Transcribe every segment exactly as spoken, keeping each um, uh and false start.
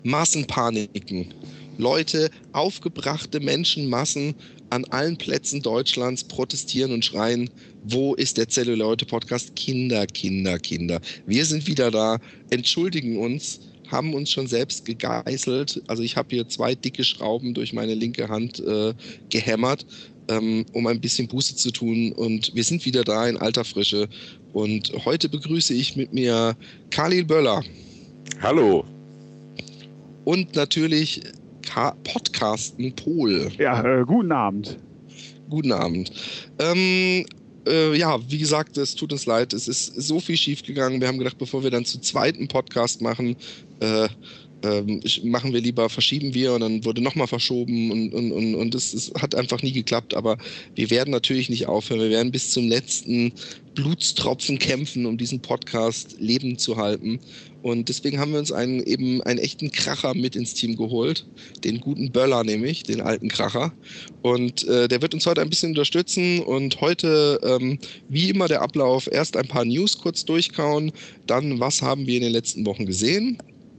Massenpaniken. Leute, aufgebrachte Menschenmassen an allen Plätzen Deutschlands protestieren und schreien, wo ist der Zelluleute-Podcast? Kinder, Kinder, Kinder. Wir sind wieder da, entschuldigen uns, haben uns schon selbst gegeißelt. Also ich habe hier zwei dicke Schrauben durch meine linke Hand äh, gehämmert, ähm, um ein bisschen Buße zu tun. Und wir sind wieder da in alter Frische. Und heute begrüße ich mit mir Khalil Böller. Hallo. Und natürlich Ka- Podcasten Pol. Ja, äh, guten Abend. Guten Abend. Ähm, äh, ja, wie gesagt, es tut uns leid, es ist so viel schiefgegangen. Wir haben gedacht, bevor wir dann zu zweiten Podcast machen, äh, ähm, machen wir lieber, verschieben wir, und dann wurde nochmal verschoben und, und, und, und es, es hat einfach nie geklappt, aber wir werden natürlich nicht aufhören, wir werden bis zum letzten Blutstropfen kämpfen, um diesen Podcast leben zu halten, und deswegen haben wir uns einen, eben einen echten Kracher mit ins Team geholt, den guten Böller nämlich, den alten Kracher, und äh, der wird uns heute ein bisschen unterstützen, und heute, ähm, wie immer der Ablauf, erst ein paar News kurz durchkauen, dann was haben wir in den letzten Wochen gesehen.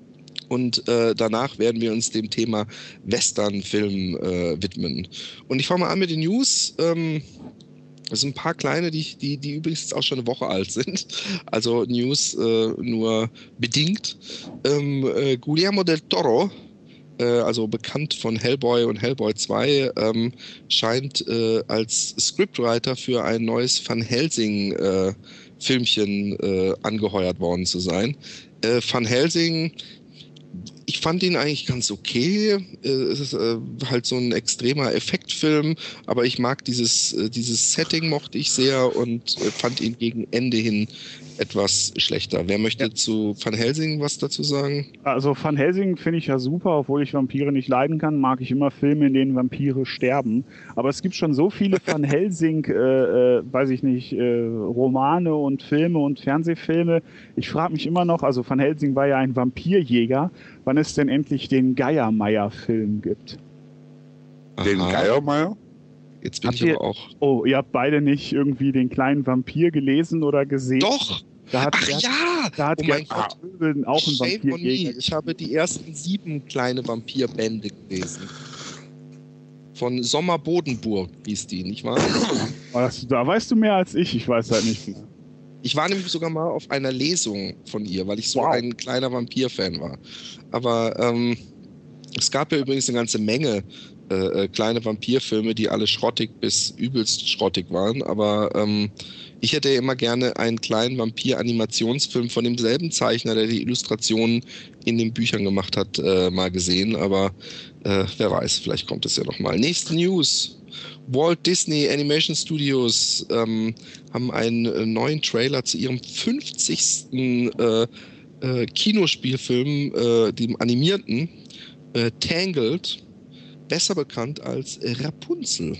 Und äh, danach werden wir uns dem Thema Western-Film äh, widmen. Und ich fange mal an mit den News. Ähm, das sind ein paar kleine, die, die, die übrigens auch schon eine Woche alt sind. Also News äh, nur bedingt. Ähm, äh, Guillermo del Toro, äh, also bekannt von Hellboy und Hellboy zwei, ähm, scheint äh, als Scriptwriter für ein neues Van Helsing äh, Filmchen äh, angeheuert worden zu sein. Äh, Van Helsing, ich fand ihn eigentlich ganz okay. Es ist äh, halt so ein extremer Effektfilm, aber ich mag dieses, äh, dieses Setting mochte ich sehr und äh, fand ihn gegen Ende hin etwas schlechter. Wer möchte ja. zu Van Helsing was dazu sagen? Also Van Helsing finde ich ja super, obwohl ich Vampire nicht leiden kann, mag ich immer Filme, in denen Vampire sterben. Aber es gibt schon so viele Van Helsing, äh, äh, weiß ich nicht, äh, Romane und Filme und Fernsehfilme. Ich frage mich immer noch, also Van Helsing war ja ein Vampirjäger, wann es denn endlich den Geiermeier-Film gibt. Den Geiermeier? Jetzt bin habt ich ihr, aber auch... Oh, ihr habt beide nicht irgendwie den kleinen Vampir gelesen oder gesehen? Doch! Da hat Ach Gerd, ja! Da hat Oh mein Gerd Gott! Möbeln auch ein Shame on me. Vampirjäger. Ich habe die ersten sieben kleine Vampirbände gelesen. Von Sommer Bodenburg hieß die, nicht wahr? Das, da weißt du mehr als ich, ich weiß halt nicht mehr. Ich war nämlich sogar mal auf einer Lesung von ihr, weil ich so Wow. ein kleiner Vampir-Fan war. Aber ähm, es gab ja übrigens eine ganze Menge äh, kleine Vampirfilme, die alle schrottig bis übelst schrottig waren. Aber ähm, ich hätte ja immer gerne einen kleinen Vampir-Animationsfilm von demselben Zeichner, der die Illustrationen in den Büchern gemacht hat, äh, mal gesehen. Aber äh, wer weiß, vielleicht kommt es ja noch mal. Nächste News. Walt Disney Animation Studios ähm, haben einen äh, neuen Trailer zu ihrem fünfzigsten Äh, äh, Kinospielfilm, äh, dem animierten, äh, Tangled, besser bekannt als Rapunzel,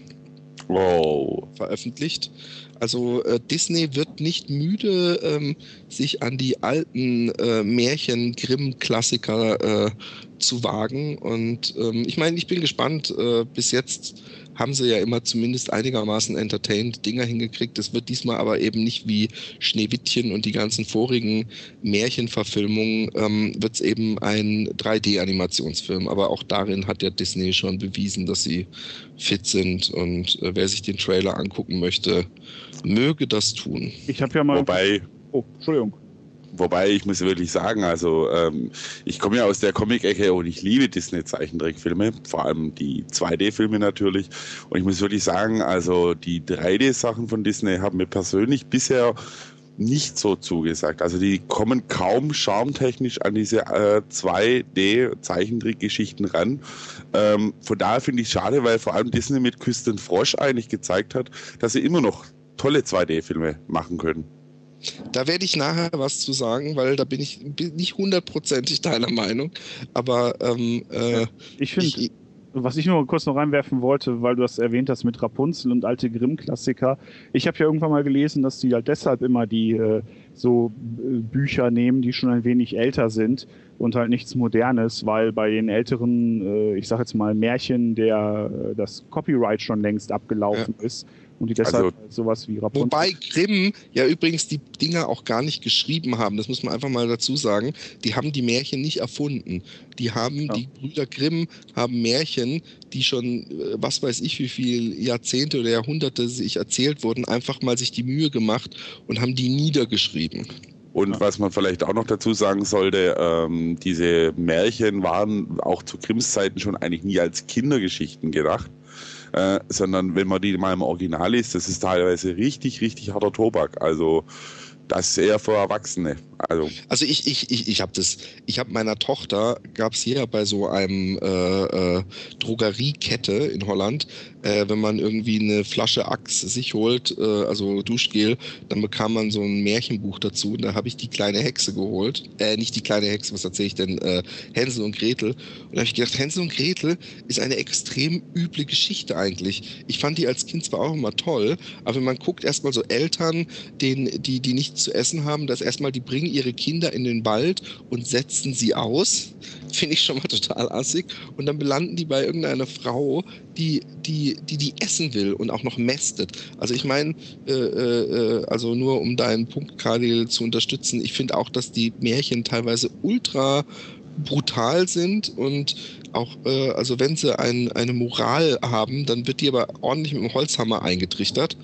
wow. veröffentlicht. Also äh, Disney wird nicht müde, ähm, sich an die alten äh, Märchen-Grimm-Klassiker äh, zu wagen. Und ähm, ich meine, ich bin gespannt. Äh, bis jetzt haben sie ja immer zumindest einigermaßen entertained Dinger hingekriegt. Es wird diesmal aber eben nicht wie Schneewittchen und die ganzen vorigen Märchenverfilmungen, ähm, wird es eben ein drei D-Animationsfilm. Aber auch darin hat ja Disney schon bewiesen, dass sie fit sind. Und äh, wer sich den Trailer angucken möchte, möge das tun. Ich habe ja mal... Wobei... Oh, Entschuldigung. Wobei, ich muss wirklich sagen, also ähm, ich komme ja aus der Comic-Ecke und ich liebe Disney-Zeichentrickfilme, vor allem die zwei D-Filme natürlich. Und ich muss wirklich sagen, also die drei D-Sachen von Disney haben mir persönlich bisher nicht so zugesagt. Also die kommen kaum charmtechnisch an diese äh, zwei D-Zeichentrickgeschichten ran. Ähm, von daher finde ich es schade, weil vor allem Disney mit Küsten Frosch eigentlich gezeigt hat, dass sie immer noch tolle zwei D-Filme machen können. Da werde ich nachher was zu sagen, weil da bin ich nicht hundertprozentig deiner Meinung. Aber ähm, äh, ich finde, was ich nur kurz noch reinwerfen wollte, weil du das erwähnt hast mit Rapunzel und alte Grimm-Klassiker. Ich habe ja irgendwann mal gelesen, dass die halt deshalb immer die äh, so äh, Bücher nehmen, die schon ein wenig älter sind und halt nichts Modernes, weil bei den älteren, äh, ich sag jetzt mal Märchen, der äh, das Copyright schon längst abgelaufen ja. ist. Und die deshalb Also, halt sowas wie Rapunzel. Wobei Grimm ja übrigens die Dinger auch gar nicht geschrieben haben, das muss man einfach mal dazu sagen. Die haben die Märchen nicht erfunden. Die haben, Ja. die Brüder Grimm haben Märchen, die schon, äh, was weiß ich, wie viele Jahrzehnte oder Jahrhunderte sich erzählt wurden, einfach mal sich die Mühe gemacht und haben die niedergeschrieben. und Ja. was man vielleicht auch noch dazu sagen sollte, ähm, diese Märchen waren auch zu Grimms Zeiten schon eigentlich nie als Kindergeschichten gedacht, äh, sondern wenn man die mal im Original liest, das ist teilweise richtig, richtig harter Tobak. Also das ist eher für Erwachsene. Also Also ich, ich, ich, ich habe das, ich habe meiner Tochter, gab es hier bei so einem äh, äh, Drogeriekette in Holland, äh, wenn man irgendwie eine Flasche Axe sich holt, äh, also Duschgel, dann bekam man so ein Märchenbuch dazu und da habe ich die kleine Hexe geholt. Äh, nicht die kleine Hexe, was erzähle ich denn? Äh, Hänsel und Gretel. Und da habe ich gedacht, Hänsel und Gretel ist eine extrem üble Geschichte eigentlich. Ich fand die als Kind zwar auch immer toll, aber wenn man guckt, erstmal so Eltern, den, die, die nichts zu essen haben, dass erstmal die bringen ihre Kinder in den Wald und setzen sie aus, finde ich schon mal total assig. Und dann belanden die bei irgendeiner Frau, die die, die, die essen will und auch noch mästet. Also ich meine, äh, äh, also nur um deinen Punkt, Kadil, zu unterstützen, ich finde auch, dass die Märchen teilweise ultra brutal sind und auch, äh, also wenn sie ein, eine Moral haben, dann wird die aber ordentlich mit dem Holzhammer eingetrichtert.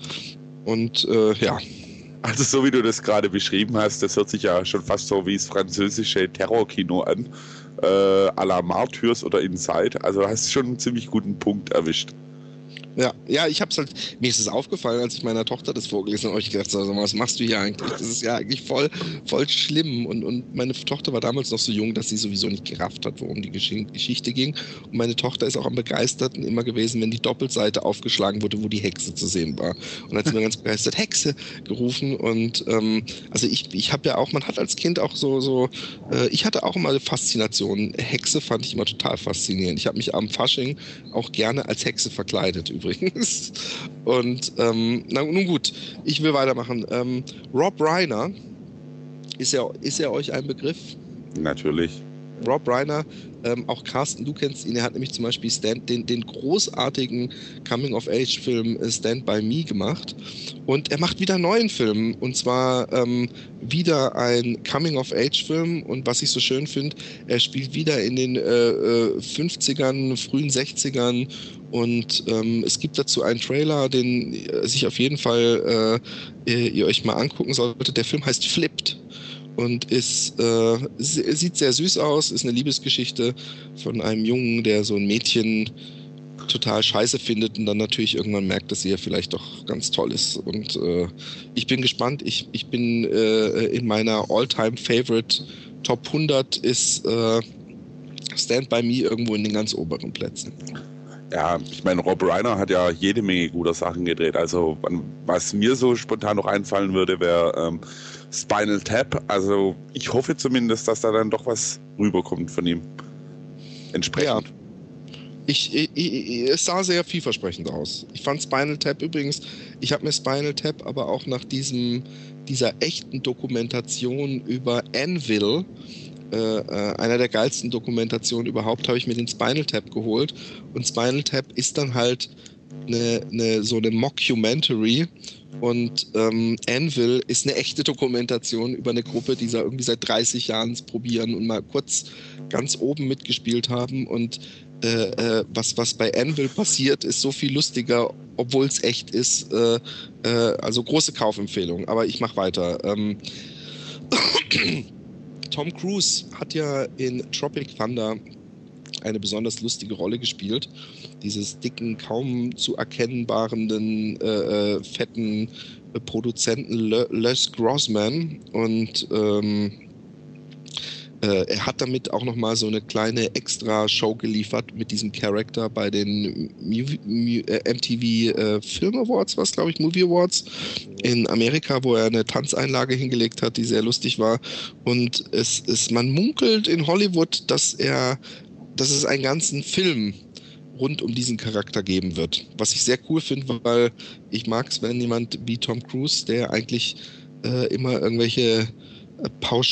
Und äh, ja. Also so wie du das gerade beschrieben hast, das hört sich ja schon fast so wie das französische Terrorkino an, äh, à la Martyrs oder Inside. Also hast du schon einen ziemlich guten Punkt erwischt. Ja, ja, ich hab's halt, mir ist es aufgefallen, als ich meiner Tochter das vorgelesen habe, habe ich gedacht, so, was machst du hier eigentlich? Das ist ja eigentlich voll, voll schlimm. Und, und meine Tochter war damals noch so jung, dass sie sowieso nicht gerafft hat, worum die Gesch- Geschichte ging. Und meine Tochter ist auch am begeisterten immer gewesen, wenn die Doppelseite aufgeschlagen wurde, wo die Hexe zu sehen war. Und dann hat sie mir ganz begeistert Hexe gerufen. Und ähm, also ich, ich habe ja auch, man hat als Kind auch so, so äh, ich hatte auch immer eine Faszination. Hexe fand ich immer total faszinierend. Ich habe mich am Fasching auch gerne als Hexe verkleidet übrigens. Und ähm, na, nun gut, ich will weitermachen. Ähm, Rob Reiner, ist er, ist er euch ein Begriff? Natürlich. Rob Reiner, ähm, auch Carsten, du kennst ihn, er hat nämlich zum Beispiel Stand, den, den großartigen Coming-of-Age-Film Stand By Me gemacht und er macht wieder einen neuen Film und zwar ähm, wieder ein Coming-of-Age-Film und was ich so schön finde, er spielt wieder in den äh, fünfzigern, frühen sechzigern und ähm, es gibt dazu einen Trailer, den äh, sich auf jeden Fall äh, ihr euch mal angucken solltet. Der Film heißt Flipped. Und ist, äh, sieht sehr süß aus, ist eine Liebesgeschichte von einem Jungen, der so ein Mädchen total scheiße findet und dann natürlich irgendwann merkt, dass sie ja vielleicht doch ganz toll ist. Und äh, ich bin gespannt. Ich, ich bin äh, in meiner All-Time-Favorite Top hundert ist äh, Stand By Me irgendwo in den ganz oberen Plätzen. Ja, ich meine, Rob Reiner hat ja jede Menge guter Sachen gedreht. Also was mir so spontan noch einfallen würde, wäre ähm, Spinal Tap. Also ich hoffe zumindest, dass da dann doch was rüberkommt von ihm. Entsprechend. Ja. Ich, ich, ich, es sah sehr vielversprechend aus. Ich fand Spinal Tap übrigens, ich habe mir Spinal Tap aber auch nach diesem, dieser echten Dokumentation über Anvil, äh, einer der geilsten Dokumentationen überhaupt, habe ich mir den Spinal Tap geholt. Und Spinal Tap ist dann halt eine, eine, so eine Mockumentary. Und ähm, Anvil ist eine echte Dokumentation über eine Gruppe, die da irgendwie seit dreißig Jahren es probieren und mal kurz ganz oben mitgespielt haben. Und äh, äh, was, was bei Anvil passiert, ist so viel lustiger, obwohl es echt ist. Äh, äh, also große Kaufempfehlung, aber ich mache weiter. Ähm, Tom Cruise hat ja in Tropic Thunder eine besonders lustige Rolle gespielt. Dieses dicken, kaum zu erkennbaren, äh, fetten äh, Produzenten Le- Les Grossman. Und ähm, äh, er hat damit auch nochmal so eine kleine Extra-Show geliefert mit diesem Charakter bei den Mu- Mu- äh, M T V äh, Film Awards, was glaube ich, Movie Awards in Amerika, wo er eine Tanzeinlage hingelegt hat, die sehr lustig war. Und es ist, man munkelt in Hollywood, dass er dass es einen ganzen Film rund um diesen Charakter geben wird. Was ich sehr cool finde, weil ich mag es, wenn jemand wie Tom Cruise, der eigentlich äh, immer irgendwelche äh,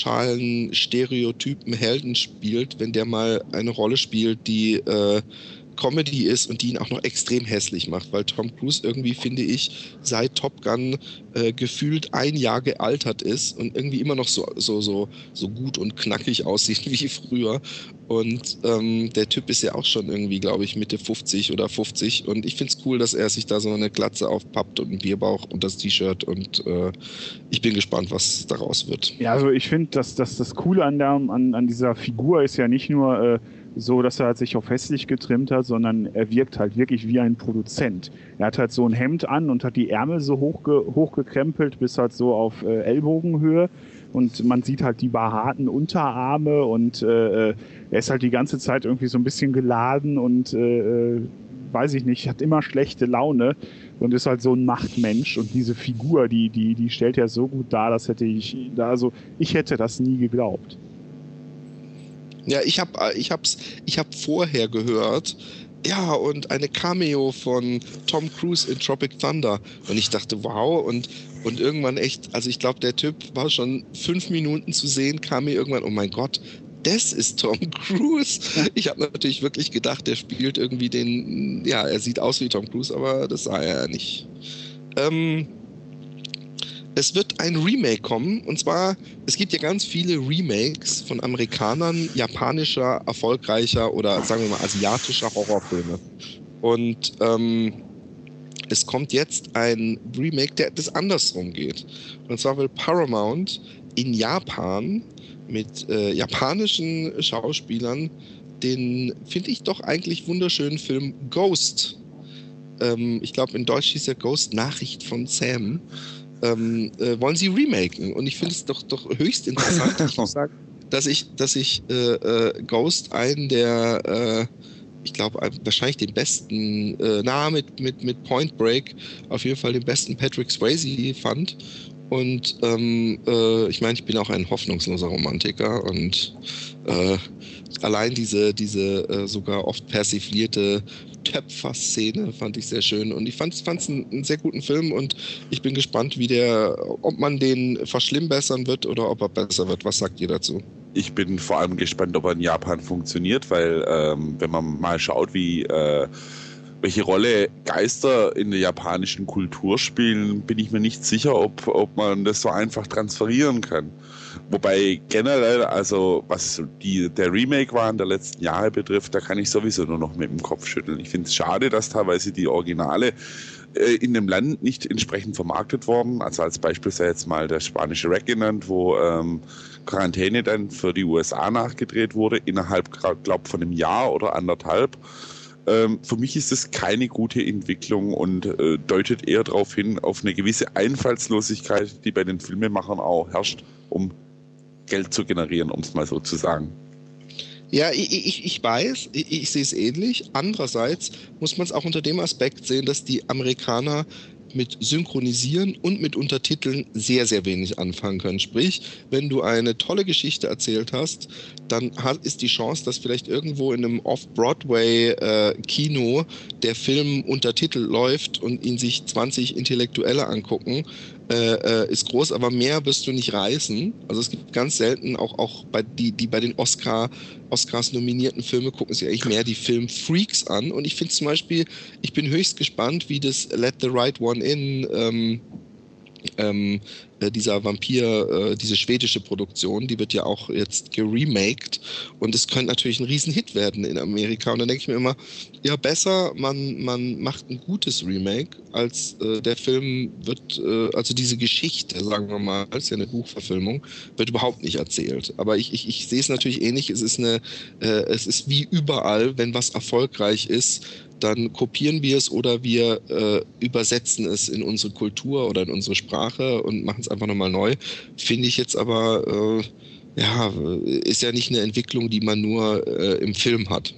pauschalen Stereotypen Helden spielt, wenn der mal eine Rolle spielt, die, äh, Comedy ist und die ihn auch noch extrem hässlich macht, weil Tom Cruise irgendwie, finde ich, seit Top Gun äh, gefühlt ein Jahr gealtert ist und irgendwie immer noch so, so, so, so gut und knackig aussieht wie früher. Und ähm, der Typ ist ja auch schon irgendwie, glaube ich, Mitte fünfzig oder fünfzig. Und ich finde es cool, dass er sich da so eine Glatze aufpappt und einen Bierbauch und das T-Shirt. Und äh, ich bin gespannt, was daraus wird. Ja, also ich finde, dass, dass das Coole an, der, an, an dieser Figur ist ja nicht nur äh, so, dass er halt sich auf hässlich getrimmt hat, sondern er wirkt halt wirklich wie ein Produzent. Er hat halt so ein Hemd an und hat die Ärmel so hochge, hochgekrempelt bis halt so auf äh, Ellbogenhöhe. Und man sieht halt die behaarten Unterarme und äh, er ist halt die ganze Zeit irgendwie so ein bisschen geladen und äh, weiß ich nicht, hat immer schlechte Laune und ist halt so ein Machtmensch. Und diese Figur, die, die, die stellt er so gut dar, das hätte ich, also ich hätte das nie geglaubt. Ja, ich habe ich hab's, ich hab vorher gehört, ja, und eine Cameo von Tom Cruise in Tropic Thunder. Und ich dachte, wow, und, und irgendwann echt, also ich glaube, der Typ war schon fünf Minuten zu sehen, kam mir irgendwann, oh mein Gott, das ist Tom Cruise. Ich habe natürlich wirklich gedacht, der spielt irgendwie den, ja, er sieht aus wie Tom Cruise, aber das sah er nicht. Ähm, Es wird ein Remake kommen, und zwar, es gibt ja ganz viele Remakes von Amerikanern, japanischer, erfolgreicher oder sagen wir mal asiatischer Horrorfilme. Und ähm, es kommt jetzt ein Remake, der das andersrum geht. Und zwar will Paramount in Japan mit äh, japanischen Schauspielern den, finde ich doch eigentlich wunderschönen Film Ghost. Ähm, ich glaube, in Deutsch hieß er Ghost, Nachricht von Sam. Ähm, äh, wollen sie remaken. Und ich finde es doch, doch höchst interessant. Ich muss sagen, dass ich, dass ich äh, äh, Ghost einen der, äh, ich glaube, wahrscheinlich den besten, äh, na, mit, mit, mit Point Break, auf jeden Fall den besten Patrick Swayze fand. Und ähm, äh, ich meine, ich bin auch ein hoffnungsloser Romantiker und äh, allein diese, diese äh, sogar oft persiflierte Töpfer-Szene fand ich sehr schön und ich fand es einen, einen sehr guten Film und ich bin gespannt, wie der, ob man den verschlimmbessern wird oder ob er besser wird. Was sagt ihr dazu? Ich bin vor allem gespannt, ob er in Japan funktioniert, weil ähm, wenn man mal schaut, wie äh, welche Rolle Geister in der japanischen Kultur spielen, bin ich mir nicht sicher, ob, ob man das so einfach transferieren kann. Wobei generell, also was die, der Remake war in der letzten Jahre betrifft, da kann ich sowieso nur noch mit dem Kopf schütteln. Ich finde es schade, dass teilweise die Originale äh, in dem Land nicht entsprechend vermarktet wurden. Also als Beispiel sei jetzt mal der spanische Wreck genannt, wo ähm, Quarantäne dann für die U S A nachgedreht wurde, innerhalb, glaube von einem Jahr oder anderthalb. Ähm, für mich ist das keine gute Entwicklung und äh, deutet eher darauf hin, auf eine gewisse Einfallslosigkeit, die bei den Filmemachern auch herrscht, um Geld zu generieren, um es mal so zu sagen. Ja, ich, ich, ich weiß, ich, ich sehe es ähnlich. Andererseits muss man es auch unter dem Aspekt sehen, dass die Amerikaner mit Synchronisieren und mit Untertiteln sehr, sehr wenig anfangen können. Sprich, wenn du eine tolle Geschichte erzählt hast, dann ist die Chance, dass vielleicht irgendwo in einem Off-Broadway-Kino äh, der Film Untertitel läuft und ihn sich zwanzig Intellektuelle angucken, äh, äh, ist groß, aber mehr wirst du nicht reißen. Also es gibt ganz selten, auch, auch bei die, die bei den Oscar, Oscars nominierten Filme gucken sich eigentlich mehr die Filmfreaks an. Und ich finde zum Beispiel, ich bin höchst gespannt, wie das Let the Right One In, ähm, ähm, äh, dieser Vampir, äh, diese schwedische Produktion, die wird ja auch jetzt geremaked und es könnte natürlich ein Riesenhit werden in Amerika. Und dann denke ich mir immer, ja besser, man, man macht ein gutes Remake, als äh, der Film wird, äh, also diese Geschichte, sagen wir mal, als ja eine Buchverfilmung, wird überhaupt nicht erzählt. Aber ich, ich, ich sehe es natürlich ähnlich, es ist eine, äh, es ist wie überall, wenn was erfolgreich ist, dann kopieren wir es oder wir äh, übersetzen es in unsere Kultur oder in unsere Sprache und machen es einfach nochmal neu. Finde ich jetzt aber, äh, ja, ist ja nicht eine Entwicklung, die man nur äh, im Film hat.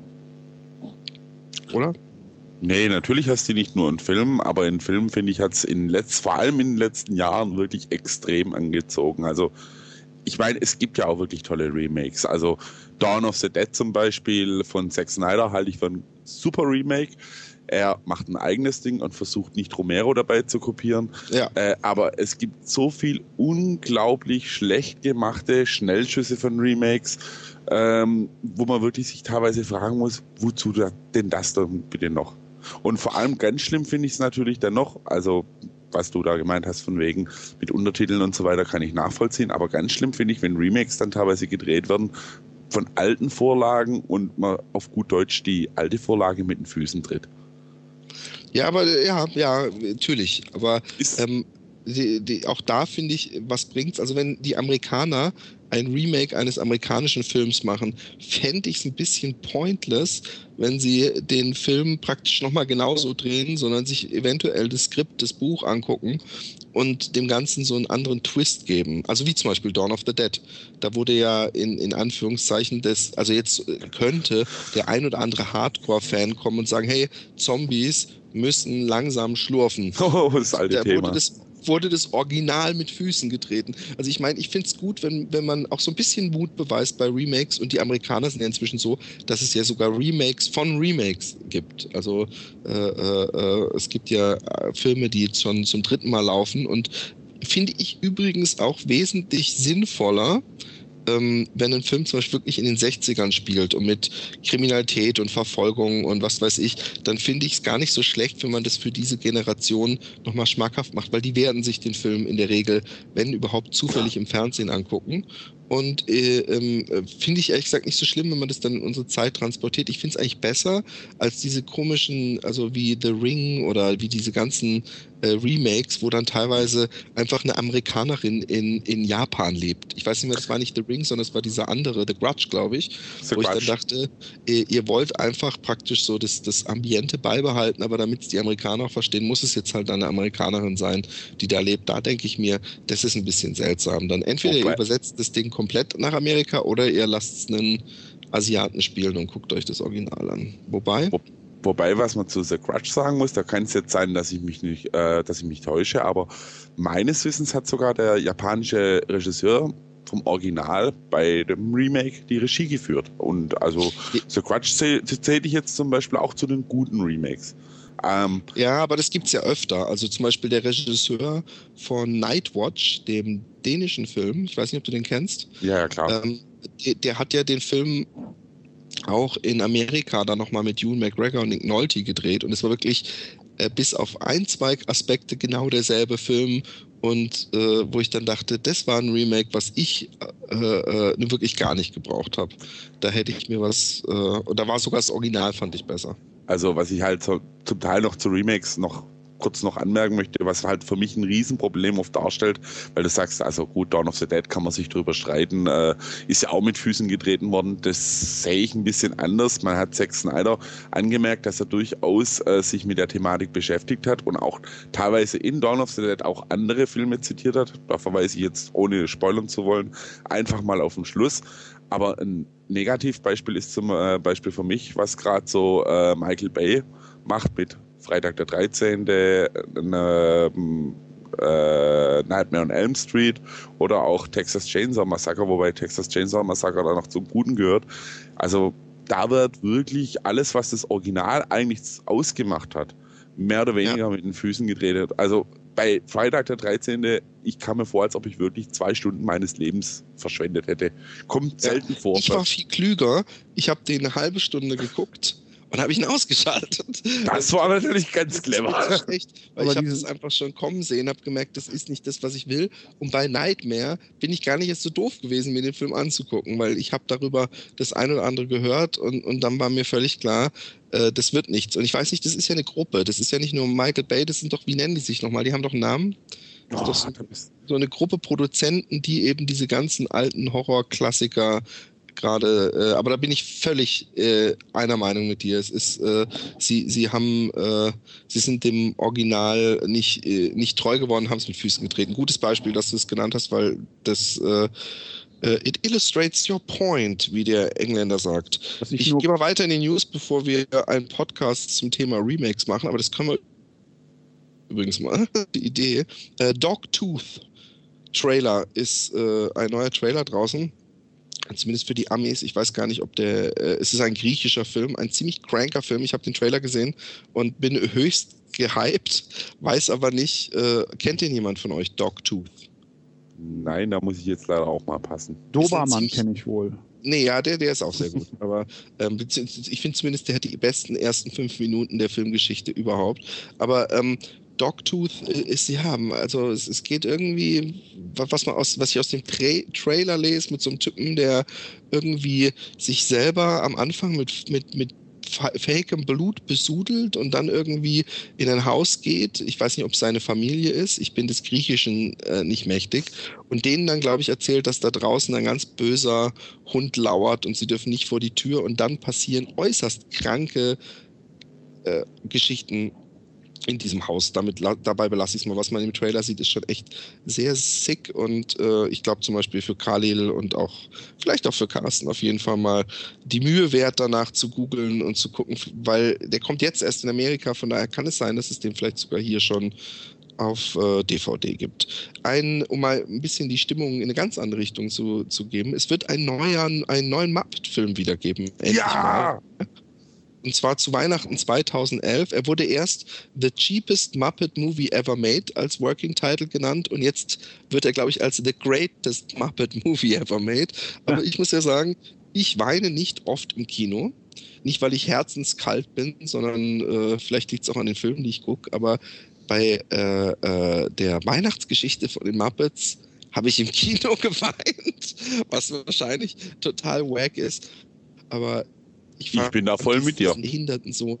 Oder? Nee, natürlich hast du nicht nur einen Film, aber in Filmen, finde ich, hat es in letzt, vor allem in den letzten Jahren wirklich extrem angezogen. Also ich meine, es gibt ja auch wirklich tolle Remakes. Also Dawn of the Dead zum Beispiel von Zack Snyder halte ich für ein super Remake. er macht ein eigenes Ding und versucht nicht Romero dabei zu kopieren. Ja. Äh, aber es gibt so viel unglaublich schlecht gemachte Schnellschüsse von Remakes, ähm, wo man wirklich sich teilweise fragen muss, wozu denn das dann bitte noch? Und vor allem ganz schlimm finde ich es natürlich dann noch, also was du da gemeint hast von wegen mit Untertiteln und so weiter, kann ich nachvollziehen, aber ganz schlimm finde ich, wenn Remakes dann teilweise gedreht werden von alten Vorlagen und man auf gut Deutsch die alte Vorlage mit den Füßen tritt. Ja, aber ja, ja, natürlich. Aber ähm, die, die, auch da finde ich, was bringt's? Also wenn die Amerikaner ein Remake eines amerikanischen Films machen, fände ich es ein bisschen pointless, wenn sie den Film praktisch nochmal genauso drehen, sondern sich eventuell das Skript, das Buch angucken und dem Ganzen so einen anderen Twist geben. Also wie zum Beispiel Dawn of the Dead. Da wurde ja in, in Anführungszeichen des, also jetzt könnte der ein oder andere Hardcore-Fan kommen und sagen, hey, Zombies müssen langsam schlurfen. Oh, das alte da Thema. Wurde das, wurde das Original mit Füßen getreten. Also ich meine, ich finde es gut, wenn, wenn man auch so ein bisschen Mut beweist bei Remakes, und die Amerikaner sind ja inzwischen so, dass es ja sogar Remakes von Remakes gibt. Also äh, äh, es gibt ja Filme, die jetzt schon zum dritten Mal laufen, und finde ich übrigens auch wesentlich sinnvoller, Ähm, wenn ein Film zum Beispiel wirklich in den sechzigern spielt und mit Kriminalität und Verfolgung und was weiß ich, dann finde ich es gar nicht so schlecht, wenn man das für diese Generation nochmal schmackhaft macht, weil die werden sich den Film in der Regel, wenn überhaupt, zufällig im Fernsehen angucken. Und äh, äh, finde ich ehrlich gesagt nicht so schlimm, wenn man das dann in unsere Zeit transportiert. Ich finde es eigentlich besser als diese komischen, also wie The Ring oder wie diese ganzen äh, Remakes, wo dann teilweise einfach eine Amerikanerin in, in Japan lebt. Ich weiß nicht mehr, das war nicht The Ring, sondern es war dieser andere, The Grudge, glaube ich, The wo Grudge. ich dann dachte, ihr, ihr wollt einfach praktisch so das, das Ambiente beibehalten, aber damit es die Amerikaner auch verstehen, muss es jetzt halt eine Amerikanerin sein, die da lebt. Da denke ich mir, das ist ein bisschen seltsam. Dann entweder Wobei- ihr übersetzt das Ding komplett nach Amerika oder ihr lasst es einen Asiaten spielen und guckt euch das Original an. Wobei, Wo, wobei, was man zu The Grudge sagen muss, da kann es jetzt sein, dass ich mich nicht, äh, dass ich mich täusche, aber meines Wissens hat sogar der japanische Regisseur vom Original bei dem Remake die Regie geführt. Und also The Grudge zähle zähl ich jetzt zum Beispiel auch zu den guten Remakes. Ähm, ja, aber das gibt's ja öfter. Also zum Beispiel der Regisseur von Nightwatch, dem dänischen Film, ich weiß nicht, ob du den kennst, ja, ja, klar. ähm, der, der hat ja den Film auch in Amerika dann nochmal mit Ewan McGregor und Nick Nolte gedreht, und es war wirklich äh, bis auf ein, zwei Aspekte genau derselbe Film, und äh, wo ich dann dachte, das war ein Remake, was ich äh, äh, wirklich gar nicht gebraucht habe. Da hätte ich mir was, äh, und da war sogar das Original, fand ich besser. Also was ich halt so, zum Teil noch zu Remakes noch kurz noch anmerken möchte, was halt für mich ein Riesenproblem oft darstellt, weil du sagst, also gut, Dawn of the Dead kann man sich drüber streiten, äh, ist ja auch mit Füßen getreten worden, das sehe ich ein bisschen anders. Man hat Zack Snyder angemerkt, dass er durchaus äh, sich mit der Thematik beschäftigt hat und auch teilweise in Dawn of the Dead auch andere Filme zitiert hat. Da verweise ich jetzt, ohne spoilern zu wollen, einfach mal auf den Schluss. Aber ein Negativbeispiel ist zum äh, Beispiel für mich, was gerade so äh, Michael Bay macht mit Freitag der dreizehnte, äh, äh, Nightmare on Elm Street oder auch Texas Chainsaw Massacre, wobei Texas Chainsaw Massacre da noch zum Guten gehört. Also da wird wirklich alles, was das Original eigentlich ausgemacht hat, mehr oder weniger ja. mit den Füßen gedreht. Also bei Freitag der dreizehnte, ich kam mir vor, als ob ich wirklich zwei Stunden meines Lebens verschwendet hätte. Kommt selten ja, vor. Ich war viel klüger. Ich habe den eine halbe Stunde geguckt und habe ich ihn ausgeschaltet. Das war natürlich ganz clever. Das ist echt, weil Aber ich habe dieses- das einfach schon kommen sehen, habe gemerkt, das ist nicht das, was ich will. Und bei Nightmare bin ich gar nicht erst so doof gewesen, mir den Film anzugucken, weil ich habe darüber das ein oder andere gehört, und, und dann war mir völlig klar, äh, das wird nichts. Und ich weiß nicht, das ist ja eine Gruppe, das ist ja nicht nur Michael Bay, das sind doch, wie nennen die sich nochmal? Die haben doch einen Namen? Das ist doch so, so eine Gruppe Produzenten, die eben diese ganzen alten Horrorklassiker gerade, äh, aber da bin ich völlig äh, einer Meinung mit dir. Es ist, äh, sie, sie haben, äh, sie sind dem Original nicht, äh, nicht treu geworden, haben es mit Füßen getreten. Gutes Beispiel, dass du es genannt hast, weil das äh, äh, it illustrates your point, wie der Engländer sagt. Was ich Ich nur- gehe mal weiter in die News, bevor wir einen Podcast zum Thema Remakes machen, aber das können wir übrigens mal. Die Idee. Äh, Dogtooth Trailer ist äh, ein neuer Trailer draußen. zumindest für die Amis, ich weiß gar nicht, ob der, äh, es ist ein griechischer Film, ein ziemlich cranker Film, ich habe den Trailer gesehen und bin höchst gehypt, weiß aber nicht, äh, kennt den jemand von euch, Dogtooth? Nein, da muss ich jetzt leider auch mal passen. Dobermann kenne ich wohl. Nee, ja, der, der ist auch sehr gut. Aber ähm, ich finde zumindest, der hat die besten ersten fünf Minuten der Filmgeschichte überhaupt. Aber ähm, Dogtooth ist, ja, also es, es geht irgendwie, was man aus, was ich aus dem Tra- Trailer lese, mit so einem Typen, der irgendwie sich selber am Anfang mit, mit, mit fakem Blut besudelt und dann irgendwie in ein Haus geht. Ich weiß nicht, ob es seine Familie ist. Ich bin des Griechischen äh, nicht mächtig. Und denen dann, glaube ich, erzählt, dass da draußen ein ganz böser Hund lauert und sie dürfen nicht vor die Tür. Und dann passieren äußerst kranke äh, Geschichten in diesem Haus. Damit, dabei belasse ich es mal. Was man im Trailer sieht, ist schon echt sehr sick und äh, ich glaube zum Beispiel für Khalil und auch vielleicht auch für Carsten auf jeden Fall mal die Mühe wert, danach zu googeln und zu gucken, weil der kommt jetzt erst in Amerika, von daher kann es sein, dass es den vielleicht sogar hier schon auf äh, D V D gibt. Ein, um mal ein bisschen die Stimmung in eine ganz andere Richtung zu, zu geben, es wird einen neuen, einen neuen Muppet-Film wiedergeben. Ja! Mal. Und zwar zu Weihnachten zweitausendelf. Er wurde erst The Cheapest Muppet Movie Ever Made als Working Title genannt und jetzt wird er, glaube ich, als The Greatest Muppet Movie Ever Made. Aber ja. Ich muss ja sagen, ich weine nicht oft im Kino. Nicht, weil ich herzenskalt bin, sondern äh, vielleicht liegt es auch an den Filmen, die ich gucke. Aber bei äh, äh, der Weihnachtsgeschichte von den Muppets habe ich im Kino geweint, was wahrscheinlich total wack ist. Aber Ich, ich bin da voll mit dir. Behindertensohn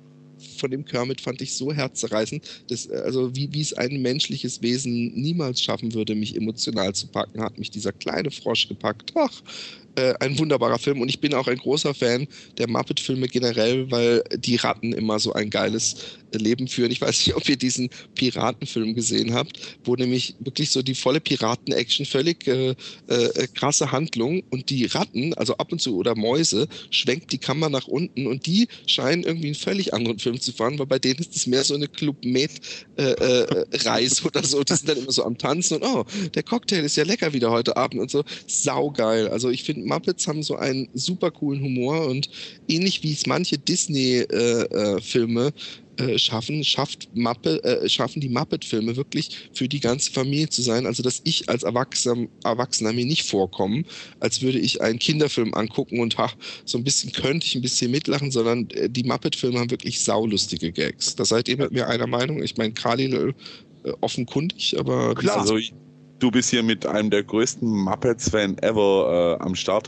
von dem Kermit fand ich so herzzerreißend, dass, also wie, wie es ein menschliches Wesen niemals schaffen würde, mich emotional zu packen, hat mich dieser kleine Frosch gepackt. Ach, äh, ein wunderbarer Film und ich bin auch ein großer Fan der Muppet-Filme generell, weil die Ratten immer so ein geiles Leben führen. Ich weiß nicht, ob ihr diesen Piratenfilm gesehen habt, wo nämlich wirklich so die volle Piraten-Action, völlig äh, äh, krasse Handlung und die Ratten, also ab und zu oder Mäuse, schwenkt die Kamera nach unten und die scheinen irgendwie einen völlig anderen Film zu fahren, weil bei denen ist es mehr so eine Club Med äh, äh, Reis oder so. Die sind dann immer so am Tanzen und oh, der Cocktail ist ja lecker wieder heute Abend und so. Saugeil. Also ich finde, Muppets haben so einen super coolen Humor und ähnlich wie es manche Disney-Filme äh, äh, schaffen, schafft Muppet, äh, schaffen die Muppet-Filme wirklich für die ganze Familie zu sein. Also dass ich als Erwachsener, Erwachsener mir nicht vorkomme, als würde ich einen Kinderfilm angucken und ha, so ein bisschen könnte ich ein bisschen mitlachen, sondern äh, die Muppet-Filme haben wirklich saulustige Gags. Da seid ihr mit mir einer Meinung. Ich meine, Khalil äh, offenkundig, aber klar. Also ich, du bist hier mit einem der größten Muppets-Fan ever äh, am Start.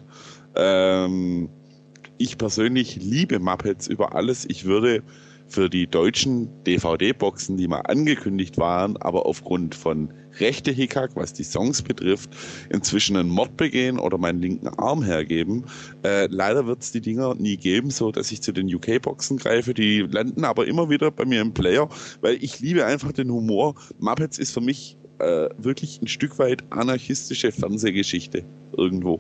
Ähm, ich persönlich liebe Muppets über alles. Ich würde für die deutschen D V D-Boxen, die mal angekündigt waren, aber aufgrund von Rechte-Hickhack, was die Songs betrifft, inzwischen einen Mord begehen oder meinen linken Arm hergeben. Äh, leider wird es die Dinger nie geben, so dass ich zu den U K-Boxen greife. Die landen aber immer wieder bei mir im Player, weil ich liebe einfach den Humor. Muppets ist für mich äh, wirklich ein Stück weit anarchistische Fernsehgeschichte irgendwo.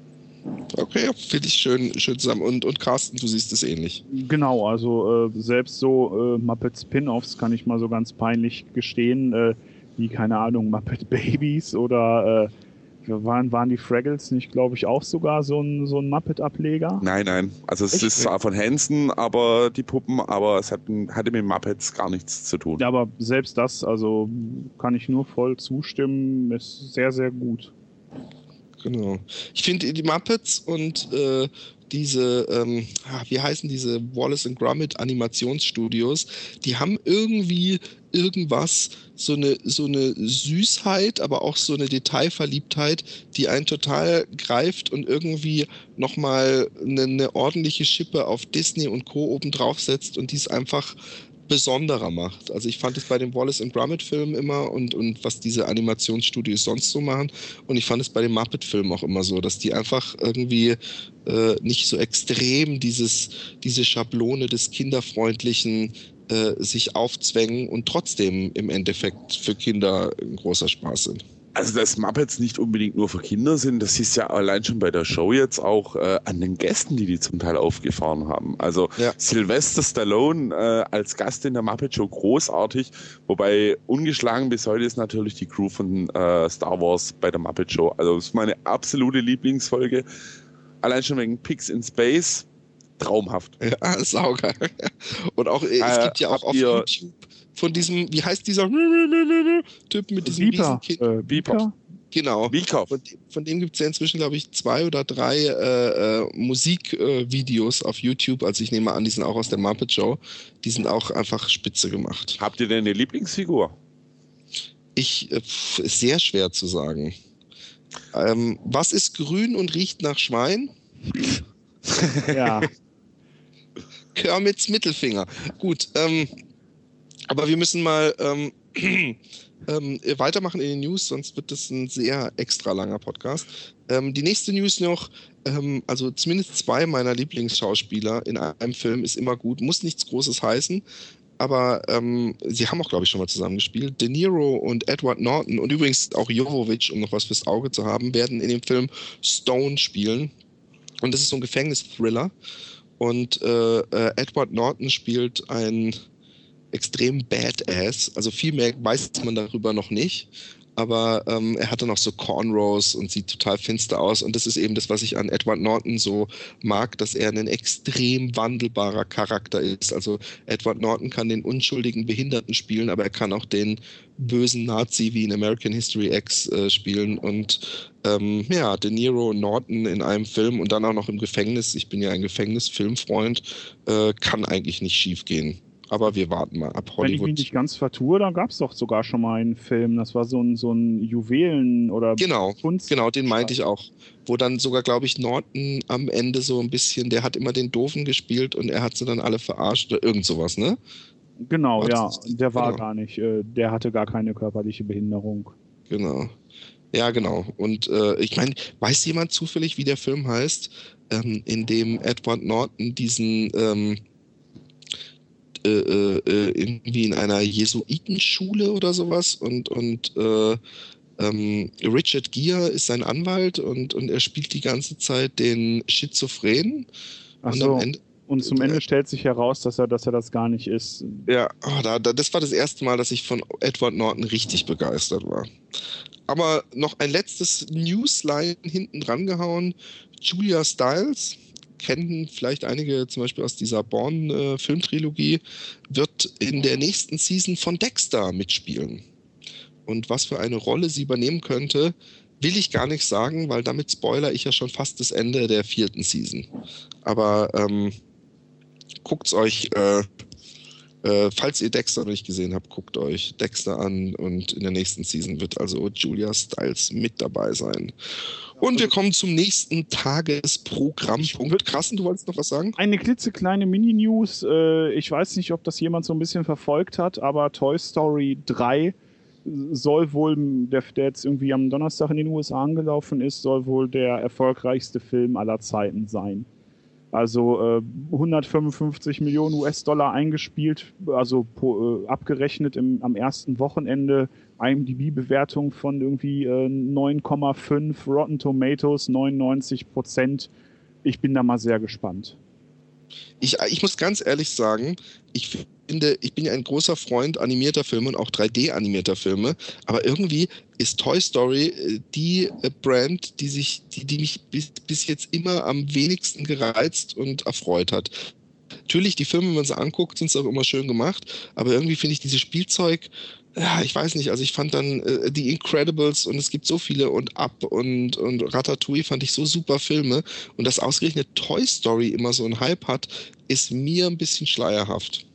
Okay, finde ich schön, schön zusammen. Und, und Carsten, du siehst es ähnlich. Genau, also äh, selbst so äh, Muppet Spin-Offs kann ich mal so ganz peinlich gestehen, äh, wie, keine Ahnung, Muppet Babies oder äh, waren, waren die Fraggles nicht, glaube ich, auch sogar so ein, so ein Muppet-Ableger? Nein, nein. Also es Echt? ist zwar von Hansen, aber die Puppen, aber es hat, hatte mit Muppets gar nichts zu tun. Ja, aber selbst das, also kann ich nur voll zustimmen, ist sehr, sehr gut. Genau. Ich finde die Muppets und äh, diese, ähm, wie heißen diese Wallace and Gromit Animationsstudios, die haben irgendwie irgendwas, so eine, so eine Süßheit, aber auch so eine Detailverliebtheit, die einen total greift und irgendwie nochmal eine, eine ordentliche Schippe auf Disney und Co. oben drauf setzt und die es einfach besonderer macht. Also ich fand es bei den Wallace and Gromit Filmen immer und, und was diese Animationsstudios sonst so machen und ich fand es bei den Muppet Filmen auch immer so, dass die einfach irgendwie äh, nicht so extrem dieses, diese Schablone des kinderfreundlichen äh, sich aufzwängen und trotzdem im Endeffekt für Kinder ein großer Spaß sind. Also, dass Muppets nicht unbedingt nur für Kinder sind, das ist ja allein schon bei der Show jetzt auch äh, an den Gästen, die die zum Teil aufgefahren haben. Also ja. Sylvester Stallone äh, als Gast in der Muppet Show großartig, wobei ungeschlagen bis heute ist natürlich die Crew von äh, Star Wars bei der Muppet Show. Also das ist meine absolute Lieblingsfolge. Allein schon wegen Pigs in Space. Traumhaft. Ja, saugeil. Und auch, äh, es gibt ja auch auf YouTube von diesem, wie heißt dieser Typ mit diesem Beeper. Riesenkind? Äh, Beeper? Genau. Beeper. Von, von dem gibt es ja inzwischen, glaube ich, zwei oder drei äh, äh, Musikvideos äh, auf YouTube. Also ich nehme an, die sind auch aus der Muppet Show. Die sind auch einfach spitze gemacht. Habt ihr denn eine Lieblingsfigur? Ich, äh, ist sehr schwer zu sagen. Ähm, was ist grün und riecht nach Schwein? Ja. Kermits Mittelfinger. Gut, ähm, aber wir müssen mal ähm, ähm, weitermachen in den News, sonst wird das ein sehr extra langer Podcast. Ähm, die nächste News noch, ähm, also zumindest zwei meiner Lieblingsschauspieler in einem Film ist immer gut, muss nichts Großes heißen, aber ähm, sie haben auch, glaube ich, schon mal zusammengespielt. De Niro und Edward Norton und übrigens auch Jovovich, um noch was fürs Auge zu haben, werden in dem Film Stone spielen. Und das ist so ein Gefängnisthriller. Und äh, äh, Edward Norton spielt ein extrem Badass. Also viel mehr weiß man darüber noch nicht. Aber ähm, er hat dann auch so Cornrows und sieht total finster aus. Und das ist eben das, was ich an Edward Norton so mag, dass er ein extrem wandelbarer Charakter ist. Also Edward Norton kann den unschuldigen Behinderten spielen, aber er kann auch den bösen Nazi wie in American History X äh, spielen. Und ähm, ja, De Niro und Norton in einem Film und dann auch noch im Gefängnis. Ich bin ja ein Gefängnisfilmfreund. Äh, kann eigentlich nicht schief gehen. Aber wir warten mal ab. Hollywood. Wenn ich mich nicht ganz vertue, da gab es doch sogar schon mal einen Film. Das war so ein, so ein Juwelen- oder genau, Kunst. Genau, den meinte ich auch. Wo dann sogar, glaube ich, Norton am Ende so ein bisschen, der hat immer den Doofen gespielt und er hat sie dann alle verarscht oder irgend sowas, ne? Genau, war ja. Das, der war genau. gar nicht. Der hatte gar keine körperliche Behinderung. Genau. Ja, genau. Und äh, ich meine, weiß jemand zufällig, wie der Film heißt, ähm, in dem Edward Norton diesen ähm, Äh, äh, irgendwie in einer Jesuitenschule oder sowas und, und äh, ähm, Richard Gere ist sein Anwalt und, und er spielt die ganze Zeit den Schizophrenen. Ach und, so. am Ende, und zum Ende stellt sich heraus, dass er, dass er das gar nicht ist. Ja, oh, da, da, das war das erste Mal, dass ich von Edward Norton richtig begeistert war. Aber noch ein letztes Newsline hinten dran gehauen. Julia Stiles, kennen vielleicht einige zum Beispiel aus dieser Bourne-Filmtrilogie, wird in der nächsten Season von Dexter mitspielen. Und was für eine Rolle sie übernehmen könnte, will ich gar nicht sagen, weil damit spoiler ich ja schon fast das Ende der vierten Season. Aber ähm, guckt's euch, äh, äh, falls ihr Dexter noch nicht gesehen habt, guckt euch Dexter an und in der nächsten Season wird also Julia Stiles mit dabei sein. Und wir kommen zum nächsten Tagesprogrammpunkt. Krassen, du wolltest noch was sagen? Eine klitzekleine Mini-News. Ich weiß nicht, ob das jemand so ein bisschen verfolgt hat, aber Toy Story drei soll wohl, der, der jetzt irgendwie am Donnerstag in den U S A angelaufen ist, soll wohl der erfolgreichste Film aller Zeiten sein. Also äh, hundertfünfundfünfzig Millionen U S-Dollar eingespielt, also äh, abgerechnet im, am ersten Wochenende. I M D B-Bewertung von irgendwie äh, neun Komma fünf, Rotten Tomatoes neunundneunzig Prozent. Ich bin da mal sehr gespannt. Ich, ich muss ganz ehrlich sagen, ich finde, ich bin ja ein großer Freund animierter Filme und auch drei D-animierter Filme, aber irgendwie ist Toy Story die Brand, die sich, die, die mich bis, bis jetzt immer am wenigsten gereizt und erfreut hat. Natürlich, die Filme, wenn man sie anguckt, sind es auch immer schön gemacht, aber irgendwie finde ich dieses Spielzeug, ja, ich weiß nicht, also ich fand dann äh, die Incredibles und es gibt so viele und Up und, und Ratatouille fand ich so super Filme und dass ausgerechnet Toy Story immer so einen Hype hat, ist mir ein bisschen schleierhaft.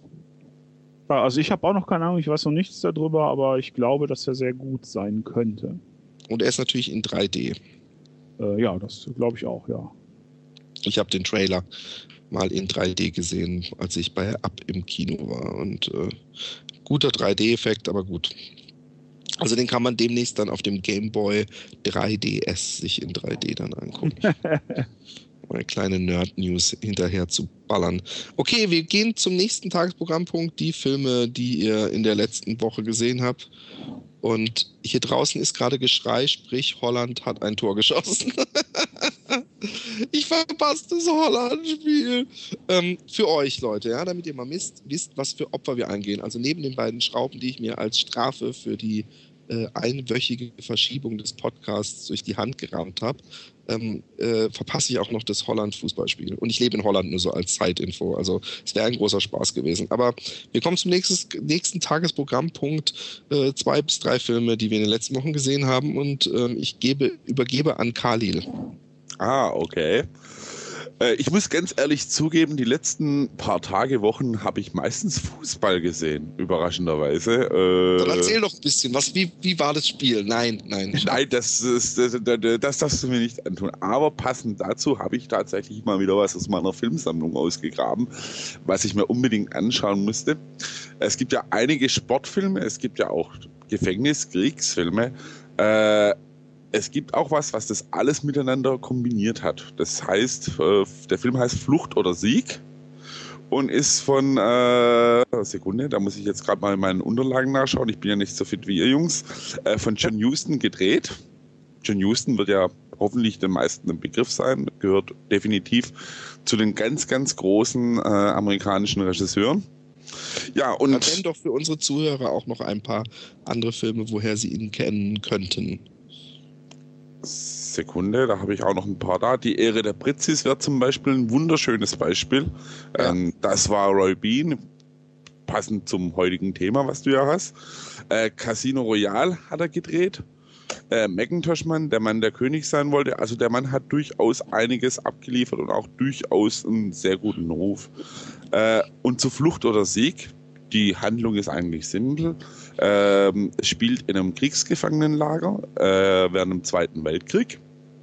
Ja, also ich habe auch noch keine Ahnung, ich weiß noch nichts darüber, aber ich glaube, dass er sehr gut sein könnte. Und er ist natürlich in drei D. Äh, ja, das glaube ich auch, ja. Ich habe den Trailer mal in drei D gesehen, als ich bei Up im Kino war und äh, guter drei D-Effekt, aber gut. Also den kann man demnächst dann auf dem Game Boy drei D S sich in drei D dann angucken. Eine kleine Nerd-News hinterher zu ballern. Okay, wir gehen zum nächsten Tagesprogrammpunkt. Die Filme, die ihr in der letzten Woche gesehen habt. Und hier draußen ist gerade Geschrei, sprich Holland hat ein Tor geschossen. Ich verpasse das Holland-Spiel. Ähm, für euch, Leute, ja, damit ihr mal wisst, wisst, was für Opfer wir eingehen. Also neben den beiden Schrauben, die ich mir als Strafe für die äh, einwöchige Verschiebung des Podcasts durch die Hand gerammt habe, ähm, äh, verpasse ich auch noch das Holland-Fußballspiel. Und ich lebe in Holland nur so als Zeitinfo. Also es wäre ein großer Spaß gewesen. Aber wir kommen zum nächsten, nächsten Tagesprogrammpunkt. Äh, zwei bis drei Filme, die wir in den letzten Wochen gesehen haben. Und äh, ich gebe, übergebe an Khalil. Ah, okay. Äh, ich muss ganz ehrlich zugeben, die letzten paar Tage, Wochen habe ich meistens Fußball gesehen, überraschenderweise. Äh, Dann erzähl doch ein bisschen, was, wie, wie war das Spiel? Nein, nein. Nein, das, das, das, das, das darfst du mir nicht antun. Aber passend dazu habe ich tatsächlich mal wieder was aus meiner Filmsammlung ausgegraben, was ich mir unbedingt anschauen musste. Es gibt ja einige Sportfilme, es gibt ja auch Gefängnis-, Kriegsfilme. Äh, Es gibt auch was, was das alles miteinander kombiniert hat. Das heißt, äh, der Film heißt Flucht oder Sieg und ist von, äh, Sekunde, da muss ich jetzt gerade mal in meinen Unterlagen nachschauen, ich bin ja nicht so fit wie ihr Jungs, äh, von John Huston gedreht. John Huston wird ja hoffentlich den meisten ein Begriff sein, gehört definitiv zu den ganz, ganz großen äh, amerikanischen Regisseuren. Ja, und Dann nennen doch für unsere Zuhörer auch noch ein paar andere Filme, woher sie ihn kennen könnten. Sekunde, da habe ich auch noch ein paar da. Die Ehre der Britzis wäre zum Beispiel ein wunderschönes Beispiel. Ja. Ähm, das war Roy Bean, passend zum heutigen Thema, was du ja hast. Äh, Casino Royale hat er gedreht. Äh, Macintosh Mann, der Mann, der König sein wollte. Also der Mann hat durchaus einiges abgeliefert und auch durchaus einen sehr guten Ruf. Äh, und zu Flucht oder Sieg, die Handlung ist eigentlich simpel. Ähm, es spielt in einem Kriegsgefangenenlager äh, während dem Zweiten Weltkrieg,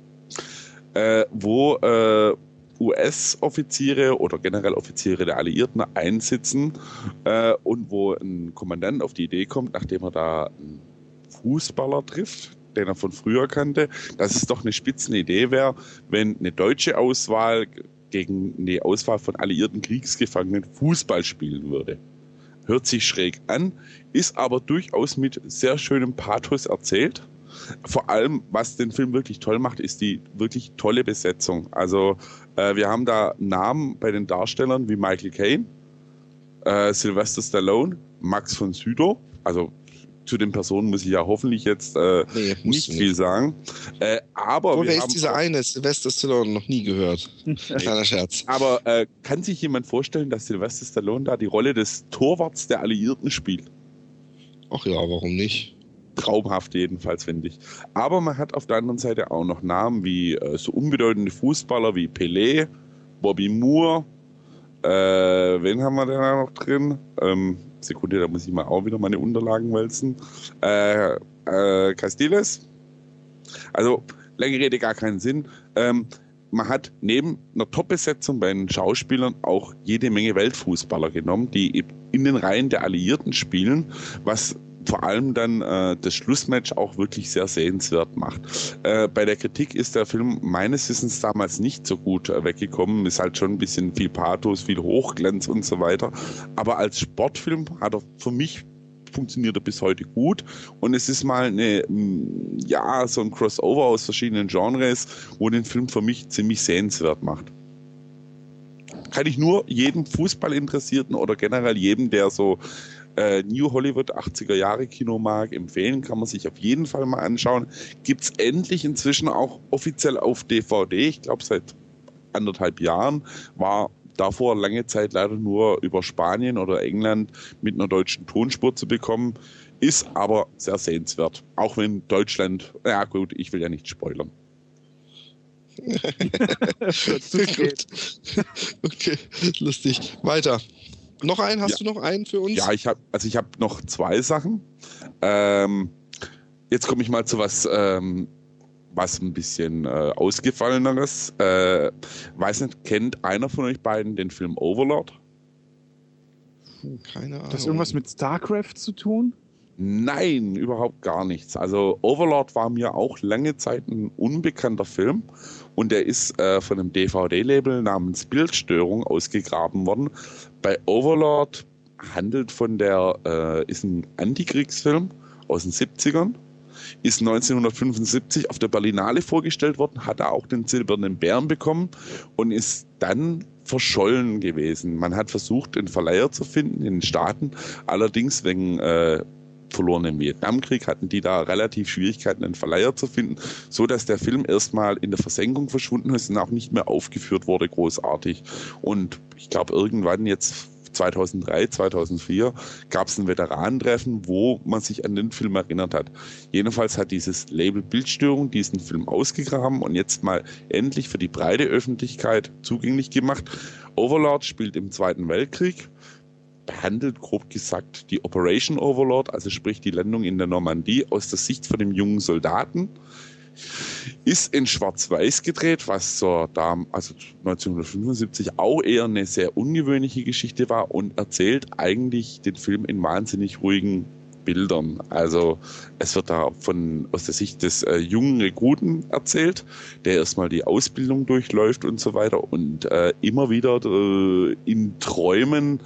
äh, wo äh, U S-Offiziere oder generell Offiziere der Alliierten einsitzen äh, und wo ein Kommandant auf die Idee kommt, nachdem er da einen Fußballer trifft, den er von früher kannte, dass es doch eine spitzende Idee wäre, wenn eine deutsche Auswahl gegen eine Auswahl von alliierten Kriegsgefangenen Fußball spielen würde. Hört sich schräg an, ist aber durchaus mit sehr schönem Pathos erzählt. Vor allem, was den Film wirklich toll macht, ist die wirklich tolle Besetzung. Also äh, wir haben da Namen bei den Darstellern wie Michael Caine, äh, Sylvester Stallone, Max von Sydow, also zu den Personen muss ich ja hoffentlich jetzt äh, Nee, nicht nicht. viel sagen. Äh, aber Oh, wir wer haben ist dieser auch, eine? Sylvester Stallone, noch nie gehört. Kleiner Scherz. aber äh, kann sich jemand vorstellen, dass Sylvester Stallone da die Rolle des Torwarts der Alliierten spielt? Ach ja, warum nicht? Traumhaft jedenfalls, finde ich. Aber man hat auf der anderen Seite auch noch Namen wie äh, so unbedeutende Fußballer wie Pelé, Bobby Moore, äh, wen haben wir da noch drin? Ähm, Sekunde, da muss ich mal auch wieder meine Unterlagen wälzen. Äh, äh, Castiles. Also, lange Rede, gar keinen Sinn. Ähm, man hat neben einer Top-Besetzung bei den Schauspielern auch jede Menge Weltfußballer genommen, die in den Reihen der Alliierten spielen, was vor allem dann äh, das Schlussmatch auch wirklich sehr sehenswert macht. Äh, bei der Kritik ist der Film meines Wissens damals nicht so gut äh, weggekommen. Ist halt schon ein bisschen viel Pathos, viel Hochglanz und so weiter. Aber als Sportfilm hat er für mich funktioniert er bis heute gut. Und es ist mal eine, ja, so ein Crossover aus verschiedenen Genres, wo den Film für mich ziemlich sehenswert macht. Kann ich nur jedem Fußballinteressierten oder generell jedem, der so äh, New Hollywood achtziger Jahre Kino mag, empfehlen. Kann man sich auf jeden Fall mal anschauen. Gibt es endlich inzwischen auch offiziell auf D V D. Ich glaube, seit anderthalb Jahren. War davor lange Zeit leider nur über Spanien oder England mit einer deutschen Tonspur zu bekommen. Ist aber sehr sehenswert. Auch wenn Deutschland, ja gut, ich will ja nicht spoilern. Gut. Okay, lustig. Weiter. Noch einen? Hast Ja. du noch einen für uns? Ja, ich habe also ich habe noch zwei Sachen. Ähm, jetzt komme ich mal zu was, ähm, was ein bisschen äh, ausgefalleneres. Äh, weiß nicht, kennt einer von euch beiden den Film Overlord? Puh, keine Ahnung. Hat das irgendwas mit StarCraft zu tun? Nein, überhaupt gar nichts. Also Overlord war mir auch lange Zeit ein unbekannter Film und der ist äh, von einem D V D-Label namens Bildstörung ausgegraben worden. Bei Overlord handelt von der, äh, ist ein Antikriegsfilm aus den siebzigern, ist neunzehnhundertfünfundsiebzig auf der Berlinale vorgestellt worden, hat da auch den Silbernen Bären bekommen und ist dann verschollen gewesen. Man hat versucht, den Verleiher zu finden in den Staaten, allerdings wegen äh, verlorenen Vietnamkrieg hatten die da relativ Schwierigkeiten, einen Verleiher zu finden, so dass der Film erstmal in der Versenkung verschwunden ist und auch nicht mehr aufgeführt wurde, großartig. Und ich glaube, irgendwann jetzt zweitausenddrei, zweitausendvier gab es ein Veteranentreffen, wo man sich an den Film erinnert hat. Jedenfalls hat dieses Label Bildstörung diesen Film ausgegraben und jetzt mal endlich für die breite Öffentlichkeit zugänglich gemacht. Overlord spielt im Zweiten Weltkrieg, behandelt grob gesagt die Operation Overlord, also sprich die Landung in der Normandie aus der Sicht von dem jungen Soldaten. Ist in Schwarz-Weiß gedreht, was zur Dam- also neunzehnhundertfünfundsiebzig auch eher eine sehr ungewöhnliche Geschichte war und erzählt eigentlich den Film in wahnsinnig ruhigen Bildern. Also es wird da von, aus der Sicht des äh, jungen Rekruten erzählt, der erstmal die Ausbildung durchläuft und so weiter und äh, immer wieder äh, in Träumen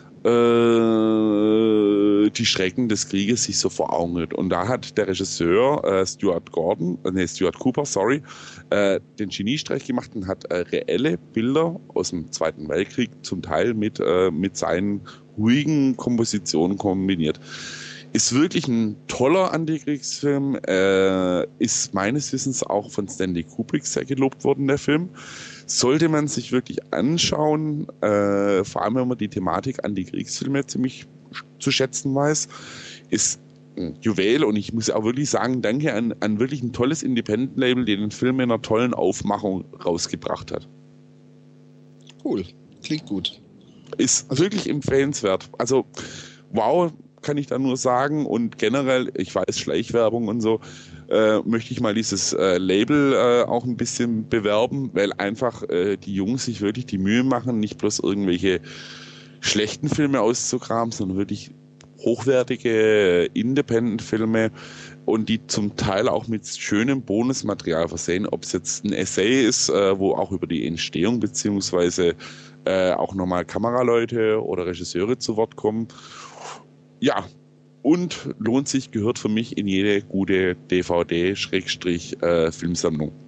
die Schrecken des Krieges sich so vor Augen hat. Und da hat der Regisseur äh, Stuart Gordon, äh, nee, Stuart Cooper, sorry, äh, den Geniestreich gemacht und hat äh, reelle Bilder aus dem Zweiten Weltkrieg zum Teil mit, äh, mit seinen ruhigen Kompositionen kombiniert. Ist wirklich ein toller Antikriegsfilm, äh, ist meines Wissens auch von Stanley Kubrick sehr gelobt worden, der Film. Sollte man sich wirklich anschauen, äh, vor allem wenn man die Thematik Antikriegsfilme ziemlich zu schätzen weiß, ist ein Juwel und ich muss auch wirklich sagen, danke an, an wirklich ein tolles Independent-Label, der den Film in einer tollen Aufmachung rausgebracht hat. Cool, klingt gut. Ist also wirklich empfehlenswert. Also wow, kann ich da nur sagen und generell, ich weiß, Schleichwerbung und so, äh, möchte ich mal dieses äh, Label äh, auch ein bisschen bewerben, weil einfach äh, die Jungs sich wirklich die Mühe machen, nicht bloß irgendwelche schlechten Filme auszugraben, sondern wirklich hochwertige äh, Independent-Filme und die zum Teil auch mit schönem Bonusmaterial versehen, ob es jetzt ein Essay ist, äh, wo auch über die Entstehung beziehungsweise äh, auch nochmal Kameraleute oder Regisseure zu Wort kommen. Ja, und lohnt sich, gehört für mich in jede gute D V D-Filmsammlung.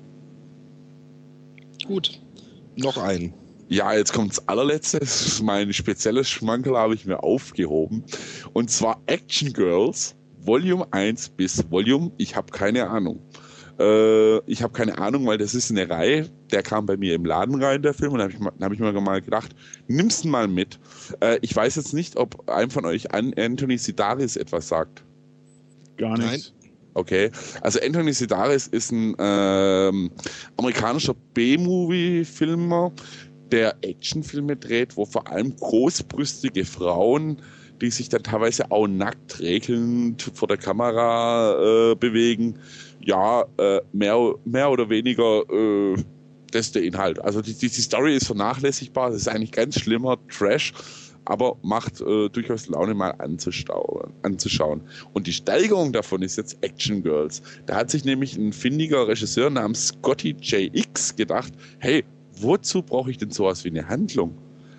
Gut, noch ein. Ja, jetzt kommt das allerletzte. Das ist mein spezielles Schmankerl, habe ich mir aufgehoben. Und zwar Action Girls, Volume eins bis Volume, ich habe keine Ahnung. Äh, ich habe keine Ahnung, weil das ist eine Reihe, der kam bei mir im Laden rein, der Film, und da habe ich, hab ich mir mal gedacht, nimm's ihn mal mit. Äh, ich weiß jetzt nicht, ob einem von euch an Anthony Sidaris etwas sagt. Gar nicht. Okay, also Anthony Sidaris ist ein ähm, amerikanischer B-Movie-Filmer, der Actionfilme dreht, wo vor allem großbrüstige Frauen, die sich dann teilweise auch nackt regelnd vor der Kamera äh, bewegen, ja, äh, mehr, mehr oder weniger äh, das ist der Inhalt. Also die, die, die Story ist vernachlässigbar, das ist eigentlich ganz schlimmer Trash, aber macht äh, durchaus Laune mal anzuschauen. Und die Steigerung davon ist jetzt Action Girls. Da hat sich nämlich ein findiger Regisseur namens Scotty J X gedacht, hey, wozu brauche ich denn sowas wie eine Handlung?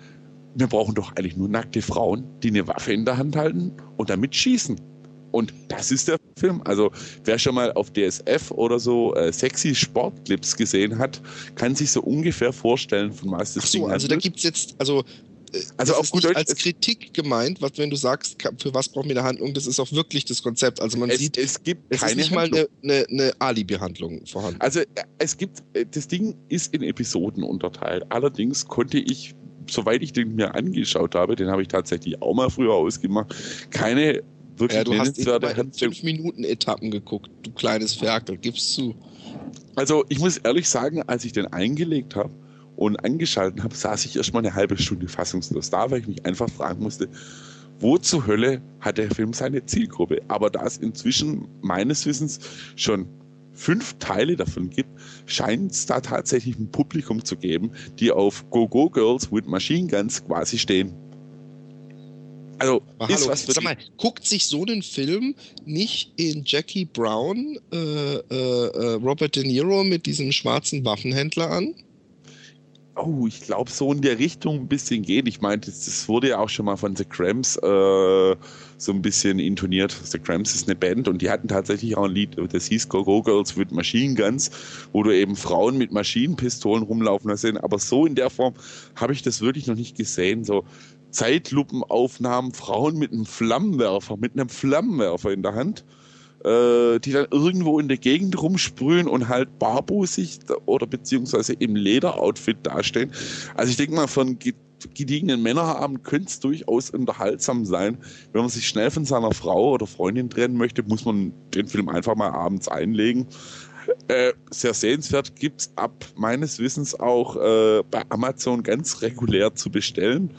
Wir brauchen doch eigentlich nur nackte Frauen, die eine Waffe in der Hand halten und damit schießen. Und das ist der Film. Also wer schon mal auf D S F oder so äh, sexy Sportclips gesehen hat, kann sich so ungefähr vorstellen, von was das Ach so, Ding also handelt. da gibt es jetzt, also Also das auf ist gut nicht Deutsch, als Kritik gemeint, was, wenn du sagst, für was brauchen wir eine Handlung, das ist auch wirklich das Konzept. Also man es, sieht, es gibt es keine ist nicht Handlung. mal eine, eine, eine Alibi-Handlung vorhanden. Also es gibt, das Ding ist in Episoden unterteilt. Allerdings konnte ich, soweit ich den mir angeschaut habe, den habe ich tatsächlich auch mal früher ausgemacht, keine wirklich Ja, du hast in nennenswerte in fünf Minuten Etappen geguckt, du kleines Ferkel, gib's zu. Also ich muss ehrlich sagen, als ich den eingelegt habe und angeschaltet habe, saß ich erst mal eine halbe Stunde fassungslos da, weil ich mich einfach fragen musste, wo zur Hölle hat der Film seine Zielgruppe? Aber da es inzwischen meines Wissens schon fünf Teile davon gibt, scheint es da tatsächlich ein Publikum zu geben, die auf Go-Go-Girls with Machine Guns quasi stehen. Also, Aber ist hallo, was für sag mal, guckt sich so einen Film nicht in Jackie Brown, äh, äh, Robert De Niro mit diesem schwarzen Waffenhändler an? Oh, ich glaube, so in der Richtung ein bisschen geht. Ich meine, das, das wurde ja auch schon mal von The Cramps äh, so ein bisschen intoniert. The Cramps ist eine Band und die hatten tatsächlich auch ein Lied, das hieß Go-Go Girls with Machine Guns, wo du eben Frauen mit Maschinenpistolen rumlaufen hast. Aber so in der Form habe ich das wirklich noch nicht gesehen. So Zeitlupenaufnahmen, Frauen mit einem Flammenwerfer, mit einem Flammenwerfer in der Hand, die dann irgendwo in der Gegend rumsprühen und halt barbusig oder beziehungsweise im Lederoutfit dastehen. Also ich denke mal, für einen gediegenen Männerabend könnte es durchaus unterhaltsam sein. Wenn man sich schnell von seiner Frau oder Freundin trennen möchte, muss man den Film einfach mal abends einlegen. Äh, sehr sehenswert, gibt es ab meines Wissens auch äh, bei Amazon ganz regulär zu bestellen.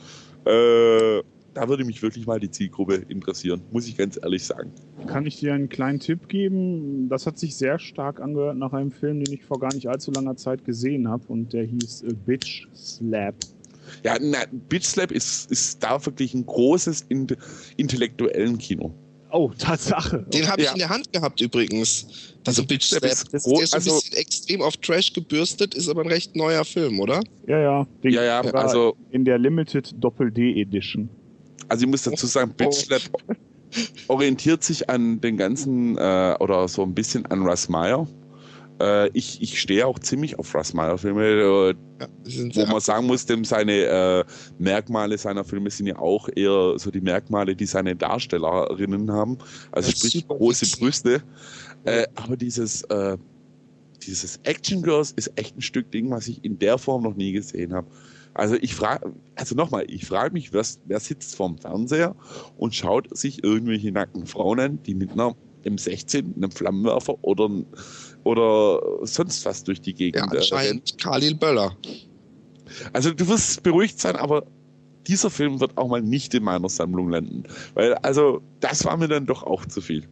Äh, Da würde mich wirklich mal die Zielgruppe interessieren, muss ich ganz ehrlich sagen. Kann ich dir einen kleinen Tipp geben? Das hat sich sehr stark angehört nach einem Film, den ich vor gar nicht allzu langer Zeit gesehen habe und der hieß äh, Bitch Slap. Ja, na, Bitch Slap ist, ist da wirklich ein großes in- intellektuellen Kino. Oh, Tatsache. Den habe ich Ja. in der Hand gehabt übrigens. Also Bitch Slap, ist das groß- der ist so ein also- bisschen extrem auf Trash gebürstet, ist aber ein recht neuer Film, oder? Ja, ja. Den Ja, ja, gibt's sogar also- in der Limited Doppel-D Edition. Also ich muss dazu sagen, Bitch Slap orientiert sich an den ganzen, äh, oder so ein bisschen an Russ Meyer. Äh, ich, ich stehe auch ziemlich auf Russ Meyer-Filme, äh, Ja, die sind wo sehr man sagen muss, dem seine äh, Merkmale seiner Filme sind ja auch eher so die Merkmale, die seine Darstellerinnen haben. Also Ja, sprich super große witzig. Brüste. Äh, aber dieses, äh, dieses Action Girls ist echt ein Stück Ding, was ich in der Form noch nie gesehen habe. Also ich frage, also nochmal, ich frage mich, wer, wer sitzt vorm Fernseher und schaut sich irgendwelche nackten Frauen an, die mit einer M sechzehn, einem Flammenwerfer oder, oder sonst was durch die Ja, Gegend äh, rennen. anscheinend Khalil Böller. Also du wirst beruhigt sein, aber dieser Film wird auch mal nicht in meiner Sammlung landen. Weil, also, das war mir dann doch auch zu viel.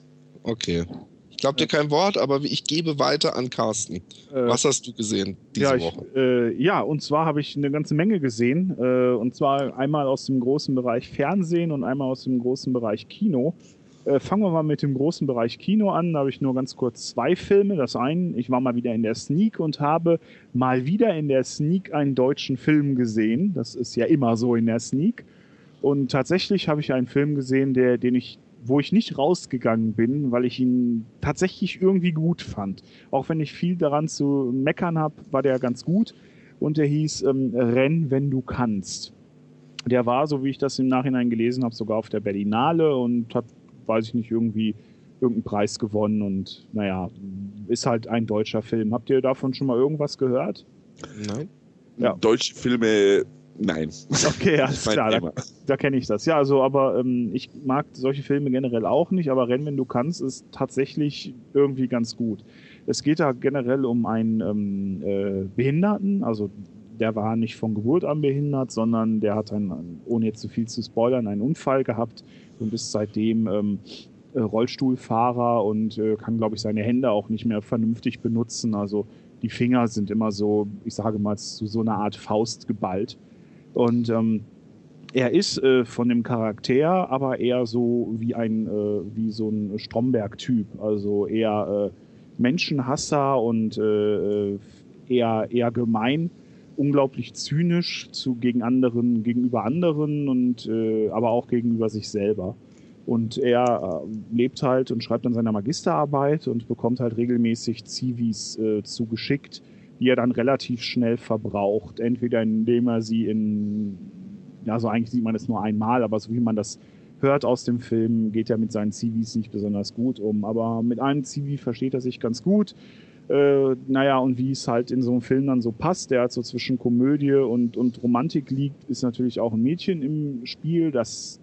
Okay. Ich glaube dir kein Wort, aber ich gebe weiter an Carsten. Äh, Was hast du gesehen diese ja, ich, Woche? äh, ja, und zwar habe ich eine ganze Menge gesehen. Äh, und zwar einmal aus dem großen Bereich Fernsehen und einmal aus dem großen Bereich Kino. Äh, fangen wir mal mit dem großen Bereich Kino an. Da habe ich nur ganz kurz zwei Filme. Das eine, ich war mal wieder in der Sneak und habe mal wieder in der Sneak einen deutschen Film gesehen. Das ist ja immer so in der Sneak. Und tatsächlich habe ich einen Film gesehen, der, den ich, wo ich nicht rausgegangen bin, weil ich ihn tatsächlich irgendwie gut fand. Auch wenn ich viel daran zu meckern habe, war der ganz gut. Und der hieß ähm, Renn, wenn du kannst. Der war, so wie ich das im Nachhinein gelesen habe, sogar auf der Berlinale und hat, weiß ich nicht, irgendwie irgendeinen Preis gewonnen. Und naja, ist halt ein deutscher Film. Habt ihr davon schon mal irgendwas gehört? Nein. Ja. Deutsche Filme, nein. Okay, alles Mein klar. Da, Thema. da kenne ich das. Ja, also, aber ähm, ich mag solche Filme generell auch nicht, aber Renn, wenn du kannst, ist tatsächlich irgendwie ganz gut. Es geht da generell um einen ähm, äh, Behinderten, also der war nicht von Geburt an behindert, sondern der hat einen, ohne jetzt zu viel zu spoilern, einen Unfall gehabt und ist seitdem ähm, äh, Rollstuhlfahrer und äh, kann, glaube ich, seine Hände auch nicht mehr vernünftig benutzen. Also die Finger sind immer so, ich sage mal, zu so einer Art Faust geballt. Und ähm, er ist äh, von dem Charakter aber eher so wie ein, äh, wie so ein Stromberg-Typ. Also eher äh, Menschenhasser und äh, eher, eher gemein, unglaublich zynisch zu, gegen anderen, gegenüber anderen und äh, aber auch gegenüber sich selber. Und er äh, lebt halt und schreibt an seiner Magisterarbeit und bekommt halt regelmäßig Zivis äh, zugeschickt, die er dann relativ schnell verbraucht. Entweder indem er sie in, ja, so eigentlich sieht man es nur einmal, aber so wie man das hört aus dem Film, geht er mit seinen Zivis nicht besonders gut um. Aber mit einem Zivi versteht er sich ganz gut. Äh, naja, und wie es halt in so einem Film dann so passt, der halt so zwischen Komödie und, und Romantik liegt, ist natürlich auch ein Mädchen im Spiel, das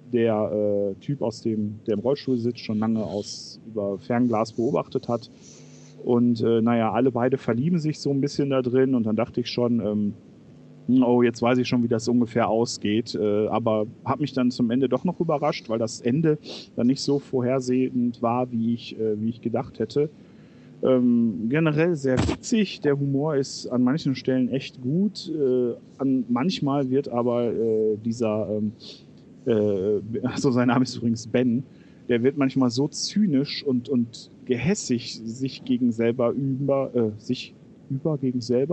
der äh, Typ, aus dem, der im Rollstuhl sitzt, schon lange aus über Fernglas beobachtet hat. Und äh, naja, alle beide verlieben sich so ein bisschen da drin und dann dachte ich schon, ähm, oh, jetzt weiß ich schon, wie das ungefähr ausgeht. Äh, aber habe mich dann zum Ende doch noch überrascht, weil das Ende dann nicht so vorhersehend war, wie ich, äh, wie ich gedacht hätte. Ähm, generell sehr witzig, der Humor ist an manchen Stellen echt gut. Äh, an, manchmal wird aber äh, dieser, ähm, äh, also sein Name ist übrigens Ben, der wird manchmal so zynisch und, und gehässig sich gegen selber über, äh, sich über gegen selber,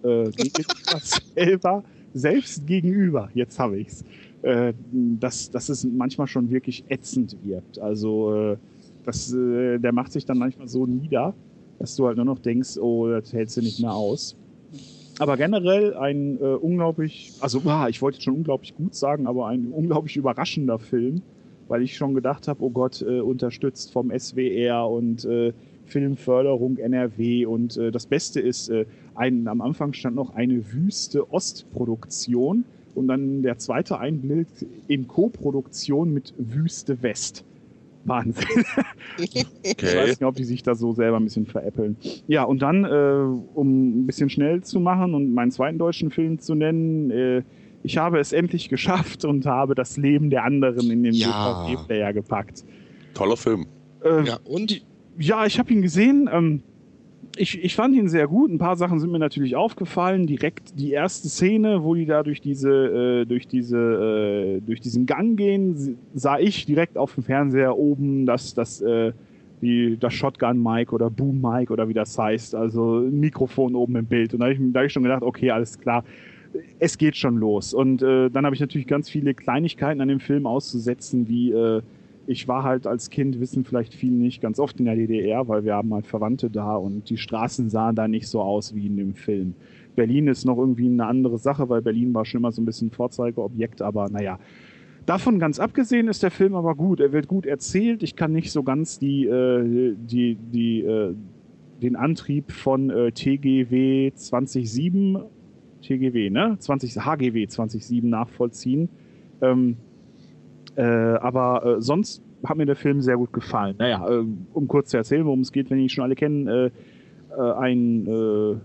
äh, gegenüber selber, selbst gegenüber, jetzt habe ich's, äh, dass, dass es manchmal schon wirklich ätzend wirkt. Also äh, das, äh, der macht sich dann manchmal so nieder, dass du halt nur noch denkst, oh, das hältst du nicht mehr aus. Aber generell ein äh, unglaublich, also ah, ich wollte schon unglaublich gut sagen, aber ein unglaublich überraschender Film, weil ich schon gedacht habe, oh Gott, äh, unterstützt vom S W R und äh, Filmförderung N R W und äh, das Beste ist, äh, ein, am Anfang stand noch eine Wüste Ostproduktion und dann der zweite Einbild in Co-Produktion mit Wüste West. Wahnsinn. Okay. Ich weiß nicht, ob die sich da so selber ein bisschen veräppeln. Ja, und dann, äh, um ein bisschen schnell zu machen und meinen zweiten deutschen Film zu nennen, äh, ich habe es endlich geschafft und habe das Leben der anderen in den ja. D V D-Player gepackt. Toller Film. Äh, ja, und? Ja, ich habe ihn gesehen. Ähm, ich, ich fand ihn sehr gut. Ein paar Sachen sind mir natürlich aufgefallen. Direkt die erste Szene, wo die da durch diese, äh, durch diese, äh, durch diesen Gang gehen, sah ich direkt auf dem Fernseher oben, dass das, äh, die, das Shotgun-Mic oder Boom-Mic oder wie das heißt, also ein Mikrofon oben im Bild. Und da habe ich, da hab ich schon gedacht, okay, alles klar, es geht schon los. Und äh, dann habe ich natürlich ganz viele Kleinigkeiten an dem Film auszusetzen, wie äh, ich war halt als Kind, wissen vielleicht viele nicht, ganz oft in der D D R, weil wir haben halt Verwandte da und die Straßen sahen da nicht so aus wie in dem Film. Berlin ist noch irgendwie eine andere Sache, weil Berlin war schon immer so ein bisschen Vorzeigeobjekt, aber naja. Davon ganz abgesehen ist der Film aber gut. Er wird gut erzählt. Ich kann nicht so ganz die, äh, die, die, äh, den Antrieb von äh, T G W zwanzig sieben, T G W, ne? zwanzig, H G W zwanzig sieben nachvollziehen. Ähm, Äh, aber äh, sonst hat mir der Film sehr gut gefallen. Naja, äh, um kurz zu erzählen, worum es geht, wenn die schon alle kennen, äh, äh, ein äh,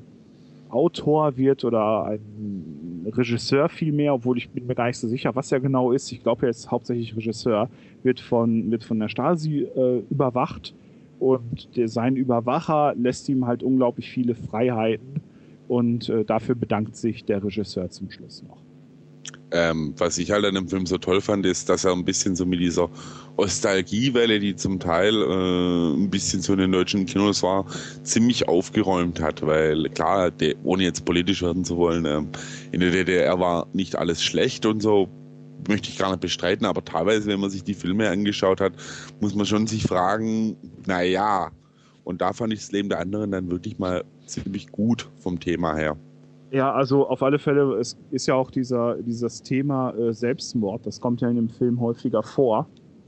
Autor wird oder ein Regisseur vielmehr, obwohl ich bin mir gar nicht so sicher, was er genau ist. Ich glaube, er ist hauptsächlich Regisseur, wird von, wird von der Stasi äh, überwacht und der, sein Überwacher lässt ihm halt unglaublich viele Freiheiten und äh, dafür bedankt sich der Regisseur zum Schluss noch. Ähm, was ich halt an dem Film so toll fand, ist, dass er ein bisschen so mit dieser Nostalgiewelle, die zum Teil äh, ein bisschen so in den deutschen Kinos war, ziemlich aufgeräumt hat, weil klar, der, ohne jetzt politisch werden zu wollen, äh, in der D D R war nicht alles schlecht und so, möchte ich gar nicht bestreiten, aber teilweise, wenn man sich die Filme angeschaut hat, muss man schon sich fragen, naja, und da fand ich das Leben der anderen dann wirklich mal ziemlich gut vom Thema her. Ja, also auf alle Fälle, es ist ja auch dieser, dieses Thema äh, Selbstmord, das kommt ja in dem Film häufiger vor.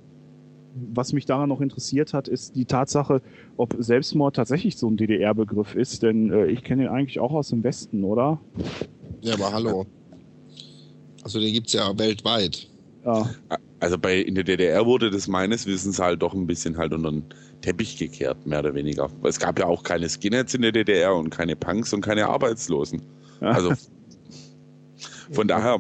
Was mich daran noch interessiert hat, ist die Tatsache, ob Selbstmord tatsächlich so ein D D R-Begriff ist, denn äh, ich kenne ihn eigentlich auch aus dem Westen, oder? Ja, aber hallo. Also den gibt's ja weltweit. Ja. Also bei, in der D D R wurde das meines Wissens halt doch ein bisschen halt unter den Teppich gekehrt, mehr oder weniger. Es gab ja auch keine Skinheads in der D D R und keine Punks und keine Arbeitslosen. Ja. Also von daher...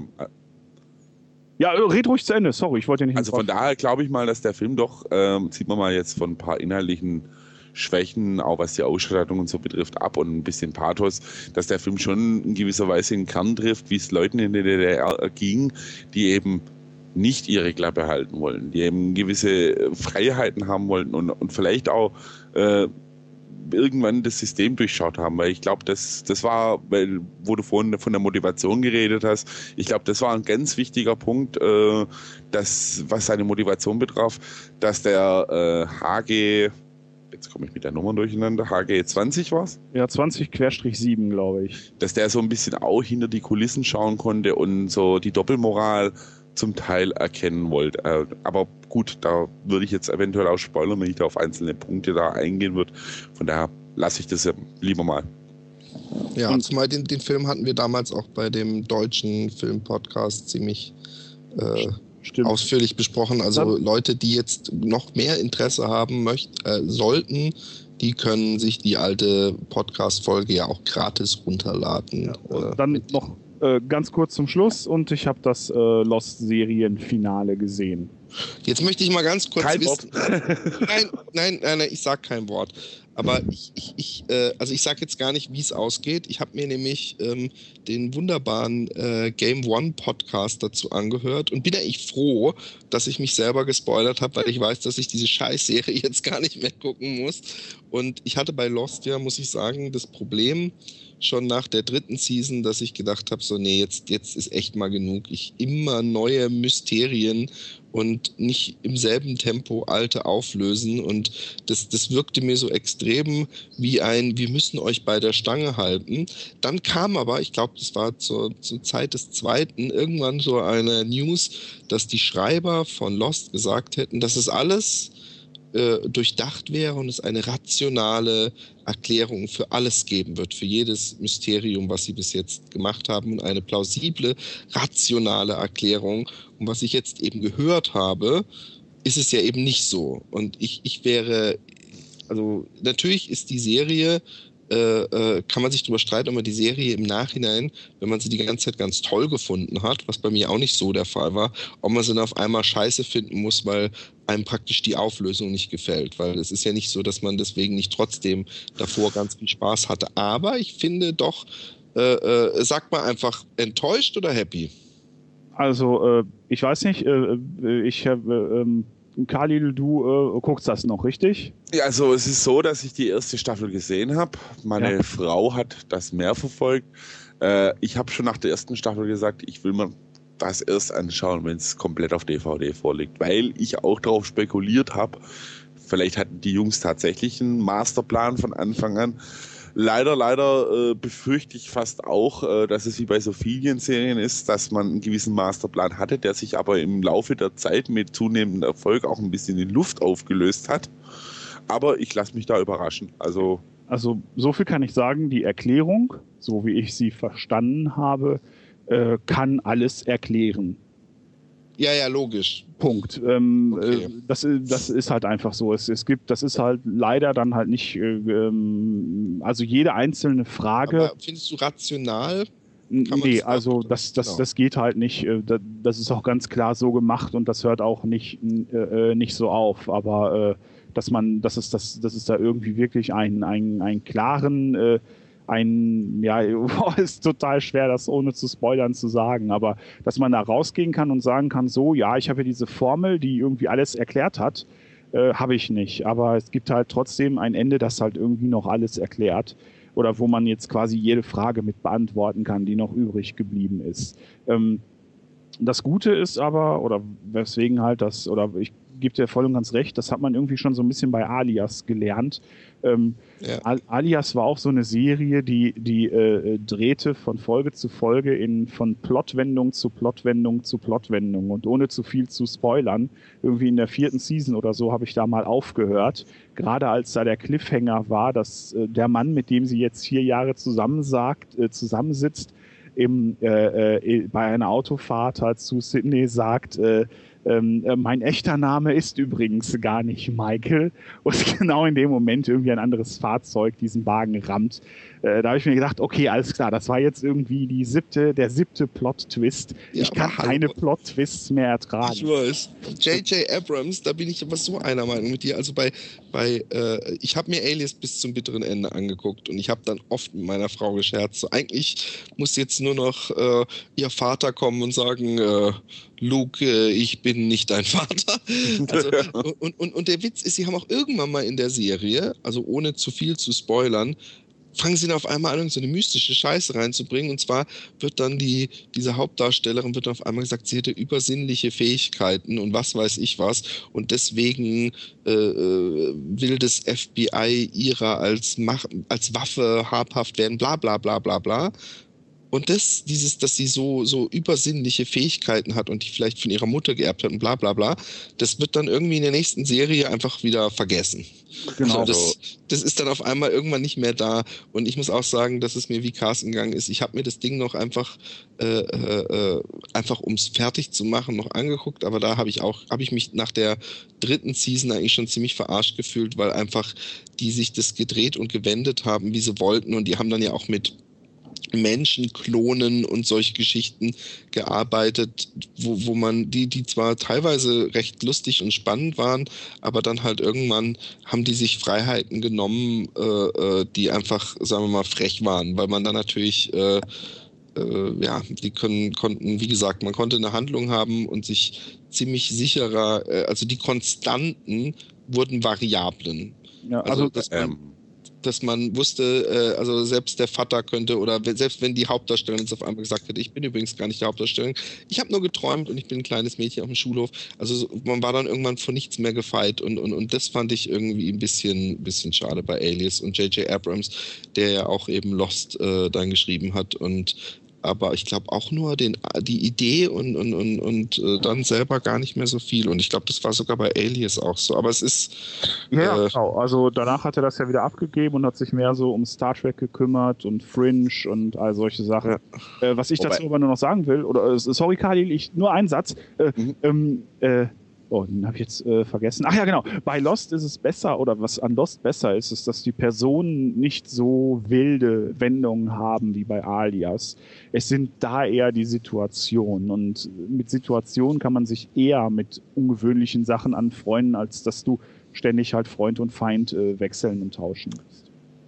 Ja, red ruhig zu Ende, sorry, ich wollte ja nicht... Also von daher glaube ich mal, dass der Film doch, ähm, sieht man mal jetzt von ein paar inhaltlichen Schwächen, auch was die Ausstattung und so betrifft, ab und ein bisschen Pathos, dass der Film schon in gewisser Weise den Kern trifft, wie es Leuten in der D D R ging, die eben nicht ihre Klappe halten wollten, die eben gewisse Freiheiten haben wollten und, und vielleicht auch äh, irgendwann das System durchschaut haben, weil ich glaube, das, das war, weil, wo du vorhin von der Motivation geredet hast, ich glaube, das war ein ganz wichtiger Punkt, äh, dass, was seine Motivation betraf, dass der äh, H G, jetzt komme ich mit der Nummer durcheinander, H G zwanzig war's? Ja, zwanzig sieben, glaube ich. Dass der so ein bisschen auch hinter die Kulissen schauen konnte und so die Doppelmoral zum Teil erkennen wollte. Äh, aber gut, da würde ich jetzt eventuell auch spoilern, wenn ich da auf einzelne Punkte da eingehen würde. Von daher lasse ich das ja lieber mal. Ja, zumal den, den Film hatten wir damals auch bei dem deutschen Film-Podcast ziemlich äh, ausführlich besprochen. Also Dann, Leute, die jetzt noch mehr Interesse haben möchten, äh, sollten, die können sich die alte Podcast-Folge ja auch gratis runterladen. Ja, äh, dann noch äh, ganz kurz zum Schluss und ich habe das äh, Lost-Serien-Finale gesehen. Jetzt möchte ich mal ganz kurz kein wissen. Wort. nein, nein, nein, nein, ich sag kein Wort. Aber ich, ich, ich äh, also ich sage jetzt gar nicht, wie es ausgeht. Ich habe mir nämlich ähm, den wunderbaren äh, Game One Podcast dazu angehört und bin eigentlich froh, dass ich mich selber gespoilert habe, weil ich weiß, dass ich diese Scheißserie jetzt gar nicht mehr gucken muss. Und ich hatte bei Lost ja, muss ich sagen, das Problem schon nach der dritten Season, dass ich gedacht habe, so nee, jetzt, jetzt ist echt mal genug. Ich immer neue Mysterien und nicht im selben Tempo alte auflösen. Und das, das wirkte mir so extrem wie ein, wir müssen euch bei der Stange halten. Dann kam aber, ich glaube, das war zur, zur Zeit des zweiten, irgendwann so eine News, dass die Schreiber von Lost gesagt hätten, dass es alles äh, durchdacht wäre und es eine rationale Erklärung für alles geben wird, für jedes Mysterium, was sie bis jetzt gemacht haben und eine plausible, rationale Erklärung. Und was ich jetzt eben gehört habe, ist es ja eben nicht so. Und ich, ich wäre, also natürlich ist die Serie, äh, äh, kann man sich darüber streiten, ob man die Serie im Nachhinein, wenn man sie die ganze Zeit ganz toll gefunden hat, was bei mir auch nicht so der Fall war, ob man sie dann auf einmal scheiße finden muss, weil einem praktisch die Auflösung nicht gefällt. Weil es ist ja nicht so, dass man deswegen nicht trotzdem davor ganz viel Spaß hatte. Aber ich finde doch, äh, äh, sagt man einfach enttäuscht oder happy? Also, äh, ich weiß nicht, äh, ich habe, ähm, Khalil, du äh, guckst das noch, richtig? Ja, also es ist so, dass ich die erste Staffel gesehen habe. Meine Ja. Frau hat das mehr verfolgt. Äh, ich habe schon nach der ersten Staffel gesagt, ich will mir das erst anschauen, wenn es komplett auf D V D vorliegt, weil ich auch darauf spekuliert habe, vielleicht hatten die Jungs tatsächlich einen Masterplan von Anfang an. Leider, leider äh, befürchte ich fast auch, äh, dass es wie bei so vielen Serien ist, dass man einen gewissen Masterplan hatte, der sich aber im Laufe der Zeit mit zunehmendem Erfolg auch ein bisschen in Luft aufgelöst hat. Aber ich lasse mich da überraschen. Also Also, so viel kann ich sagen, die Erklärung, so wie ich sie verstanden habe, äh, kann alles erklären. Ja, ja, logisch. Punkt. Ähm, Okay. äh, das, i- das ist halt einfach so. Es, es gibt, das ist halt leider dann halt nicht, äh, ähm, also jede einzelne Frage. Aber findest du rational? N- kann man Nee, das also machen? das, das, Genau. das geht halt nicht. äh, da- Das ist auch ganz klar so gemacht und das hört auch nicht, äh, äh, nicht so auf. Aber äh, dass man, dass es, dass, dass es da irgendwie wirklich einen, einen, einen klaren, äh, ein, ja, ist total schwer, das ohne zu spoilern zu sagen, aber dass man da rausgehen kann und sagen kann, so, ja, ich habe hier diese Formel, die irgendwie alles erklärt hat, äh, habe ich nicht. Aber es gibt halt trotzdem ein Ende, das halt irgendwie noch alles erklärt oder wo man jetzt quasi jede Frage mit beantworten kann, die noch übrig geblieben ist. Ähm, das Gute ist aber, oder weswegen halt das, oder ich gebe dir voll und ganz recht, das hat man irgendwie schon so ein bisschen bei Alias gelernt. Ähm, Ja. Al- Alias war auch so eine Serie, die, die äh, drehte von Folge zu Folge in, von Plotwendung zu Plotwendung zu Plotwendung. Und ohne zu viel zu spoilern, irgendwie in der vierten Season oder so habe ich da mal aufgehört. Gerade als da der Cliffhanger war, dass äh, der Mann, mit dem sie jetzt vier Jahre zusammensagt, äh, zusammensitzt, im, äh, äh, bei einer Autofahrt halt zu Sydney sagt, äh, ähm, äh, mein echter Name ist übrigens gar nicht Michael. Und genau in dem Moment irgendwie ein anderes Fahrzeug diesen Wagen rammt. Äh, da habe ich mir gedacht, okay, alles klar, das war jetzt irgendwie die siebte, der siebte Plot-Twist. Ja, Ich kann aber hallo. keine Plot-Twists mehr Ich ertragen. weiß. J J. Abrams, da bin ich aber so einer Meinung mit dir. Also bei, bei äh, ich habe mir Alias bis zum bitteren Ende angeguckt und ich habe dann oft mit meiner Frau gescherzt. So, eigentlich muss jetzt nur noch äh, ihr Vater kommen und sagen, äh, Luke, äh, ich bin nicht dein Vater. Also, und, und, und der Witz ist, sie haben auch irgendwann mal in der Serie, also ohne zu viel zu spoilern, fangen sie dann auf einmal an, so eine mystische Scheiße reinzubringen. Und zwar wird dann die, diese Hauptdarstellerin wird dann auf einmal gesagt, sie hätte übersinnliche Fähigkeiten und was weiß ich was. Und deswegen äh, äh, will das F B I ihrer als, Mach als Waffe habhaft werden, bla bla bla bla bla. Und das, dieses, dass sie so, so übersinnliche Fähigkeiten hat und die vielleicht von ihrer Mutter geerbt hat und bla bla bla, das wird dann irgendwie in der nächsten Serie einfach wieder vergessen. Genau. Also das, das ist dann auf einmal irgendwann nicht mehr da. Und ich muss auch sagen, dass es mir wie Carsten gegangen ist. Ich habe mir das Ding noch einfach, äh, äh, einfach um es fertig zu machen, noch angeguckt. Aber da habe ich auch, habe ich mich nach der dritten Season eigentlich schon ziemlich verarscht gefühlt, weil einfach die sich das gedreht und gewendet haben, wie sie wollten. Und die haben dann ja auch mit Menschen klonen und solche Geschichten gearbeitet, wo, wo man, die, die zwar teilweise recht lustig und spannend waren, aber dann halt irgendwann haben die sich Freiheiten genommen, äh, die einfach, sagen wir mal, frech waren, weil man dann natürlich, äh, äh, ja, die können, konnten, wie gesagt, man konnte eine Handlung haben und sich ziemlich sicherer, äh, also die Konstanten wurden Variablen. Ja, Also, also dass man, Ähm, dass man wusste, äh, also selbst der Vater könnte, oder we- selbst wenn die Hauptdarstellerin jetzt auf einmal gesagt hätte, ich bin übrigens gar nicht die Hauptdarstellerin, ich habe nur geträumt und ich bin ein kleines Mädchen auf dem Schulhof. Also so, man war dann irgendwann vor nichts mehr gefeit und, und, und das fand ich irgendwie ein bisschen, bisschen schade bei Alias und J J Abrams, der ja auch eben Lost äh, dann geschrieben hat und aber ich glaube auch nur den, die Idee und, und, und, und äh, dann selber gar nicht mehr so viel. Und ich glaube, das war sogar bei Alias auch so. Aber es ist. Ja, ja, äh, genau. Also danach hat er das ja wieder abgegeben und hat sich mehr so um Star Trek gekümmert und Fringe und all solche Sachen. Ja. Äh, was ich Wobei- dazu aber nur noch sagen will, oder äh, sorry Khalil, ich, nur ein Satz. Äh, Mhm. ähm, äh, oh, den habe ich jetzt äh, vergessen. Ach ja, genau. Bei Lost ist es besser, oder was an Lost besser ist, ist, dass die Personen nicht so wilde Wendungen haben wie bei Alias. Es sind da eher die Situationen. Und mit Situationen kann man sich eher mit ungewöhnlichen Sachen anfreunden, als dass du ständig halt Freund und Feind äh, wechseln und tauschen musst.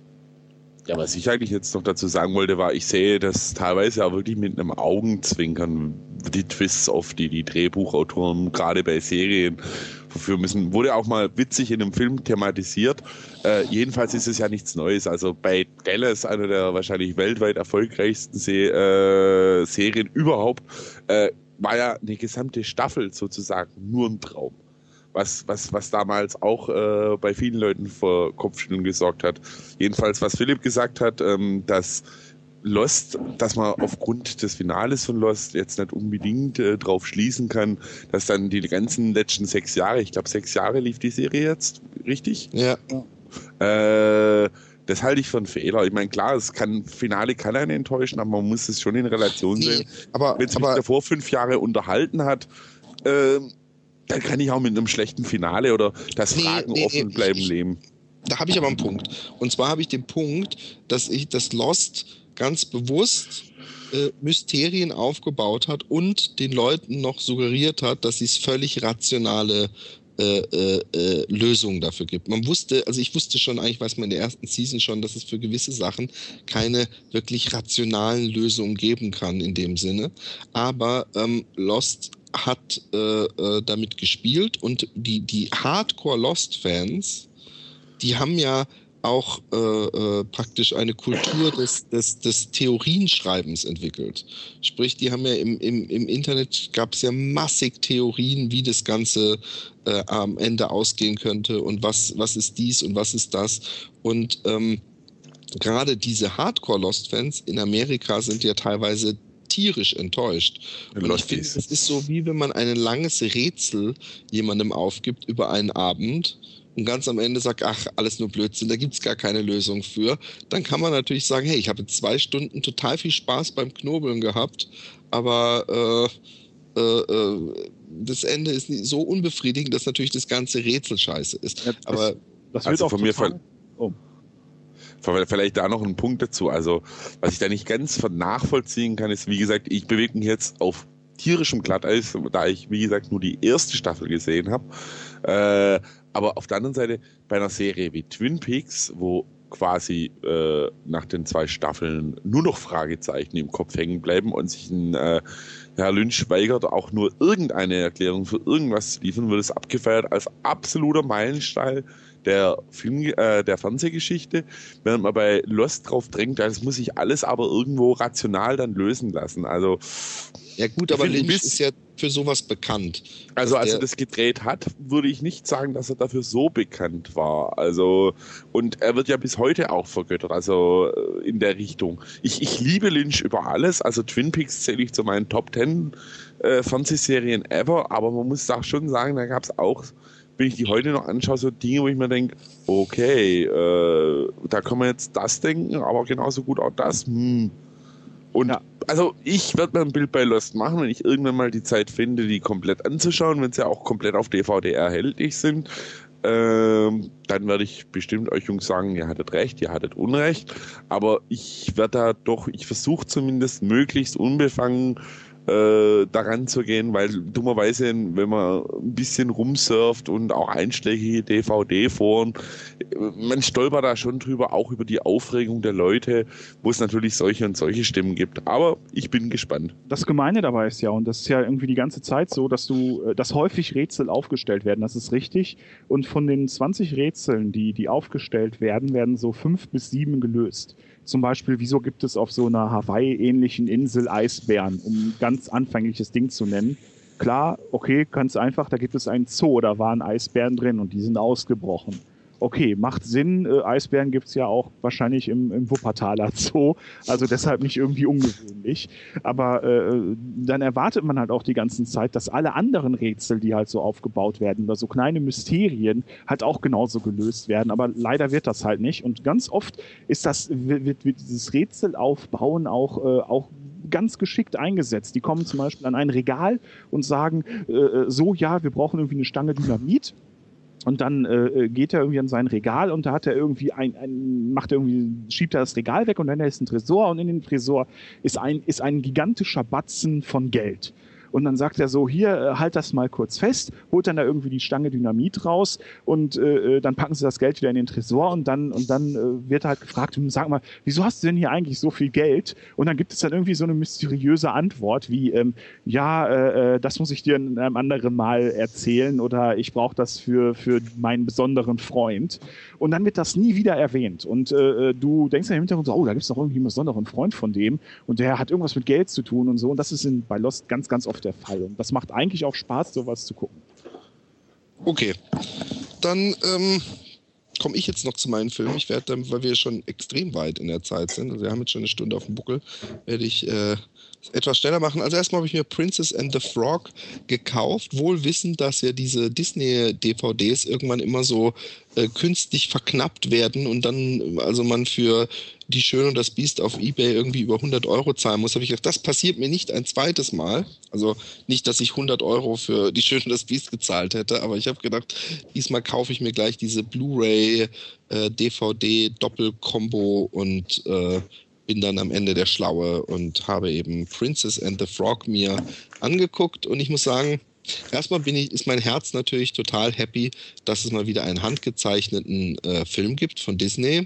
Ja, was ich eigentlich jetzt noch dazu sagen wollte, war, ich sehe das teilweise auch wirklich mit einem Augenzwinkern, die Twists auf die die Drehbuchautoren gerade bei Serien verführen müssen. Wurde auch mal witzig in einem Film thematisiert. Äh, jedenfalls ist es ja nichts Neues. Also bei Dallas, einer der wahrscheinlich weltweit erfolgreichsten Se äh, Serien überhaupt, äh, war ja eine gesamte Staffel sozusagen nur ein Traum. Was, was, was damals auch äh, bei vielen Leuten vor Kopfschütteln gesorgt hat. Jedenfalls, was Philipp gesagt hat, ähm, dass Lost, dass man aufgrund des Finales von Lost jetzt nicht unbedingt äh, drauf schließen kann, dass dann die ganzen letzten sechs Jahre, ich glaube sechs Jahre lief die Serie jetzt, richtig? Ja. Äh, das halte ich für einen Fehler. Ich meine, klar, das kann, Finale kann einen enttäuschen, aber man muss es schon in Relation Nee, sehen. aber, Wenn es mich aber davor fünf Jahre unterhalten hat, ähm, dann kann ich auch mit einem schlechten Finale oder das Nee, Fragen nee, offen nee, bleiben ich- leben. da habe ich aber einen Punkt. Und zwar habe ich den Punkt, dass ich das Lost ganz bewusst äh, Mysterien aufgebaut hat und den Leuten noch suggeriert hat, dass es völlig rationale äh, äh, äh, Lösungen dafür gibt. Man wusste, also ich wusste schon, eigentlich weiß man in der ersten Season schon, dass es für gewisse Sachen keine wirklich rationalen Lösungen geben kann in dem Sinne. Aber ähm, Lost hat äh, äh, damit gespielt und die, die Hardcore-Lost-Fans, die haben ja auch äh, äh, praktisch eine Kultur des, des, des Theorienschreibens entwickelt. Sprich, die haben ja im, im, im Internet gab es ja massig Theorien, wie das Ganze äh, am Ende ausgehen könnte und was, was ist dies und was ist das. Und ähm, gerade diese Hardcore-Lost-Fans in Amerika sind ja teilweise tierisch enttäuscht. Und ich finde, Losties. es ist so, wie wenn man ein langes Rätsel jemandem aufgibt über einen Abend und ganz am Ende sagt, ach, alles nur Blödsinn, da gibt's gar keine Lösung für. Dann kann man natürlich sagen, hey, ich habe jetzt zwei Stunden total viel Spaß beim Knobeln gehabt, aber äh, äh, äh, das Ende ist nie so unbefriedigend, dass natürlich das ganze Rätsel scheiße ist. Ja, das, Aber das wird also auch von mir total, oh. Vielleicht da noch ein Punkt dazu. Also, was ich da nicht ganz nachvollziehen kann, ist, wie gesagt, ich bewege mich jetzt auf tierischem Glatteis, da ich, wie gesagt, nur die erste Staffel gesehen habe. Äh, aber auf der anderen Seite, bei einer Serie wie Twin Peaks, wo quasi äh, nach den zwei Staffeln nur noch Fragezeichen im Kopf hängen bleiben und sich ein äh, Herr Lynch weigert, auch nur irgendeine Erklärung für irgendwas zu liefern, wird es abgefeiert als absoluter Meilenstein der Film, äh, der Fernsehgeschichte, während man bei Lost drauf drängt, das muss sich alles aber irgendwo rational dann lösen lassen. Also ja gut, ich aber find ein Lynch bisschen- ist ja für sowas bekannt. Also Dass als er der- das gedreht hat, würde ich nicht sagen, dass er dafür so bekannt war. Also und er wird ja bis heute auch vergöttert, also äh, in der Richtung. Ich, ich liebe Lynch über alles, also Twin Peaks zähle ich zu meinen Top Ten äh, Fernsehserien ever, aber man muss auch schon sagen, da gab es auch, wenn ich die heute noch anschaue, so Dinge, wo ich mir denke, okay, äh, da kann man jetzt das denken, aber genauso gut auch das. Hm. Und Ja. also ich werde mir ein Bild bei Lost machen, wenn ich irgendwann mal die Zeit finde, die komplett anzuschauen, wenn sie ja auch komplett auf D V D erhältlich sind. ähm, dann werde ich bestimmt euch Jungs sagen, ihr hattet recht, ihr hattet Unrecht. Aber ich werde da doch, ich versuche zumindest möglichst unbefangen äh, daran zu gehen, weil dummerweise, wenn man ein bisschen rumsurft und auch einschlägige D V D-Foren, man stolpert da schon drüber, auch über die Aufregung der Leute, wo es natürlich solche und solche Stimmen gibt. Aber ich bin gespannt. Das Gemeine dabei ist ja, und das ist ja irgendwie die ganze Zeit so, dass du, dass häufig Rätsel aufgestellt werden, das ist richtig. Und von den zwanzig Rätseln, die, die aufgestellt werden, werden so fünf bis sieben gelöst. Zum Beispiel, wieso gibt es auf so einer Hawaii-ähnlichen Insel Eisbären, um ein ganz anfängliches Ding zu nennen. Klar, okay, ganz einfach, da gibt es einen Zoo, da waren Eisbären drin und die sind ausgebrochen. Okay, macht Sinn, äh, Eisbären gibt es ja auch wahrscheinlich im, im Wuppertaler Zoo, also deshalb nicht irgendwie ungewöhnlich. Aber äh, dann erwartet man halt auch die ganze Zeit, dass alle anderen Rätsel, die halt so aufgebaut werden, oder so kleine Mysterien, halt auch genauso gelöst werden. Aber leider wird das halt nicht. Und ganz oft ist das, wird, wird dieses Rätselaufbauen auch, äh, auch ganz geschickt eingesetzt. Die kommen zum Beispiel an ein Regal und sagen, äh, so, ja, wir brauchen irgendwie eine Stange Dynamit. Und dann äh, geht er irgendwie an sein Regal und da hat er irgendwie ein, ein, macht er irgendwie, schiebt er das Regal weg und dann ist ein Tresor und in dem Tresor ist ein, ist ein gigantischer Batzen von Geld. Und dann sagt er so, hier, halt das mal kurz fest, holt dann da irgendwie die Stange Dynamit raus und äh, dann packen sie das Geld wieder in den Tresor und dann, und dann äh, wird halt gefragt, sag mal, wieso hast du denn hier eigentlich so viel Geld? Und dann gibt es dann irgendwie so eine mysteriöse Antwort wie, ähm, ja, äh, das muss ich dir in einem anderen Mal erzählen oder ich brauche das für, für meinen besonderen Freund. Und dann wird das nie wieder erwähnt. Und äh, du denkst ja im Hintergrund so, oh, da gibt es doch irgendwie einen besonderen Freund von dem und der hat irgendwas mit Geld zu tun und so. Und das ist in, bei Lost ganz, ganz oft der Fall. Und das macht eigentlich auch Spaß, sowas zu gucken. Okay, dann ähm, komme ich jetzt noch zu meinen Filmen. Ich werde dann, weil wir schon extrem weit in der Zeit sind, also wir haben jetzt schon eine Stunde auf dem Buckel, werde ich äh, etwas schneller machen. Also erstmal habe ich mir Princess and the Frog gekauft, wohl wissend, dass ja diese Disney-D V Ds irgendwann immer so äh, künstlich verknappt werden und dann, also man für Die Schöne und das Biest auf eBay irgendwie über hundert Euro zahlen muss, habe ich gedacht, das passiert mir nicht ein zweites Mal. Also nicht, dass ich hundert Euro für Die Schöne und das Biest gezahlt hätte, aber ich habe gedacht, diesmal kaufe ich mir gleich diese Blu-ray, äh, D V D, Doppelkombo und äh, bin dann am Ende der Schlaue und habe eben Princess and the Frog mir angeguckt und ich muss sagen, erstmal bin ich, ist mein Herz natürlich total happy, dass es mal wieder einen handgezeichneten äh, Film gibt von Disney.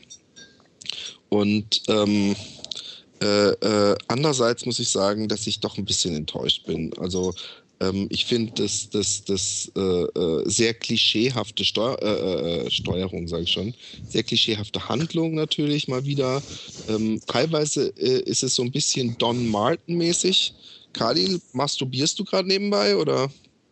Und ähm, äh, äh, andererseits muss ich sagen, dass ich doch ein bisschen enttäuscht bin. Also ähm, ich finde das, das, das äh, äh, sehr klischeehafte Steu äh, äh, Steuerung, sage ich schon, sehr klischeehafte Handlung natürlich mal wieder. Ähm, teilweise äh, ist es so ein bisschen Don Martin-mäßig. Khalil, masturbierst du gerade nebenbei, oder?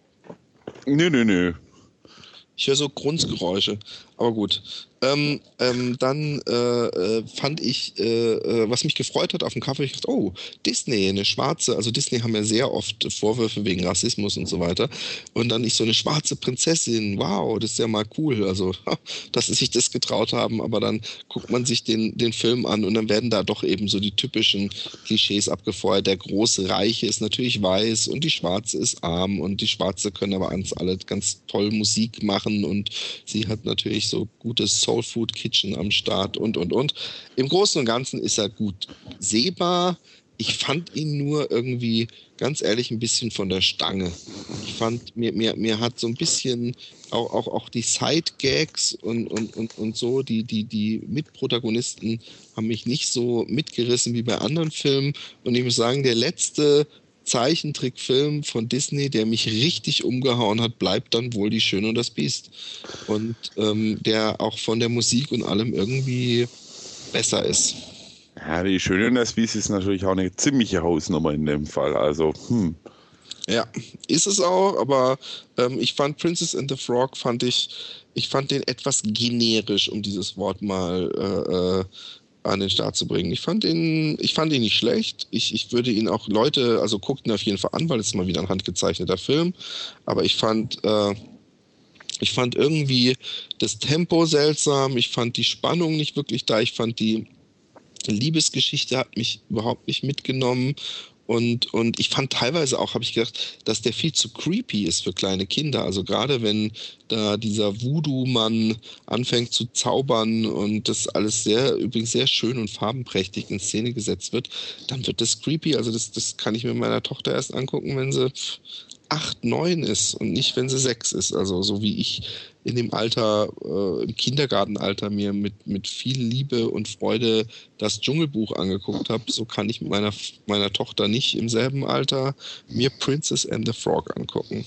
Nö, nö, nö. Ich höre so Grunzgeräusche, aber gut. Ähm, ähm, dann äh, äh, fand ich, äh, äh, was mich gefreut hat auf dem Cover, ich dachte, oh, Disney, eine schwarze, also Disney haben ja sehr oft Vorwürfe wegen Rassismus und so weiter. Und dann nicht so eine schwarze Prinzessin, wow, das ist ja mal cool, also, dass sie sich das getraut haben, aber dann guckt man sich den, den Film an und dann werden da doch eben so die typischen Klischees abgefeuert. Der große Reiche ist natürlich weiß und die Schwarze ist arm und die Schwarze können aber ans alle ganz toll Musik machen und sie hat natürlich so gutes Soul Food Kitchen am Start und, und, und. Im Großen und Ganzen ist er gut sehbar. Ich fand ihn nur irgendwie, ganz ehrlich, ein bisschen von der Stange. Ich fand, mir, mir, mir hat so ein bisschen auch, auch, auch die Side-Gags und, und, und, und so, die, die, die Mitprotagonisten haben mich nicht so mitgerissen wie bei anderen Filmen. Und ich muss sagen, der letzte Zeichentrickfilm von Disney, der mich richtig umgehauen hat, bleibt dann wohl Die Schöne und das Biest. Und ähm, der auch von der Musik und allem irgendwie besser ist. Ja, Die Schöne und das Biest ist natürlich auch eine ziemliche Hausnummer in dem Fall. Also, hm. Ja, ist es auch, aber ähm, ich fand Princess and the Frog, fand ich, ich fand den etwas generisch, um dieses Wort mal äh, äh, an den Start zu bringen. Ich fand ihn, ich fand ihn nicht schlecht. Ich, ich würde ihn auch, Leute, also guckt ihn auf jeden Fall an, weil es ist mal wieder ein handgezeichneter Film. Aber ich fand, äh, ich fand irgendwie das Tempo seltsam. Ich fand die Spannung nicht wirklich da. Ich fand die Liebesgeschichte hat mich überhaupt nicht mitgenommen. Und, und ich fand teilweise auch, habe ich gedacht, dass der viel zu creepy ist für kleine Kinder. Also gerade wenn da dieser Voodoo-Mann anfängt zu zaubern und das alles sehr, übrigens sehr schön und farbenprächtig in Szene gesetzt wird, dann wird das creepy. Also das, das kann ich mir meiner Tochter erst angucken, wenn sie acht, neun ist und nicht, wenn sie sechs ist. Also so wie ich in dem Alter, äh, im Kindergartenalter mir mit, mit viel Liebe und Freude das Dschungelbuch angeguckt habe, so kann ich mit meiner, meiner Tochter nicht im selben Alter mir Princess and the Frog angucken.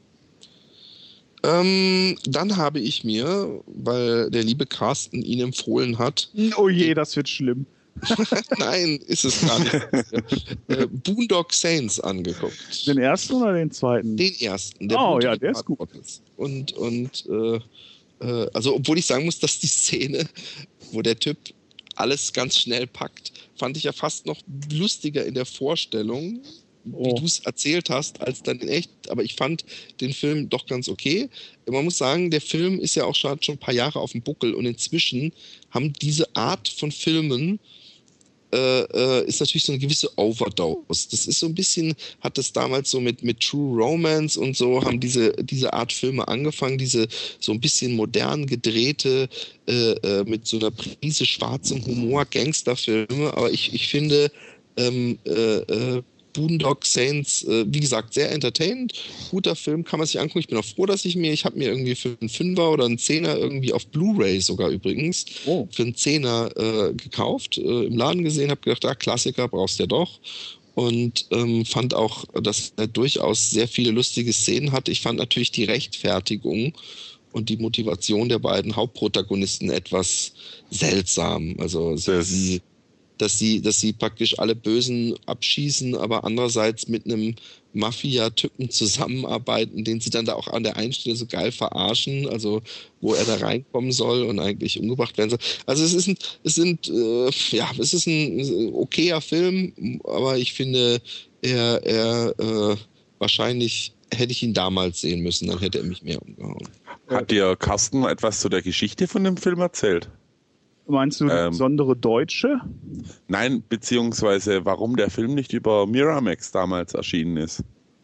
Ähm, dann habe ich mir, weil der liebe Carsten ihn empfohlen hat. Oh je, das wird schlimm. Nein, ist es gar nicht. äh, Boondock Saints angeguckt. Den ersten oder den zweiten? Den ersten. Der oh ja, der ist gut. Und, und äh, äh, also obwohl ich sagen muss, dass die Szene, wo der Typ alles ganz schnell packt, fand ich ja fast noch lustiger in der Vorstellung, wie Oh. du es erzählt hast, als dann in echt. Aber ich fand den Film doch ganz okay. Man muss sagen, der Film ist ja auch schon, schon ein paar Jahre auf dem Buckel und inzwischen haben diese Art von Filmen Äh, äh, ist natürlich so eine gewisse Overdose. Das ist so ein bisschen, hat das damals so mit, mit True Romance und so, haben diese, diese Art Filme angefangen, diese so ein bisschen modern gedrehte, äh, äh, mit so einer Prise schwarzem Humor, Gangsterfilme, aber ich, ich finde, ähm, äh, äh, Boondock Saints, äh, wie gesagt, sehr entertainend, guter Film, kann man sich angucken. Ich bin auch froh, dass ich mir, ich habe mir irgendwie für einen Fünfer oder einen Zehner irgendwie auf Blu-ray sogar übrigens, Oh. für einen Zehner äh, gekauft, äh, im Laden gesehen, habe gedacht, ah, Klassiker brauchst du ja doch. Und ähm, fand auch, dass er durchaus sehr viele lustige Szenen hat. Ich fand natürlich die Rechtfertigung und die Motivation der beiden Hauptprotagonisten etwas seltsam. Also sie, Das- sie dass sie, dass sie praktisch alle Bösen abschießen, aber andererseits mit einem Mafia-Typen zusammenarbeiten, den sie dann da auch an der einen Stelle so geil verarschen, also wo er da reinkommen soll und eigentlich umgebracht werden soll. Also es ist ein, es sind, äh, ja, es ist ein okayer Film, aber ich finde, er, er äh, wahrscheinlich hätte ich ihn damals sehen müssen, dann hätte er mich mehr umgehauen. Hat dir Carsten etwas zu der Geschichte von dem Film erzählt? Meinst du Ähm. besondere Deutsche? Nein, beziehungsweise warum der Film nicht über Miramax damals erschienen ist.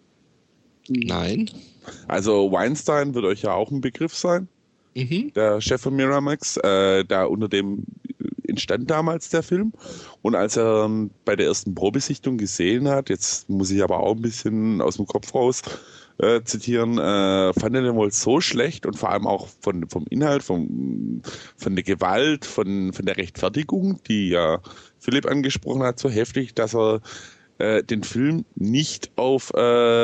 Nein. Also Weinstein wird euch ja auch ein Begriff sein, Mhm. der Chef von Miramax, äh, da unter dem entstand damals der Film. Und als er ähm, bei der ersten Probesichtung gesehen hat, jetzt muss ich aber auch ein bisschen aus dem Kopf raus äh, zitieren, äh, fand er den wohl so schlecht und vor allem auch von, vom Inhalt, vom, von der Gewalt, von, von der Rechtfertigung, die ja Philipp angesprochen hat, so heftig, dass er äh, den Film nicht auf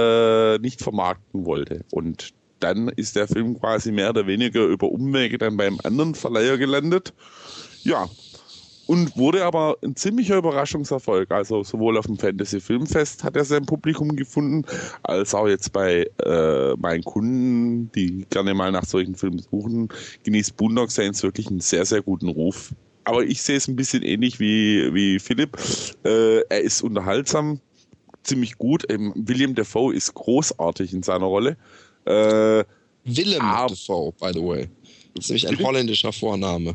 äh, nicht vermarkten wollte. Und dann ist der Film quasi mehr oder weniger über Umwege dann beim anderen Verleiher gelandet. Ja, und wurde aber ein ziemlicher Überraschungserfolg. Also sowohl auf dem Fantasy-Filmfest hat er sein Publikum gefunden, als auch jetzt bei äh, meinen Kunden, die gerne mal nach solchen Filmen suchen, genießt Boondock Saints wirklich einen sehr, sehr guten Ruf. Aber ich sehe es ein bisschen ähnlich wie, wie Philipp. Äh, er ist unterhaltsam, ziemlich gut. Ähm, William Dafoe ist großartig in seiner Rolle. Äh, Willem Ah. Dafoe, by the way. Das ist nämlich ein Bitte? holländischer Vorname.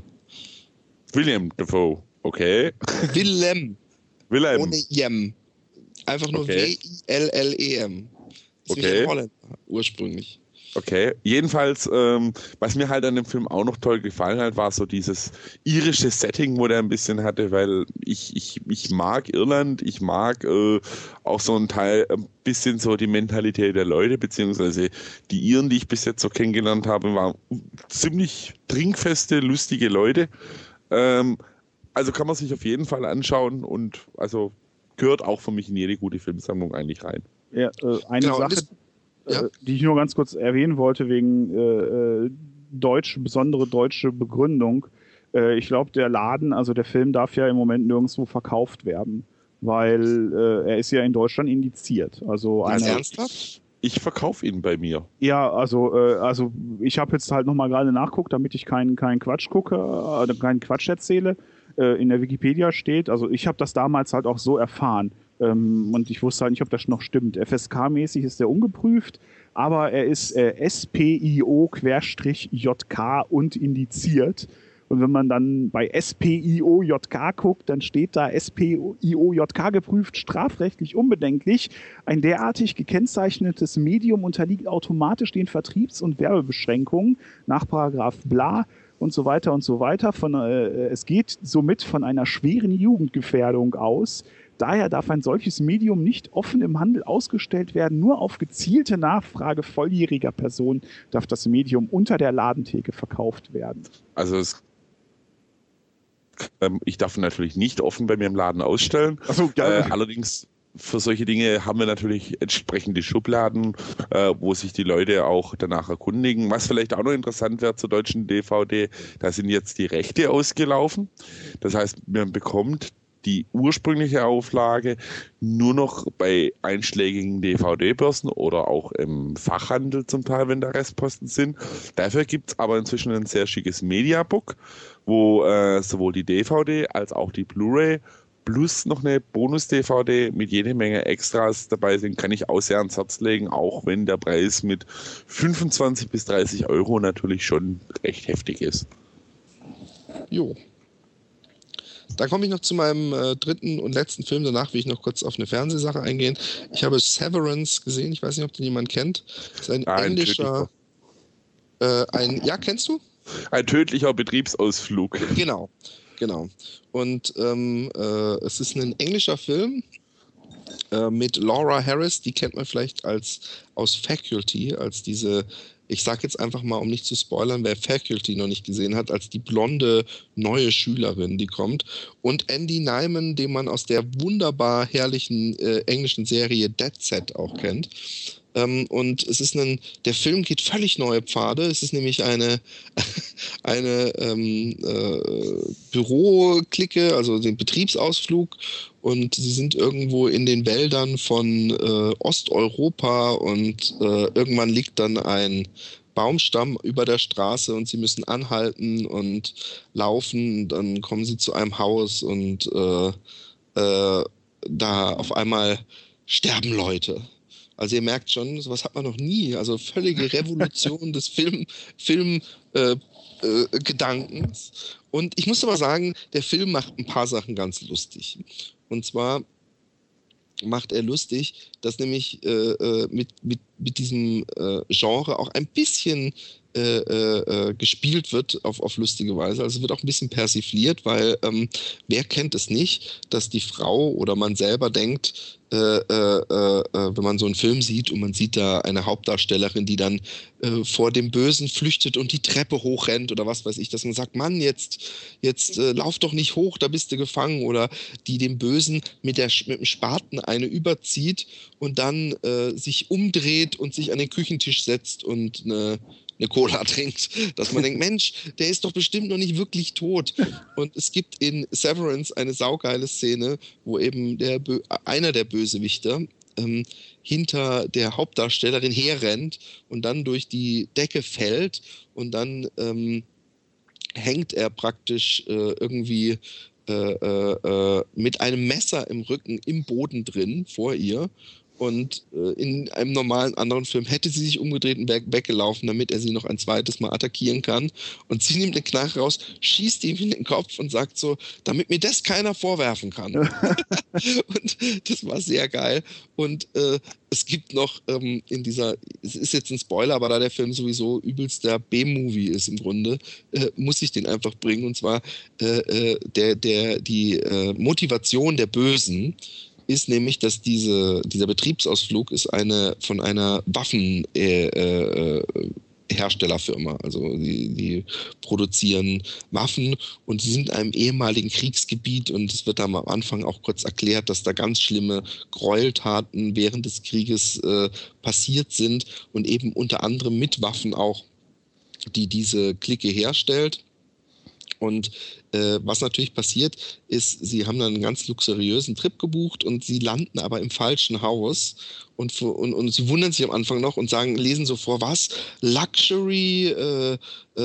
William Dafoe, okay. Willem, Willem, ohne Jem. Einfach nur Okay. W I L L E M. Das ist Okay. nämlich ein Holländer ursprünglich. okay. Jedenfalls, ähm, was mir halt an dem Film auch noch toll gefallen hat, war so dieses irische Setting, wo der ein bisschen hatte, weil ich, ich, ich mag Irland, ich mag äh, auch so ein Teil, ein bisschen so die Mentalität der Leute, beziehungsweise die Iren, die ich bis jetzt so kennengelernt habe, waren ziemlich trinkfeste, lustige Leute. Ähm, also kann man sich auf jeden Fall anschauen und also gehört auch für mich in jede gute Filmsammlung eigentlich rein. Ja, äh, eine Genau, Sache, das- ja. äh, die ich nur ganz kurz erwähnen wollte, wegen äh, äh, deutsche, besondere deutsche Begründung. Äh, ich glaube, der Laden, also der Film darf ja im Moment nirgendwo verkauft werden, weil äh, er ist ja in Deutschland indiziert. Also Ganz eine, ernsthaft? Ich verkaufe ihn bei mir. ja, also, äh, also ich habe jetzt halt nochmal gerade nachguckt, damit ich keinen keinen Quatsch gucke, äh, keinen Quatsch erzähle. Äh, in der Wikipedia steht, also ich habe das damals halt auch so erfahren. Ähm, und ich wusste halt nicht, ob das noch stimmt. F S K-mäßig ist er ungeprüft, aber er ist äh, S P I O J K und indiziert. Und wenn man dann bei S P I O J K guckt, dann steht da S P I O J K geprüft, strafrechtlich unbedenklich. Ein derartig gekennzeichnetes Medium unterliegt automatisch den Vertriebs- und Werbebeschränkungen nach Paragraph bla und so weiter und so weiter. Von, äh, es geht somit von einer schweren Jugendgefährdung aus. Daher darf ein solches Medium nicht offen im Handel ausgestellt werden. Nur auf gezielte Nachfrage volljähriger Personen darf das Medium unter der Ladentheke verkauft werden. Also es, ähm, ich darf natürlich nicht offen bei mir im Laden ausstellen. Ach so, ja. äh, allerdings für solche Dinge haben wir natürlich entsprechende Schubladen, äh, wo sich die Leute auch danach erkundigen. Was vielleicht auch noch interessant wäre zur deutschen D V D, da sind jetzt die Rechte ausgelaufen. Das heißt, man bekommt die ursprüngliche Auflage nur noch bei einschlägigen D V D-Börsen oder auch im Fachhandel zum Teil, wenn da Restposten sind. Dafür gibt es aber inzwischen ein sehr schickes Mediabook, wo äh, sowohl die D V D als auch die Blu-ray plus noch eine Bonus-D V D mit jede Menge Extras dabei sind, kann ich auch sehr ans Herz legen, auch wenn der Preis mit fünfundzwanzig bis dreißig Euro natürlich schon recht heftig ist. Jo. Dann komme ich noch zu meinem äh, dritten und letzten Film. Danach will ich noch kurz auf eine Fernsehsache eingehen. Ich habe Severance gesehen. Ich weiß nicht, ob den jemand kennt. Das ist ein, ein englischer... Äh, ein, ja, kennst du? Ein tödlicher Betriebsausflug. Genau, genau. Und ähm, äh, es ist ein englischer Film äh, mit Laura Harris. Die kennt man vielleicht als aus Faculty, als diese... Ich sage jetzt einfach mal, um nicht zu spoilern, wer Faculty noch nicht gesehen hat, als die blonde neue Schülerin, die kommt. Und Andy Nyman, den man aus der wunderbar herrlichen äh, englischen Serie Dead Set auch kennt. Ähm, und es ist ein, der Film geht völlig neue Pfade. Es ist nämlich eine, eine ähm, äh, Büroklicke, also den Betriebsausflug. Und sie sind irgendwo in den Wäldern von äh, Osteuropa und äh, irgendwann liegt dann ein Baumstamm über der Straße und sie müssen anhalten und laufen. Dann kommen sie zu einem Haus und äh, äh, da auf einmal sterben Leute. Also ihr merkt schon, sowas hat man noch nie. Also völlige Revolution des Film, Film äh, äh, Gedankens. Und ich muss aber sagen, der Film macht ein paar Sachen ganz lustig. Und zwar macht er lustig, dass nämlich äh, mit, mit, mit diesem äh, Genre auch ein bisschen äh, äh, gespielt wird auf, auf lustige Weise. Also wird auch ein bisschen persifliert, weil ähm, wer kennt es nicht, dass die Frau oder man selber denkt, äh, äh, äh, wenn man so einen Film sieht und man sieht da eine Hauptdarstellerin, die dann äh, vor dem Bösen flüchtet und die Treppe hochrennt oder was weiß ich, dass man sagt, Mann, jetzt, jetzt äh, lauf doch nicht hoch, da bist du gefangen, oder die dem Bösen mit, der, mit dem Spaten eine überzieht und dann äh, sich umdreht und sich an den Küchentisch setzt und eine eine Cola trinkt, dass man denkt, Mensch, der ist doch bestimmt noch nicht wirklich tot. Und es gibt in Severance eine saugeile Szene, wo eben der Bö- einer der Bösewichter ähm, hinter der Hauptdarstellerin herrennt und dann durch die Decke fällt und dann ähm, hängt er praktisch äh, irgendwie äh, äh, mit einem Messer im Rücken im Boden drin vor ihr. Und äh, in einem normalen anderen Film hätte sie sich umgedreht und wäre weggelaufen, damit er sie noch ein zweites Mal attackieren kann. Und sie nimmt eine Knarre raus, schießt ihm in den Kopf und sagt so, damit mir das keiner vorwerfen kann. Und das war sehr geil. Und äh, es gibt noch ähm, in dieser, es ist jetzt ein Spoiler, aber da der Film sowieso übelst der B-Movie ist im Grunde, äh, muss ich den einfach bringen. Und zwar äh, äh, der, der, die äh, Motivation der Bösen ist nämlich, dass diese, dieser Betriebsausflug ist eine von einer Waffen äh, äh, Herstellerfirma, also die, die produzieren Waffen und sie sind in einem ehemaligen Kriegsgebiet und es wird am Anfang auch kurz erklärt, dass da ganz schlimme Gräueltaten während des Krieges äh, passiert sind und eben unter anderem mit Waffen auch, die diese Clique herstellt. Und Äh, was natürlich passiert, ist, sie haben dann einen ganz luxuriösen Trip gebucht und sie landen aber im falschen Haus und, und, und sie wundern sich am Anfang noch und sagen, lesen so vor, was? Luxury, äh, äh,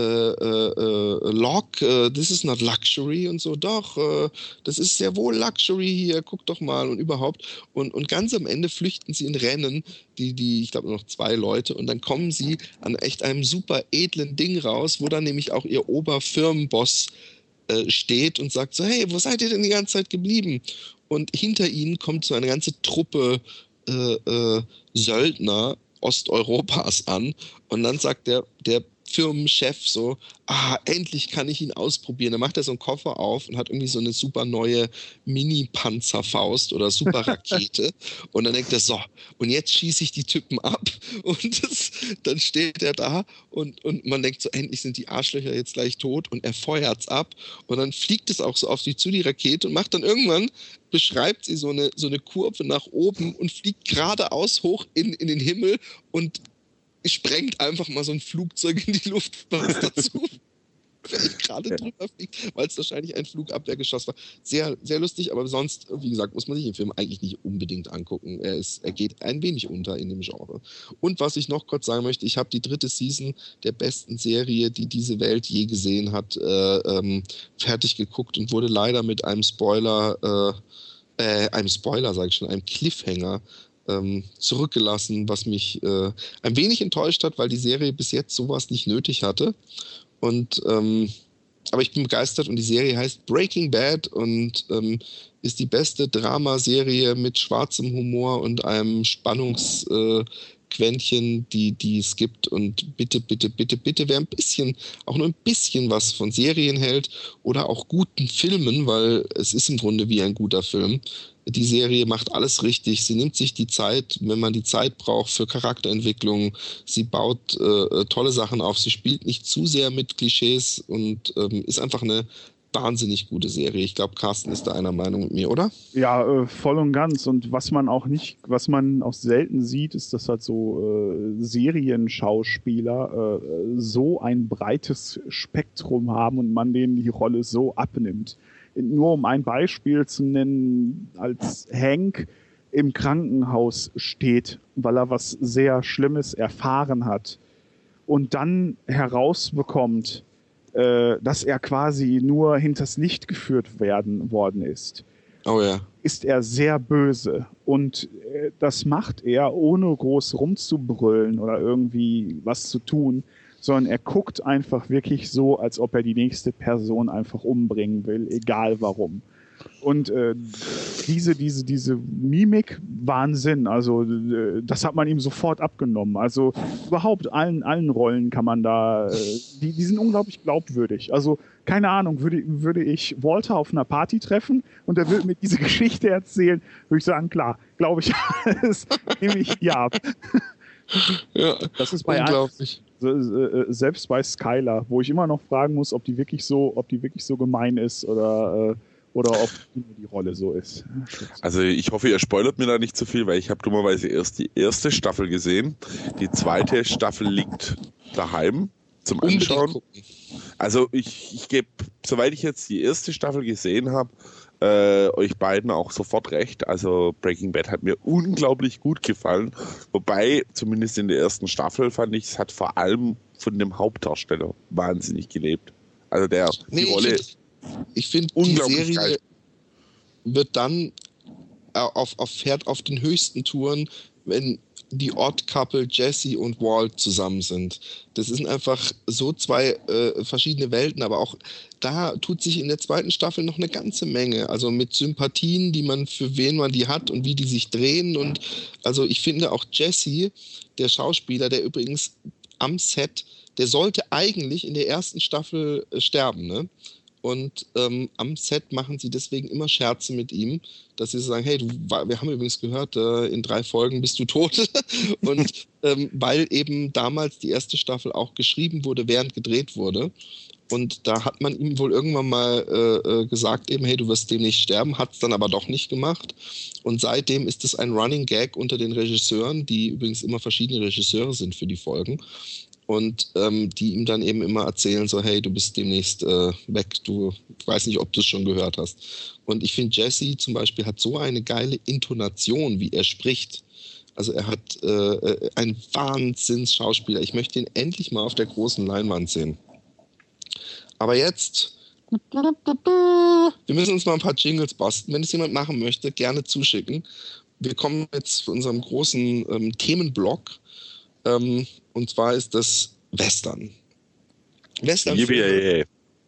äh, Lock, äh, this is not luxury und so, doch, äh, das ist sehr wohl Luxury hier, guck doch mal und überhaupt. Und, und ganz am Ende flüchten sie in Rennen, die, die ich glaube, noch zwei Leute und dann kommen sie an echt einem super edlen Ding raus, wo dann nämlich auch ihr Oberfirmenboss äh, steht und sagt so, hey, wo seid ihr denn die ganze Zeit geblieben? Und hinter ihnen kommt so eine ganze Truppe äh, äh, Söldner Osteuropas an und dann sagt der, der Firmenchef so, ah, endlich kann ich ihn ausprobieren. Dann macht er so einen Koffer auf und hat irgendwie so eine super neue Mini-Panzerfaust oder Super-Rakete und dann denkt er, so, und jetzt schieße ich die Typen ab und das, dann steht er da und, und man denkt so, endlich sind die Arschlöcher jetzt gleich tot und er feuert's ab und dann fliegt es auch so auf die zu, die Rakete und macht dann irgendwann, beschreibt sie so eine, so eine Kurve nach oben und fliegt geradeaus hoch in, in den Himmel und sprengt einfach mal so ein Flugzeug in die Luft, was dazu gerade drüber fliegt, weil es wahrscheinlich ein Flugabwehrgeschoss war. Sehr, sehr lustig, aber sonst, wie gesagt, muss man sich den Film eigentlich nicht unbedingt angucken. Er, ist, er geht ein wenig unter in dem Genre. Und was ich noch kurz sagen möchte, ich habe die dritte Season der besten Serie, die diese Welt je gesehen hat, äh, ähm, fertig geguckt und wurde leider mit einem Spoiler, äh, äh, einem Spoiler, sage ich schon, einem Cliffhanger Ähm, zurückgelassen, was mich äh, ein wenig enttäuscht hat, weil die Serie bis jetzt sowas nicht nötig hatte. Und ähm, aber ich bin begeistert und die Serie heißt Breaking Bad und ähm, ist die beste Dramaserie mit schwarzem Humor und einem Spannungsquäntchen, äh, die, die es gibt. Und bitte, bitte, bitte, bitte, wer ein bisschen, auch nur ein bisschen was von Serien hält oder auch guten Filmen, weil es ist im Grunde wie ein guter Film. Die Serie macht alles richtig. Sie nimmt sich die Zeit, wenn man die Zeit braucht für Charakterentwicklung. Sie baut äh, tolle Sachen auf. Sie spielt nicht zu sehr mit Klischees und ähm, ist einfach eine wahnsinnig gute Serie. Ich glaube, Carsten ist da einer Meinung mit mir, oder? Ja, äh, voll und ganz. Und was man auch nicht, was man auch selten sieht, ist, dass halt so äh, Serienschauspieler äh, so ein breites Spektrum haben und man denen die Rolle so abnimmt. Nur um ein Beispiel zu nennen, als Hank im Krankenhaus steht, weil er was sehr Schlimmes erfahren hat und dann herausbekommt, äh, dass er quasi nur hinters Licht geführt werden worden ist, oh ja. ist er sehr böse. Und äh, das macht er, ohne groß rumzubrüllen oder irgendwie was zu tun, sondern er guckt einfach wirklich so, als ob er die nächste Person einfach umbringen will, egal warum. Und äh, diese, diese, diese Mimik, Wahnsinn, also äh, das hat man ihm sofort abgenommen. Also überhaupt allen, allen Rollen kann man da, äh, die, die sind unglaublich glaubwürdig. Also keine Ahnung, würde, würde ich Walter auf einer Party treffen und er würde mir diese Geschichte erzählen, würde ich sagen, klar, glaube ich alles, nehme ich ja ab. Ja, das ist bei unglaublich. Selbst bei Skylar, wo ich immer noch fragen muss, ob die wirklich so, ob die wirklich so gemein ist oder, oder ob die Rolle so ist. Also ich hoffe, ihr spoilert mir da nicht zu viel, weil ich habe dummerweise erst die erste Staffel gesehen. Die zweite Staffel liegt daheim zum Anschauen. Also ich, ich gebe, soweit ich jetzt die erste Staffel gesehen habe, Äh, euch beiden auch sofort recht. Also Breaking Bad hat mir unglaublich gut gefallen. Wobei, zumindest in der ersten Staffel fand ich, es hat vor allem von dem Hauptdarsteller wahnsinnig gelebt. Also der, nee, die Rolle ich finde, find, die Serie geil. Wird dann auf, auf, fährt auf den höchsten Touren, wenn die Odd Couple Jesse und Walt zusammen sind. Das sind einfach so zwei äh, verschiedene Welten, aber auch da tut sich in der zweiten Staffel noch eine ganze Menge. Also mit Sympathien, die man für wen man die hat und wie die sich drehen. Und also ich finde auch Jesse, der Schauspieler, der übrigens am Set, der sollte eigentlich in der ersten Staffel äh, sterben, ne? Und ähm, am Set machen sie deswegen immer Scherze mit ihm, dass sie sagen, hey, du, wir haben übrigens gehört, äh, in drei Folgen bist du tot. Und ähm, weil eben damals die erste Staffel auch geschrieben wurde, während gedreht wurde. Und da hat man ihm wohl irgendwann mal äh, gesagt, eben, hey, du wirst demnächst sterben, hat es dann aber doch nicht gemacht. Und seitdem ist es ein Running Gag unter den Regisseuren, die übrigens immer verschiedene Regisseure sind für die Folgen. und ähm, die ihm dann eben immer erzählen, so hey, du bist demnächst äh, weg, du ich weiß nicht, ob du es schon gehört hast. Und ich finde, Jesse zum Beispiel hat so eine geile Intonation, wie er spricht. Also er hat äh, einen Wahnsinns-Schauspieler. Ich möchte ihn endlich mal auf der großen Leinwand sehen. Aber jetzt, wir müssen uns mal ein paar Jingles basteln. Wenn es jemand machen möchte, gerne zuschicken. Wir kommen jetzt zu unserem großen ähm, Themenblock. Ähm, und zwar ist das Western. Western. Yippie,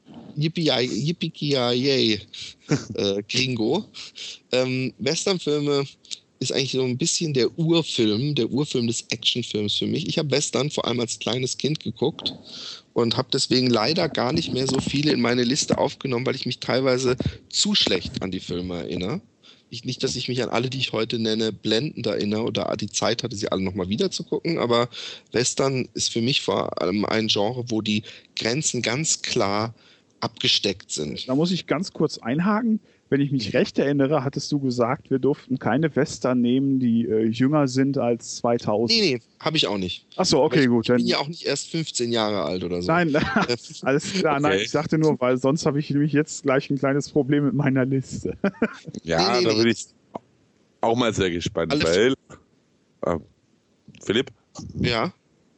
Yippie-yay, äh, Gringo. Ähm, Westernfilme ist eigentlich so ein bisschen der Urfilm, der Urfilm des Actionfilms für mich. Ich habe Western vor allem als kleines Kind geguckt und habe deswegen leider gar nicht mehr so viele in meine Liste aufgenommen, weil ich mich teilweise zu schlecht an die Filme erinnere. Ich, nicht, dass ich mich an alle, die ich heute nenne, blendend erinnere oder die Zeit hatte, sie alle nochmal wieder zu gucken, aber Western ist für mich vor allem ein Genre, wo die Grenzen ganz klar abgesteckt sind. Da muss ich ganz kurz einhaken. Wenn ich mich recht erinnere, hattest du gesagt, wir durften keine Western nehmen, die äh, jünger sind als zweitausend. Nee, nee, habe ich auch nicht. Achso, okay, ich, gut. Ich bin ja auch nicht erst fünfzehn Jahre alt oder so. Nein, alles klar. Okay. Nein, ich dachte nur, weil sonst habe ich nämlich jetzt gleich ein kleines Problem mit meiner Liste. Ja, Nee, nee, da nee. bin ich auch mal sehr gespannt, Alles- weil äh, Philipp, Ja.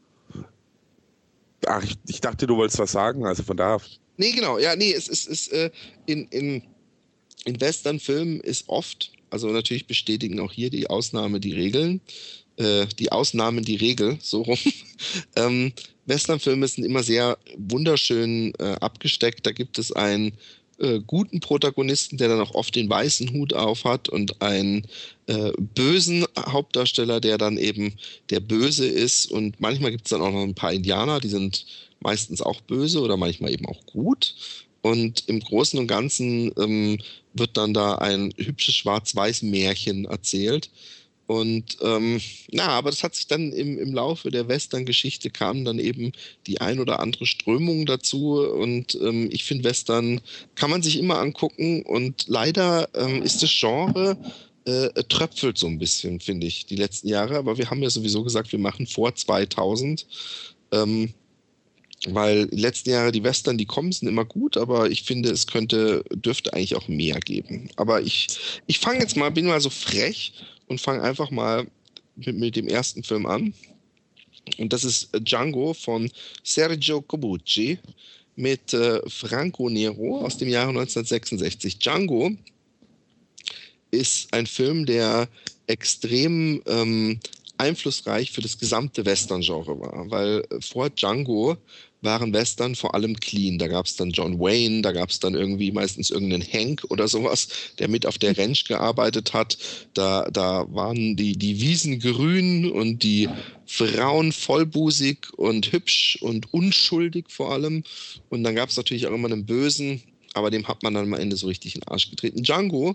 ach, ich, ich dachte, du wolltest was sagen, also von da. Nee, genau. Ja, nee, es ist, ist äh, in, in, in Western-Filmen ist oft, also natürlich bestätigen auch hier die Ausnahme die Regeln, äh, die Ausnahmen die Regel, so rum. ähm, Western-Filme sind immer sehr wunderschön äh, abgesteckt. Da gibt es einen äh, guten Protagonisten, der dann auch oft den weißen Hut auf hat und einen äh, bösen Hauptdarsteller, der dann eben der Böse ist. Und manchmal gibt es dann auch noch ein paar Indianer, die sind meistens auch böse oder manchmal eben auch gut. Und im Großen und Ganzen ähm, wird dann da ein hübsches Schwarz-Weiß-Märchen erzählt. Und ähm, na, aber das hat sich dann im, im Laufe der Western-Geschichte kam dann eben die ein oder andere Strömung dazu. Und ähm, ich finde, Western kann man sich immer angucken. Und leider ähm, ist das Genre äh, tröpfelt so ein bisschen, finde ich, die letzten Jahre. Aber wir haben ja sowieso gesagt, wir machen vor zweitausend. Ähm, weil die letzten Jahre die Western, die kommen, sind immer gut, aber ich finde, es könnte, dürfte eigentlich auch mehr geben. Aber ich, ich fange jetzt mal, bin mal so frech und fange einfach mal mit, mit dem ersten Film an. Und das ist Django von Sergio Corbucci mit äh, Franco Nero aus dem Jahre neunzehnhundertsechsundsechzig. Django ist ein Film, der extrem ähm, einflussreich für das gesamte Western-Genre war, weil vor Django waren Western vor allem clean. Da gab es dann John Wayne, da gab es dann irgendwie meistens irgendeinen Hank oder sowas, der mit auf der Ranch gearbeitet hat. Da, da waren die, die Wiesen grün und die Frauen vollbusig und hübsch und unschuldig vor allem. Und dann gab es natürlich auch immer einen Bösen, aber dem hat man dann am Ende so richtig in den Arsch getreten. Django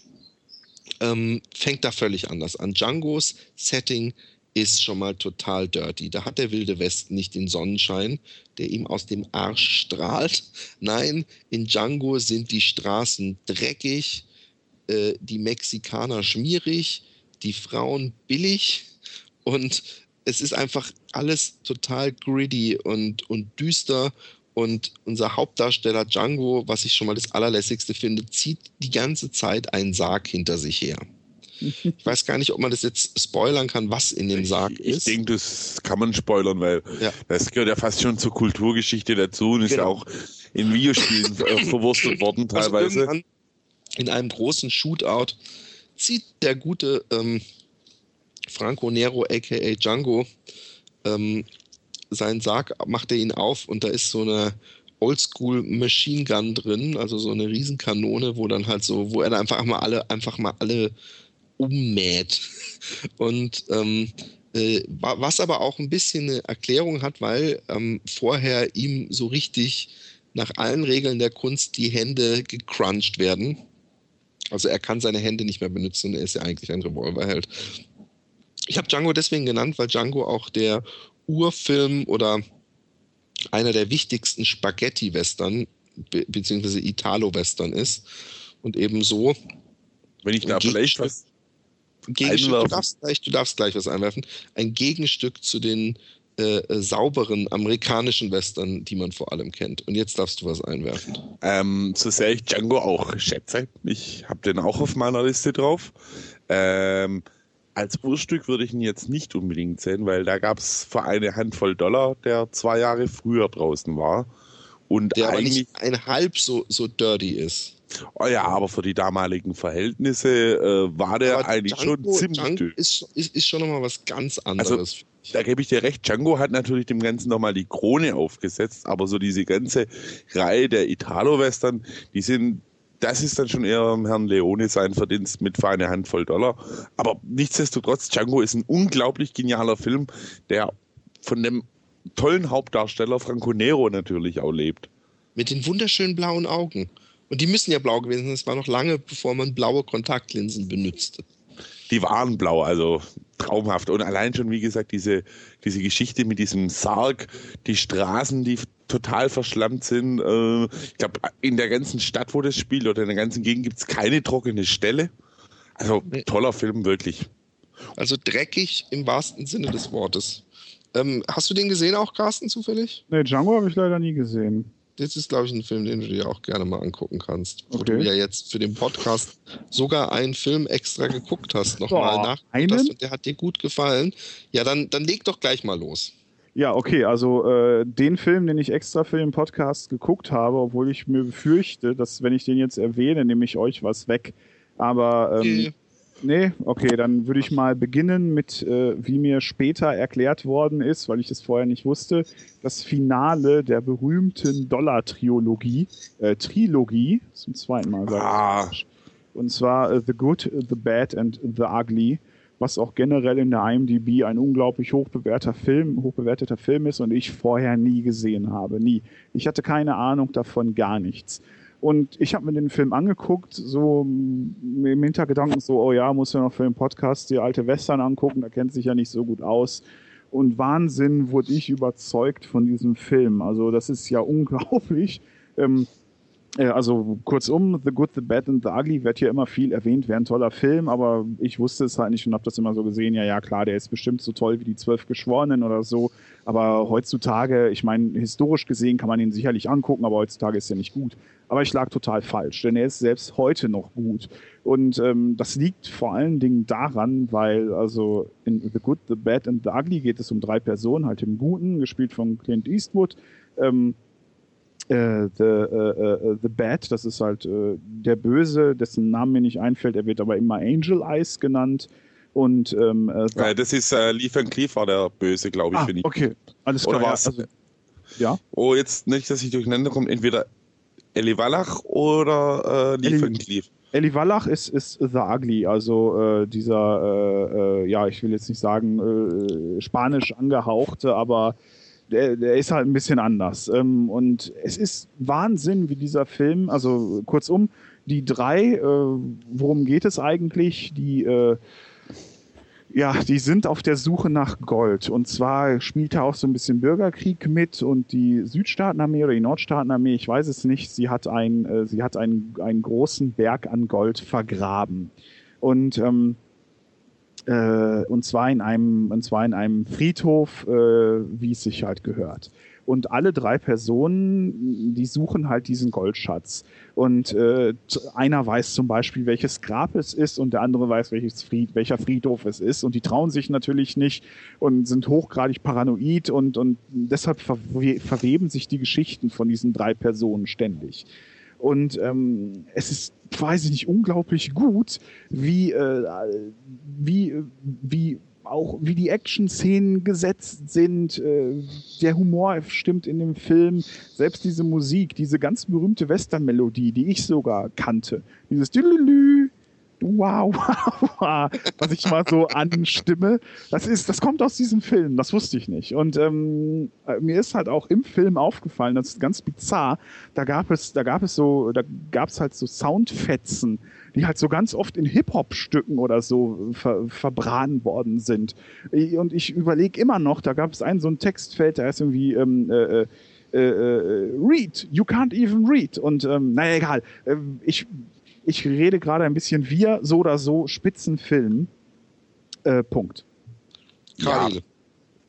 ähm, fängt da völlig anders an. Djangos Setting ist schon mal total dirty. Da hat der Wilde Westen nicht den Sonnenschein, der ihm aus dem Arsch strahlt. Nein, in Django sind die Straßen dreckig, äh, die Mexikaner schmierig, die Frauen billig und es ist einfach alles total gritty und, und düster. Und unser Hauptdarsteller Django, was ich schon mal das Allerlässigste finde, zieht die ganze Zeit einen Sarg hinter sich her. Ich weiß gar nicht, ob man das jetzt spoilern kann, was in dem Sarg ich, ist. Ich denke, das kann man spoilern, weil Ja. das gehört ja fast schon zur Kulturgeschichte dazu und ist ja Genau. auch in Videospielen äh, verwurstet worden Also teilweise. irgendwann in einem großen Shootout zieht der gute ähm, Franco Nero, aka Django, ähm, seinen Sarg, macht er ihn auf und da ist so eine Oldschool Machine Gun drin, also so eine Riesenkanone, wo dann halt so, wo er dann einfach mal alle, einfach mal alle ummäht. Und ähm, äh, was aber auch ein bisschen eine Erklärung hat, weil ähm, vorher ihm so richtig nach allen Regeln der Kunst die Hände gecrunched werden. Also er kann seine Hände nicht mehr benutzen, er ist ja eigentlich ein Revolverheld. Ich habe Django deswegen genannt, weil Django auch der Urfilm oder einer der wichtigsten Spaghetti-Western be beziehungsweise Italo-Western ist. Und ebenso Wenn ich da vielleicht was Gegenstück, du einwerfen. darfst, gleich, du darfst gleich was einwerfen, ein Gegenstück zu den äh, äh, äh, sauberen amerikanischen Western, die man vor allem kennt. Und jetzt darfst du was einwerfen. Ähm, so sehr ich Django auch schätze, ich habe den auch auf meiner Liste drauf. Ähm, als Urstück würde ich ihn jetzt nicht unbedingt sehen, weil da gab es für eine Handvoll Dollar, der zwei Jahre früher draußen war. Und der eigentlich, aber nicht einhalb so, so dirty ist. Oh ja, aber für die damaligen Verhältnisse äh, war der aber eigentlich Django, schon ziemlich Django dünn. ist, ist, ist schon nochmal was ganz anderes. Also, da gebe ich dir recht, Django hat natürlich dem Ganzen nochmal die Krone aufgesetzt, aber so diese ganze Reihe der Italo-Western, die sind, das ist dann schon eher Herrn Leone sein Verdienst mit für eine Handvoll Dollar. Aber nichtsdestotrotz, Django ist ein unglaublich genialer Film, der von dem tollen Hauptdarsteller Franco Nero natürlich auch lebt. Mit den wunderschönen blauen Augen. Und die müssen ja blau gewesen sein. Das war noch lange, bevor man blaue Kontaktlinsen benutzte. Die waren blau, also traumhaft. Und allein schon, wie gesagt, diese, diese Geschichte mit diesem Sarg, die Straßen, die total verschlammt sind. Äh, ich glaube, in der ganzen Stadt, wo das spielt, oder in der ganzen Gegend gibt es keine trockene Stelle. Also toller Film, wirklich. Also dreckig im wahrsten Sinne des Wortes. Ähm, hast du den gesehen auch, Carsten, zufällig? Nee, Django habe ich leider nie gesehen. Das ist, glaube ich, ein Film, den du dir auch gerne mal angucken kannst. Wo Okay. du ja jetzt für den Podcast sogar einen Film extra geguckt hast, nochmal Boah, nach. einen? Und der hat dir gut gefallen. Ja, dann, dann leg doch gleich mal los. Ja, okay, also äh, den Film, den ich extra für den Podcast geguckt habe, obwohl ich mir befürchte, dass wenn ich den jetzt erwähne, nehme ich euch was weg. Aber ähm, Okay. nee, okay, dann würde ich mal beginnen mit, äh, wie mir später erklärt worden ist, weil ich das vorher nicht wusste, das Finale der berühmten Dollar-Trilogie, äh, Trilogie, zum zweiten Mal sage Ah, ich. Und zwar äh, The Good, The Bad and The Ugly, was auch generell in der I M D B ein unglaublich hochbewerteter Film, hochbewerteter Film ist und ich vorher nie gesehen habe. Nie. Ich hatte keine Ahnung davon, gar nichts. Und ich habe mir den Film angeguckt, so mm, im Hintergedanken so, oh ja, muss ja noch für den Podcast die alte Western angucken, da kennt sich ja nicht so gut aus. Und Wahnsinn wurde ich überzeugt von diesem Film. Also das ist ja unglaublich. Ähm, äh, also kurzum, The Good, The Bad and The Ugly wird hier immer viel erwähnt, wäre ein toller Film, aber ich wusste es halt nicht und habe das immer so gesehen, ja, ja, klar, der ist bestimmt so toll wie die Zwölf Geschworenen oder so, aber heutzutage, ich meine, historisch gesehen kann man ihn sicherlich angucken, aber heutzutage ist er nicht gut. Aber ich lag total falsch, denn er ist selbst heute noch gut. Und ähm, das liegt vor allen Dingen daran, weil also in The Good, The Bad and The Ugly geht es um drei Personen, halt im Guten, gespielt von Clint Eastwood, ähm, äh, the, äh, äh, the Bad, das ist halt äh, der Böse, dessen Name mir nicht einfällt, er wird aber immer Angel Eyes genannt. Und ähm, äh, äh, das ist äh, Lee Van Cleef war der Böse, glaube ich, ah, finde ich. okay, alles klar. Oder Ja, war's? also, ja. Oh, jetzt nicht, dass ich durcheinander komme. Entweder Eli Wallach oder äh, Lee Eli- Van Cleef. Eli Wallach ist, ist The Ugly, also äh, dieser, äh, äh, ja, ich will jetzt nicht sagen äh, spanisch angehauchte, aber der, der ist halt ein bisschen anders. Ähm, und es ist Wahnsinn, wie dieser Film, also kurzum, die drei, äh, worum geht es eigentlich? Die, äh, ja, die sind auf der Suche nach Gold. Und zwar spielt da auch so ein bisschen Bürgerkrieg mit und die Südstaatenarmee oder die Nordstaatenarmee, ich weiß es nicht, sie hat, ein, äh, sie hat einen, einen großen Berg an Gold vergraben. Und, ähm, äh, und, zwar in einem, und zwar in einem Friedhof, äh, wie es sich halt gehört. Und alle drei Personen, die suchen halt diesen Goldschatz. Und äh, einer weiß zum Beispiel, welches Grab es ist und der andere weiß, welches Fried, welcher Friedhof es ist. Und die trauen sich natürlich nicht und sind hochgradig paranoid und, und deshalb verwe verweben sich die Geschichten von diesen drei Personen ständig. Und ähm, es ist, weiß ich nicht, unglaublich gut, wie, äh, wie, wie auch wie die Action-Szenen gesetzt sind, äh, der Humor stimmt in dem Film, selbst diese Musik, diese ganz berühmte Western-Melodie, die ich sogar kannte, dieses Dülülü, wow, was ich mal so anstimme, das ist, das kommt aus diesem Film, das wusste ich nicht. Und ähm, mir ist halt auch im Film aufgefallen, das ist ganz bizarr, da gab es, da gab es so, da gab es halt so Soundfetzen, die halt so ganz oft in Hip-Hop-Stücken oder so ver verbraten worden sind. Und ich überlege immer noch, da gab es einen so ein Textfeld, da ist irgendwie ähm, äh, äh, äh, read, you can't even read. Und ähm, naja, egal. Äh, ich, ich rede gerade ein bisschen wir, so oder so, Spitzenfilm. Äh, Punkt. Karl.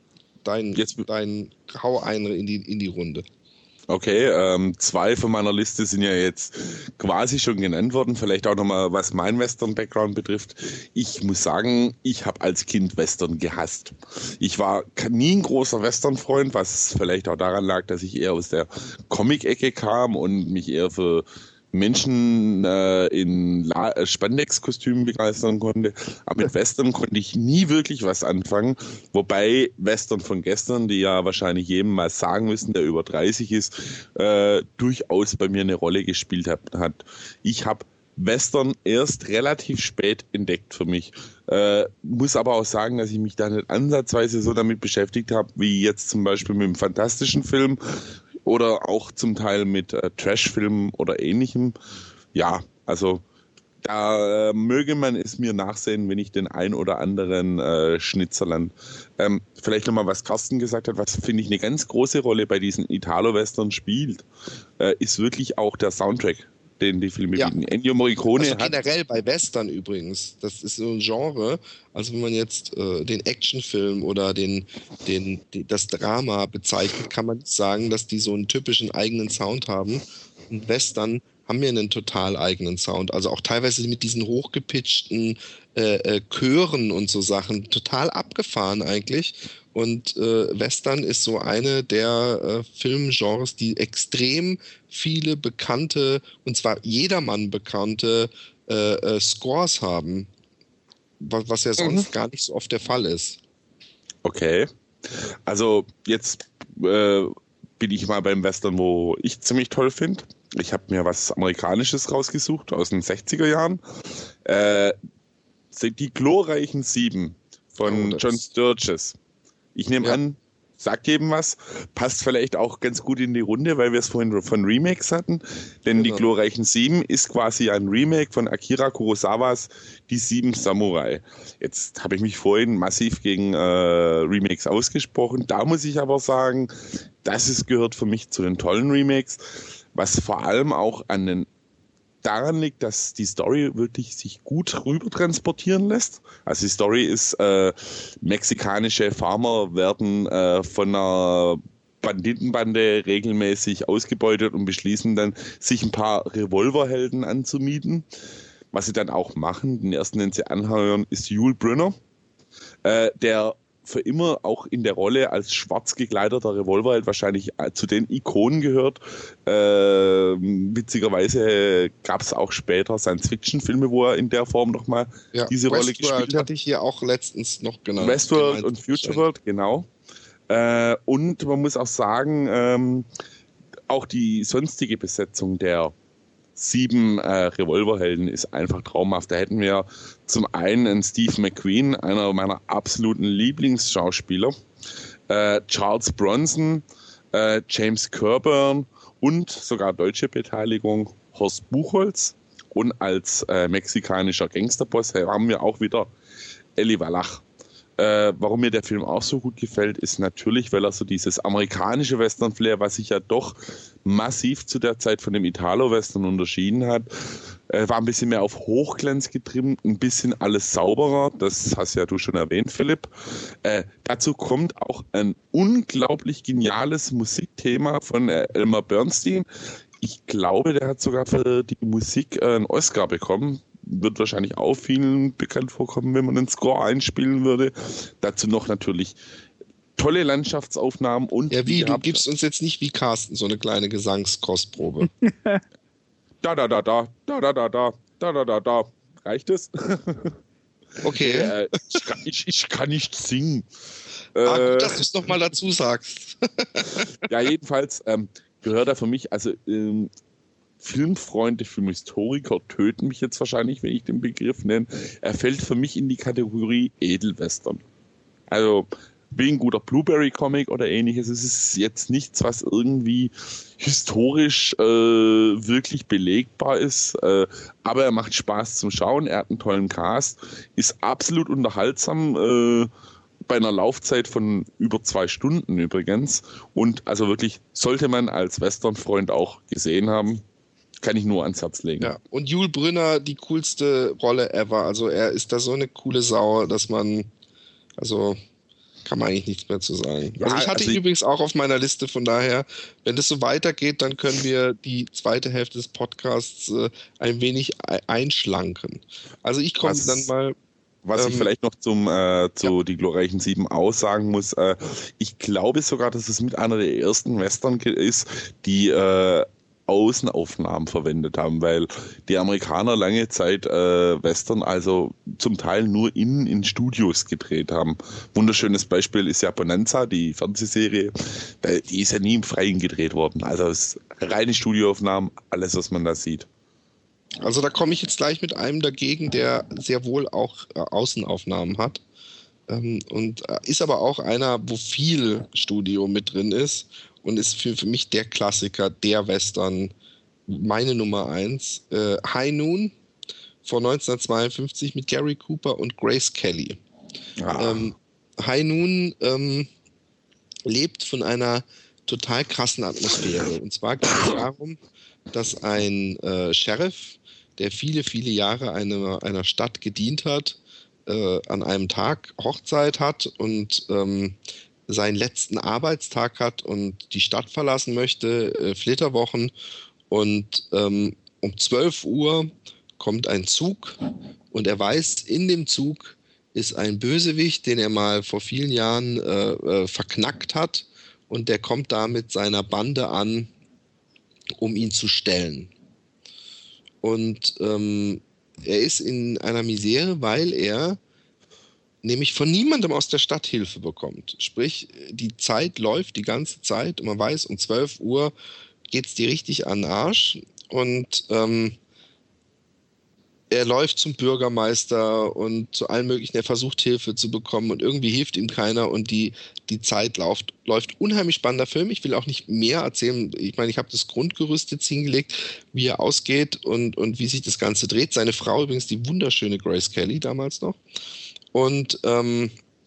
dein, Jetzt, dein Hau ein in die, in die Runde. Okay, ähm, zwei von meiner Liste sind ja jetzt quasi schon genannt worden. Vielleicht auch nochmal, was mein Western-Background betrifft. Ich muss sagen, ich habe als Kind Western gehasst. Ich war nie ein großer Western-Freund, was vielleicht auch daran lag, dass ich eher aus der Comic-Ecke kam und mich eher für Menschen äh, in La- Spandex-Kostümen begeistern konnte. Aber mit Western konnte ich nie wirklich was anfangen. Wobei Western von gestern, die ja wahrscheinlich jedem mal sagen müssen, der über dreißig ist, äh, durchaus bei mir eine Rolle gespielt hat. hat. Ich habe Western erst relativ spät entdeckt für mich. Äh, muss aber auch sagen, dass ich mich da nicht ansatzweise so damit beschäftigt habe, wie jetzt zum Beispiel mit dem fantastischen Film oder auch zum Teil mit äh, Trash-Filmen oder ähnlichem. Ja, also da äh, möge man es mir nachsehen, wenn ich den ein oder anderen äh, Schnitzerland. Ähm, vielleicht nochmal, was Carsten gesagt hat, was finde ich eine ganz große Rolle bei diesen Italo-Western spielt, äh, ist wirklich auch der Soundtrack, den die Filme Ja. bieten. Ennio Morricone Also hat... generell bei Western übrigens, das ist so ein Genre, also wenn man jetzt äh, den Actionfilm oder den, den, die, das Drama bezeichnet, kann man sagen, dass die so einen typischen eigenen Sound haben. Und Western haben ja einen total eigenen Sound, also auch teilweise mit diesen hochgepitchten äh, äh, Chören und so Sachen, total abgefahren eigentlich. Und äh, Western ist so eine der äh, Filmgenres, die extrem viele bekannte, und zwar jedermann bekannte äh, äh, Scores haben, was, was ja sonst Mhm. gar nicht so oft der Fall ist. Okay, also jetzt äh, bin ich mal beim Western, wo ich ziemlich toll finde. Ich habe mir was Amerikanisches rausgesucht aus den sechziger Jahren. Äh, sind die glorreichen Sieben von Oh, John das, Sturges. Ich nehme ja, an, sagt jedem was. Passt vielleicht auch ganz gut in die Runde, weil wir es vorhin von Remakes hatten. Denn die genau. glorreichen Sieben ist quasi ein Remake von Akira Kurosawas Die Sieben Samurai. Jetzt habe ich mich vorhin massiv gegen äh, Remakes ausgesprochen. Da muss ich aber sagen, das ist, gehört für mich zu den tollen Remakes, was vor allem auch an den daran liegt, dass die Story wirklich sich gut rüber transportieren lässt. Also die Story ist, äh, mexikanische Farmer werden äh, von einer Banditenbande regelmäßig ausgebeutet und beschließen dann, sich ein paar Revolverhelden anzumieten. Was sie dann auch machen, den ersten, den sie anheuern, ist Yul Brynner, äh, der für immer auch in der Rolle als schwarz gekleideter Revolverheld wahrscheinlich zu den Ikonen gehört. Äh, witzigerweise gab es auch später Science-Fiction-Filme, wo er in der Form nochmal Ja, diese Rolle gespielt Westworld hat. hatte ich hier auch letztens noch genannt. Westworld Den und meinst du Future wahrscheinlich. World, genau. Äh, und man muss auch sagen, ähm, auch die sonstige Besetzung der sieben äh, Revolverhelden ist einfach traumhaft. Da hätten wir zum einen einen Steve McQueen, einer meiner absoluten Lieblingsschauspieler, äh, Charles Bronson, äh, James Coburn und sogar deutsche Beteiligung Horst Buchholz. Und als äh, mexikanischer Gangsterboss haben wir auch wieder Eli Wallach. Äh, warum mir der Film auch so gut gefällt, ist natürlich, weil er so dieses amerikanische Western-Flair, was sich ja doch massiv zu der Zeit von dem Italo-Western unterschieden hat, äh, war ein bisschen mehr auf Hochglanz getrimmt, ein bisschen alles sauberer. Das hast ja du schon erwähnt, Philipp. Äh, dazu kommt auch ein unglaublich geniales Musikthema von äh, Elmer Bernstein. Ich glaube, der hat sogar für die Musik äh, einen Oscar bekommen. Wird wahrscheinlich auch vielen bekannt vorkommen, wenn man den Score einspielen würde. Dazu noch natürlich tolle Landschaftsaufnahmen und Ja, wie wie, du gehabt, gibst uns jetzt nicht wie Carsten so eine kleine Gesangskostprobe. da, da, da, da, da, da, da, da, da, da, da, da. Reicht es? Okay. äh, ich, kann, ich, ich kann nicht singen. Ah, Äh, gut, dass du es nochmal dazu sagst. ja, jedenfalls ähm, gehört er für mich, also ähm, Filmfreunde, Filmhistoriker töten mich jetzt wahrscheinlich, wenn ich den Begriff nenne. Er fällt für mich in die Kategorie Edelwestern. Also wie ein guter Blueberry-Comic oder ähnliches. Es ist jetzt nichts, was irgendwie historisch äh, wirklich belegbar ist. Äh, aber er macht Spaß zum Schauen. Er hat einen tollen Cast. Ist absolut unterhaltsam. Äh, bei einer Laufzeit von über zwei Stunden übrigens. Und also wirklich sollte man als Western-Freund auch gesehen haben. Kann ich nur ans Herz legen. Ja, und Yul Brynner, die coolste Rolle ever. Also er ist da so eine coole Sau, dass man, also kann man eigentlich nichts mehr zu sagen. Ja, also ich hatte also ihn ich, übrigens auch auf meiner Liste, von daher, wenn das so weitergeht, dann können wir die zweite Hälfte des Podcasts äh, ein wenig e- einschlanken. Also ich komme dann was, mal. was ich Ähm, vielleicht noch zum äh, ja, zu die glorreichen Sieben aussagen muss, äh, ich glaube sogar, dass es mit einer der ersten Western ist, die äh, Außenaufnahmen verwendet haben, weil die Amerikaner lange Zeit äh, Western also zum Teil nur innen in Studios gedreht haben. Wunderschönes Beispiel ist ja Bonanza, die Fernsehserie, weil die ist ja nie im Freien gedreht worden. Also es ist reine Studioaufnahmen, alles was man da sieht. also da komme ich jetzt gleich mit einem dagegen, der sehr wohl auch äh, Außenaufnahmen hat. Ähm, und äh, ist aber auch einer, wo viel Studio mit drin ist und ist für, für mich der Klassiker, der Western, meine Nummer eins. Äh, High Noon von neunzehnhundertzweiundfünfzig mit Gary Cooper und Grace Kelly. Ah. Ähm, High Noon ähm, lebt von einer total krassen Atmosphäre. Und zwar geht es darum, dass ein äh, Sheriff, der viele, viele Jahre einer, einer Stadt gedient hat, äh, an einem Tag Hochzeit hat und ähm, seinen letzten Arbeitstag hat und die Stadt verlassen möchte, äh, Flitterwochen. Und ähm, um zwölf Uhr kommt ein Zug und er weiß, in dem Zug ist ein Bösewicht, den er mal vor vielen Jahren äh, äh, verknackt hat und der kommt da mit seiner Bande an, um ihn zu stellen. Und ähm, er ist in einer Misere, weil er nämlich von niemandem aus der Stadt Hilfe bekommt. Sprich, die Zeit läuft die ganze Zeit und man weiß, um zwölf Uhr geht es dir richtig an den Arsch und ähm, er läuft zum Bürgermeister und zu allen möglichen, er versucht Hilfe zu bekommen und irgendwie hilft ihm keiner und die, die Zeit läuft, läuft. Unheimlich spannender Film. Ich will auch nicht mehr erzählen. Ich meine, ich habe das Grundgerüst jetzt hingelegt, wie er ausgeht und, und wie sich das Ganze dreht. Seine Frau übrigens, die wunderschöne Grace Kelly damals noch. Und ähm,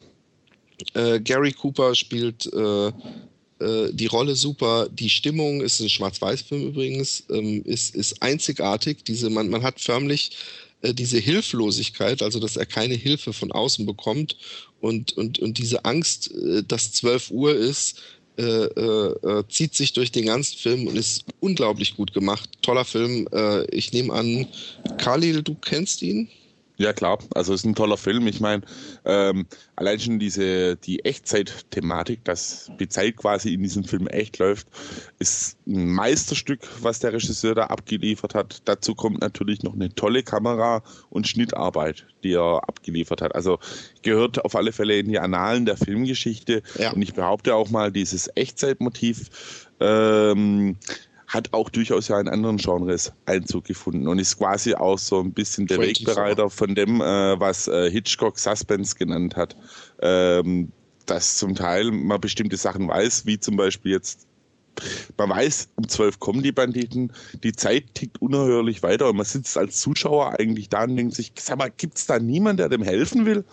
äh, Gary Cooper spielt äh, äh, die Rolle super. Die Stimmung ist ein Schwarz-Weiß-Film übrigens, ähm, ist, ist einzigartig. Diese, man, man hat förmlich äh, diese Hilflosigkeit, also dass er keine Hilfe von außen bekommt und, und, und diese Angst, äh, dass zwölf Uhr ist, äh, äh, zieht sich durch den ganzen Film und ist unglaublich gut gemacht. Toller Film. Äh, ich nehme an, Khalil, du kennst ihn? Ja klar, also es ist ein toller Film. Ich meine, ähm, allein schon diese die Echtzeit-Thematik, dass die Zeit quasi in diesem Film echt läuft, ist ein Meisterstück, was der Regisseur da abgeliefert hat. Dazu kommt natürlich noch eine tolle Kamera- und Schnittarbeit, die er abgeliefert hat. Also gehört auf alle Fälle in die Annalen der Filmgeschichte. Ja. Und ich behaupte auch mal, dieses Echtzeitmotiv ähm, hat auch durchaus ja in anderen Genres Einzug gefunden und ist quasi auch so ein bisschen der Wegbereiter von dem, äh, was äh, Hitchcock Suspense genannt hat. Ähm, dass zum Teil man bestimmte Sachen weiß, wie zum Beispiel jetzt, man weiß, um zwölf kommen die Banditen, die Zeit tickt unerhörlich weiter und man sitzt als Zuschauer eigentlich da und denkt sich, sag mal, gibt es da niemanden, der dem helfen will?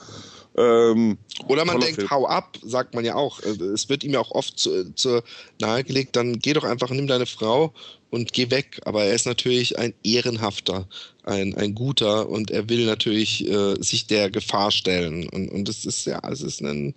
Ähm, Oder man denkt, Film. hau ab, sagt man ja auch. Es wird ihm ja auch oft zu, zu nahegelegt, dann geh doch einfach, nimm deine Frau und geh weg. Aber er ist natürlich ein ehrenhafter, ein, ein guter und er will natürlich äh, sich der Gefahr stellen. Und, und es ist ja, es ist ein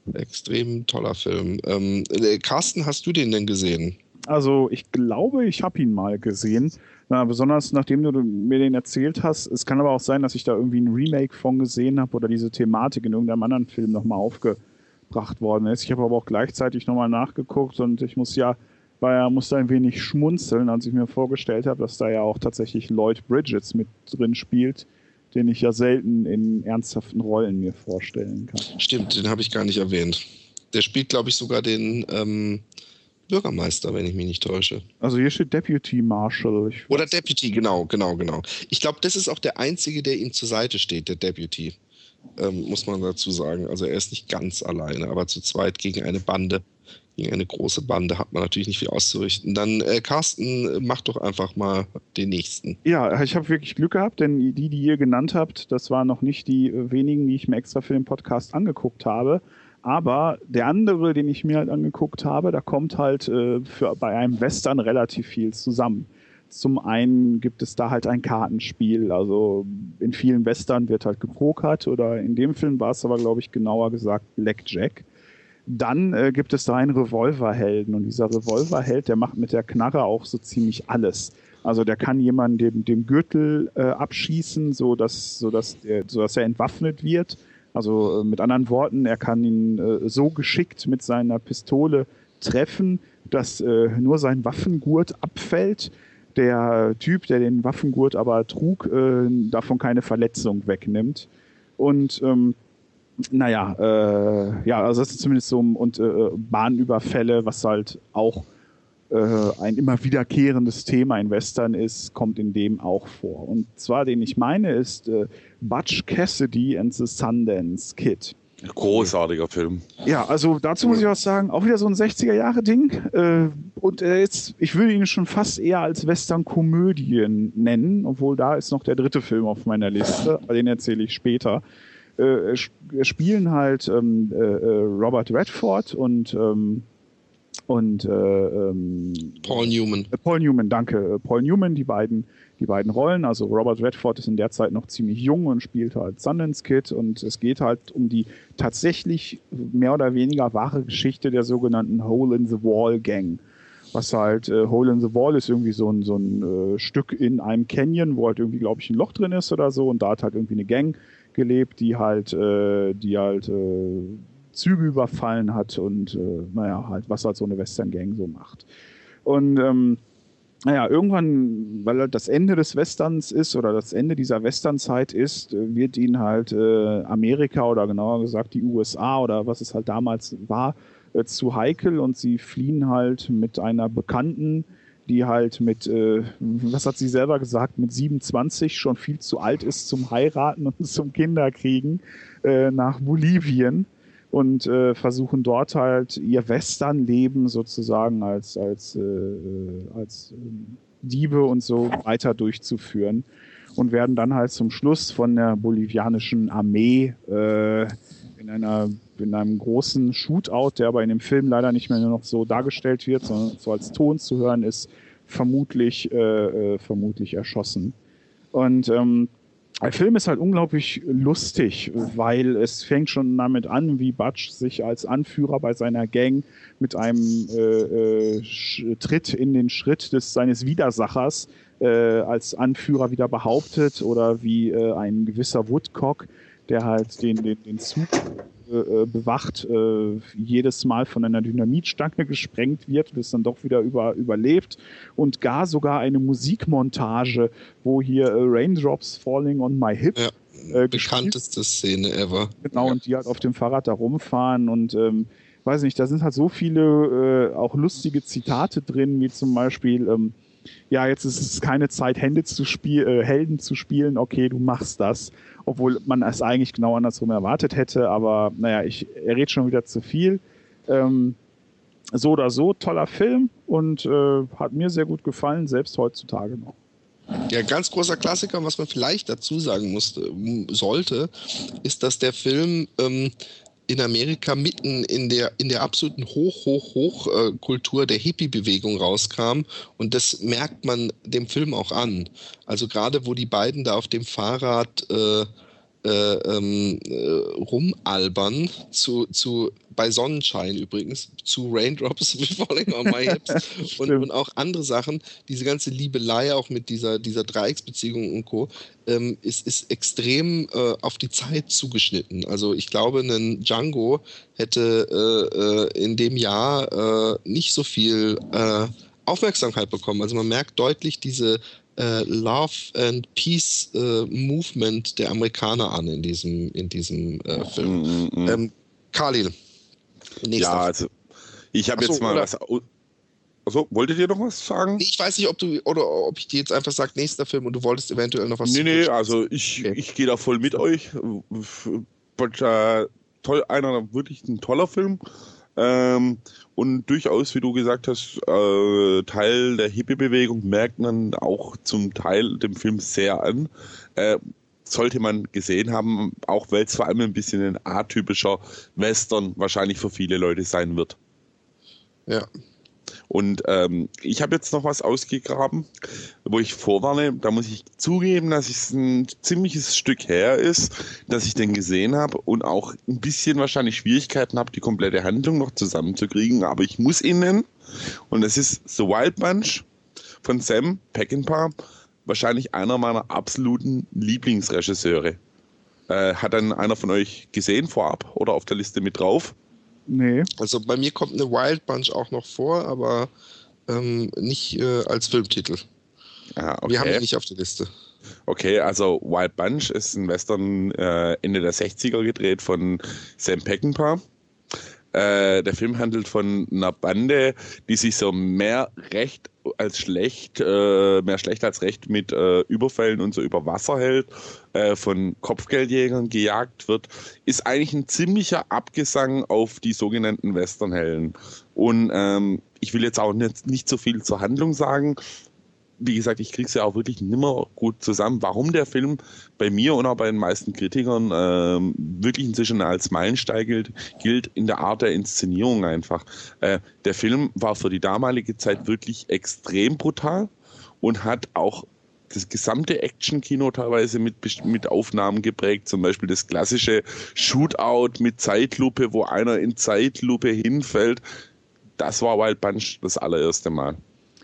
extrem toller Film. Ähm, äh, Carsten, hast du den denn gesehen? Also ich glaube, ich habe ihn mal gesehen. Na, besonders nachdem du mir den erzählt hast. Es kann aber auch sein, dass ich da irgendwie ein Remake von gesehen habe oder diese Thematik in irgendeinem anderen Film nochmal aufgebracht worden ist. Ich habe aber auch gleichzeitig nochmal nachgeguckt und ich muss ja, war ja, musste ein wenig schmunzeln, als ich mir vorgestellt habe, dass da ja auch tatsächlich Lloyd Bridges mit drin spielt, den ich ja selten in ernsthaften Rollen mir vorstellen kann. Stimmt, den habe ich gar nicht erwähnt. Der spielt, glaube ich, sogar den ähm, Bürgermeister, wenn ich mich nicht täusche. Also hier steht Deputy Marshal. Ich Oder Deputy, genau, genau, genau. Ich glaube, das ist auch der Einzige, der ihm zur Seite steht, der Deputy, ähm, muss man dazu sagen. Also er ist nicht ganz alleine, aber zu zweit gegen eine Bande, gegen eine große Bande hat man natürlich nicht viel auszurichten. Dann, äh, Carsten, mach doch einfach mal den nächsten. Ja, ich habe wirklich Glück gehabt, denn die, die ihr genannt habt, das waren noch nicht die wenigen, die ich mir extra für den Podcast angeguckt habe. Aber der andere, den ich mir halt angeguckt habe, da kommt halt äh, für, bei einem Western relativ viel zusammen. Zum einen gibt es da halt ein Kartenspiel, also in vielen Western wird halt gepokert oder in dem Film war es aber, glaube ich, genauer gesagt Blackjack. Dann äh, gibt es da einen Revolverhelden und dieser Revolverheld, der macht mit der Knarre auch so ziemlich alles. Also der kann jemanden dem, dem Gürtel äh, abschießen, so dass, so dass der, so dass er entwaffnet wird. Also äh, mit anderen Worten, er kann ihn äh, so geschickt mit seiner Pistole treffen, dass äh, nur sein Waffengurt abfällt. Der Typ, der den Waffengurt aber trug, äh, davon keine Verletzung wegnimmt. Und ähm, naja, äh, ja, also das ist zumindest so, und äh, Bahnüberfälle, was halt auch äh, ein immer wiederkehrendes Thema in Western ist, kommt in dem auch vor. Und zwar, den ich meine, ist äh, Butch Cassidy and the Sundance Kid. Großartiger Film. Ja, also dazu muss ich auch sagen, auch wieder so ein sechziger-Jahre-Ding. Äh, und äh, jetzt, ich würde ihn schon fast eher als Western-Komödien nennen, obwohl da ist noch der dritte Film auf meiner Liste, aber den erzähle ich später. Äh, spielen halt ähm, äh, Robert Redford und ähm, und äh, ähm, Paul Newman. Äh, Paul Newman, danke. Paul Newman, die beiden, die beiden Rollen. Also Robert Redford ist in der Zeit noch ziemlich jung und spielt halt Sundance Kid und es geht halt um die tatsächlich mehr oder weniger wahre Geschichte der sogenannten Hole in the Wall Gang. Was halt, äh, Hole in the Wall ist irgendwie so ein, so ein äh, Stück in einem Canyon, wo halt irgendwie, glaube ich, ein Loch drin ist oder so und da hat halt irgendwie eine Gang gelebt, die halt, äh, die halt äh, Züge überfallen hat und äh, naja, halt, was halt so eine Western-Gang so macht. Und ähm, naja, irgendwann, weil halt das Ende des Westerns ist oder das Ende dieser Westernzeit ist, wird ihnen halt äh, Amerika oder genauer gesagt die U S A oder was es halt damals war, äh, zu heikel und sie fliehen halt mit einer Bekannten, die halt mit, äh, was hat sie selber gesagt, mit siebenundzwanzig schon viel zu alt ist zum Heiraten und zum Kinderkriegen, äh, nach Bolivien. Und äh, versuchen dort halt ihr Westernleben sozusagen als, als, äh, als äh, Diebe und so weiter durchzuführen und werden dann halt zum Schluss von der bolivianischen Armee äh, in, einer, in einem großen Shootout, der aber in dem Film leider nicht mehr nur noch so dargestellt wird, sondern so als Ton zu hören ist, vermutlich, äh, äh, vermutlich erschossen. Und ähm, der Film ist halt unglaublich lustig, weil es fängt schon damit an, wie Butch sich als Anführer bei seiner Gang mit einem äh, äh, Tritt in den Schritt des seines Widersachers äh, als Anführer wieder behauptet oder wie äh, ein gewisser Woodcock, der halt den, den, den Zug äh, bewacht, äh, jedes Mal von einer Dynamitstange gesprengt wird und es dann doch wieder über, überlebt und gar sogar eine Musikmontage, wo hier äh, Raindrops Falling on My Hip ja, äh, bekannteste Szene ever. Genau, ja. Und die halt auf dem Fahrrad da rumfahren und ähm, weiß nicht, da sind halt so viele äh, auch lustige Zitate drin, wie zum Beispiel ähm, ja, jetzt ist es keine Zeit, Hände zu spiel äh, Helden zu spielen, okay, du machst das. Obwohl man es eigentlich genau andersrum erwartet hätte, aber naja, ich, er redet schon wieder zu viel. Ähm, so oder so, toller Film und äh, hat mir sehr gut gefallen, selbst heutzutage noch. Ja, ganz großer Klassiker, was man vielleicht dazu sagen musste, sollte, ist, dass der Film ähm, in Amerika mitten in der, in der absoluten Hoch, Hoch, Hoch-Kultur der Hippie-Bewegung rauskam. Und das merkt man dem Film auch an. Also gerade, wo die beiden da auf dem Fahrrad äh, äh, ähm, äh, rumalbern, zu, zu, bei Sonnenschein übrigens, zu Raindrops Falling on My Hips und, und auch andere Sachen. Diese ganze Liebelei auch mit dieser, dieser Dreiecksbeziehung und Co. Ähm, ist, ist extrem äh, auf die Zeit zugeschnitten. Also ich glaube, ein Django hätte äh, äh, in dem Jahr äh, nicht so viel äh, Aufmerksamkeit bekommen. Also man merkt deutlich diese äh, Love and Peace äh, Movement der Amerikaner an in diesem, in diesem äh, Film. Mm, mm. Ähm, Khalil. Ja, also ich habe jetzt mal oder? was. Achso, wolltet ihr noch was sagen? Ich weiß nicht, ob du oder ob ich dir jetzt einfach sage, nächster Film und du wolltest eventuell noch was Nee, nee, also ich, okay. ich gehe da voll mit euch. Toll, einer wirklich ein toller Film. Ähm, und durchaus, wie du gesagt hast, äh, Teil der Hippie-Bewegung merkt man auch zum Teil dem Film sehr an. Äh, sollte man gesehen haben, auch weil es vor allem ein bisschen ein atypischer Western wahrscheinlich für viele Leute sein wird. Ja. Und ähm, ich habe jetzt noch was ausgegraben, wo ich vorwarne, da muss ich zugeben, dass es ein ziemliches Stück her ist, dass ich den gesehen habe und auch ein bisschen wahrscheinlich Schwierigkeiten habe, die komplette Handlung noch zusammenzukriegen, aber ich muss ihn nennen. Und es ist The Wild Bunch von Sam Peckinpah, wahrscheinlich einer meiner absoluten Lieblingsregisseure. Äh, hat dann einer von euch gesehen vorab oder auf der Liste mit drauf? Nee. Also bei mir kommt eine Wild Bunch auch noch vor, aber ähm, nicht äh, als Filmtitel. Ah, okay. Wir haben ihn nicht auf der Liste. Okay, also Wild Bunch ist ein Western äh, Ende der sechziger gedreht von Sam Peckinpah. Äh, der Film handelt von einer Bande, die sich so mehr recht als schlecht, äh, mehr schlecht als recht mit äh, Überfällen und so über Wasser hält, äh, von Kopfgeldjägern gejagt wird, ist eigentlich ein ziemlicher Abgesang auf die sogenannten Westernhelden. Und ähm, ich will jetzt auch nicht, nicht so viel zur Handlung sagen. Wie gesagt, ich kriege es ja auch wirklich nimmer gut zusammen, warum der Film bei mir und auch bei den meisten Kritikern ähm, wirklich inzwischen als Meilenstein gilt, gilt in der Art der Inszenierung einfach. Äh, der Film war für die damalige Zeit wirklich extrem brutal und hat auch das gesamte Action-Kino teilweise mit, mit Aufnahmen geprägt, zum Beispiel das klassische Shootout mit Zeitlupe, wo einer in Zeitlupe hinfällt. Das war Wild Bunch das allererste Mal.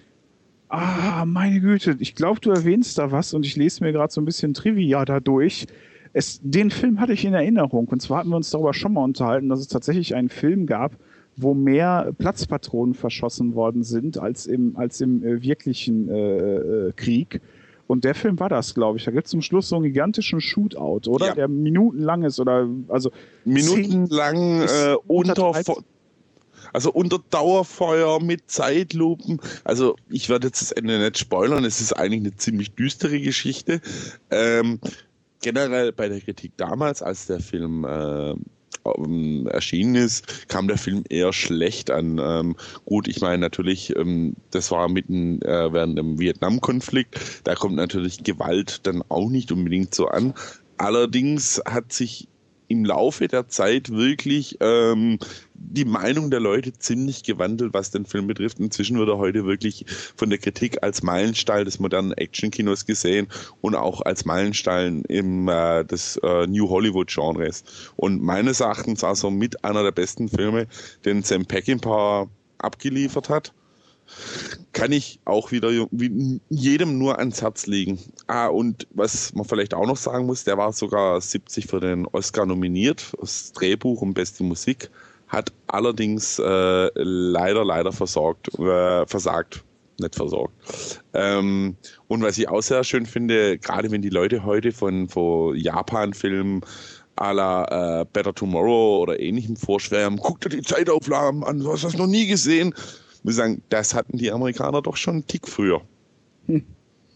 Ah, meine Güte, ich glaube, du erwähnst da was und ich lese mir gerade so ein bisschen Trivia dadurch. Es, den Film hatte ich in Erinnerung und zwar hatten wir uns darüber schon mal unterhalten, dass es tatsächlich einen Film gab, wo mehr Platzpatronen verschossen worden sind als im, als im äh, wirklichen äh, äh, Krieg. Und der Film war das, glaube ich. Da gibt es zum Schluss so einen gigantischen Shootout, oder? Ja. Der minutenlang ist oder also minutenlang äh, unter... unter Also unter Dauerfeuer mit Zeitlupen. Also ich werde jetzt das Ende nicht spoilern. Es ist eigentlich eine ziemlich düstere Geschichte. Ähm, generell bei der Kritik damals, als der Film äh, ähm, erschienen ist, kam der Film eher schlecht an. Ähm, gut, ich meine natürlich, ähm, das war mitten äh, während dem Vietnamkonflikt. Da kommt natürlich Gewalt dann auch nicht unbedingt so an. Allerdings hat sich im Laufe der Zeit wirklich ähm, die Meinung der Leute ziemlich gewandelt, was den Film betrifft. Inzwischen wird er heute wirklich von der Kritik als Meilenstein des modernen Actionkinos gesehen und auch als Meilenstein im, äh, des äh, New Hollywood-Genres. Und meines Erachtens also mit einer der besten Filme, den Sam Peckinpah abgeliefert hat. Kann ich auch wieder jedem nur ans Herz legen. Ah, und was man vielleicht auch noch sagen muss, der war sogar siebzig für den Oscar nominiert, das Drehbuch und beste Musik, hat allerdings äh, leider, leider versorgt, äh, versagt, nicht versorgt. Ähm, und was ich auch sehr schön finde, gerade wenn die Leute heute von, von Japan-Filmen à la äh, Better Tomorrow oder ähnlichem vorschwärmen, guck dir die Zeitaufnahmen an, du hast das noch nie gesehen. Ich muss sagen, das hatten die Amerikaner doch schon einen Tick früher. Hm.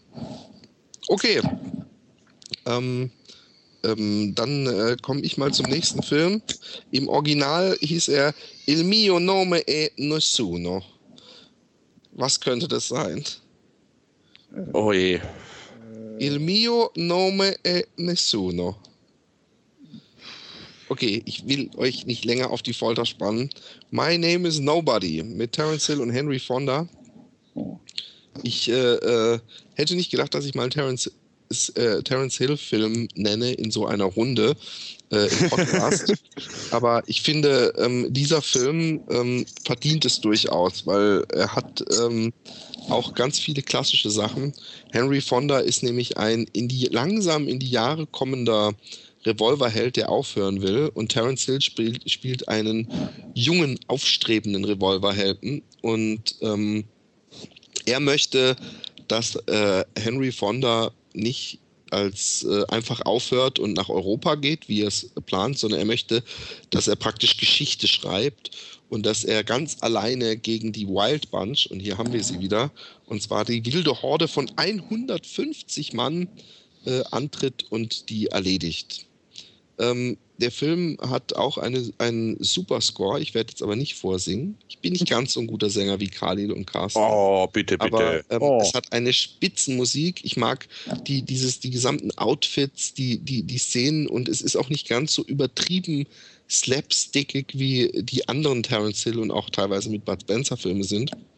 Okay. Ähm, ähm, dann äh, komme ich mal zum nächsten Film. Im Original hieß er Il mio nome è nessuno. Was könnte das sein? Oh je. Il mio nome è nessuno. Okay, ich will euch nicht länger auf die Folter spannen. My Name is Nobody mit Terence Hill und Henry Fonda. Ich äh, äh, hätte nicht gedacht, dass ich mal einen Terence, äh, Terence Hill-Film nenne in so einer Runde äh, im Podcast. Aber ich finde, ähm, dieser Film ähm, verdient es durchaus, weil er hat ähm, auch ganz viele klassische Sachen. Henry Fonda ist nämlich ein in die, langsam in die Jahre kommender Revolverheld, der aufhören will, und Terence Hill spielt, spielt einen jungen, aufstrebenden Revolverhelden und ähm, er möchte, dass äh, Henry Fonda nicht als äh, einfach aufhört und nach Europa geht, wie er es plant, sondern er möchte, dass er praktisch Geschichte schreibt und dass er ganz alleine gegen die Wild Bunch, und hier haben wir sie wieder, und zwar die wilde Horde von hundertfünfzig Mann äh, antritt und die erledigt. Ähm, der Film hat auch eine, einen Superscore, ich werde jetzt aber nicht vorsingen. Ich bin nicht ganz so ein guter Sänger wie Khalil und Carsten. Oh, bitte, bitte. Aber ähm, Oh. es hat eine Spitzenmusik. Ich mag die, dieses, die gesamten Outfits, die, die, die Szenen, und es ist auch nicht ganz so übertrieben slapstickig wie die anderen Terence Hill und auch teilweise mit Bud Spencer Filme sind.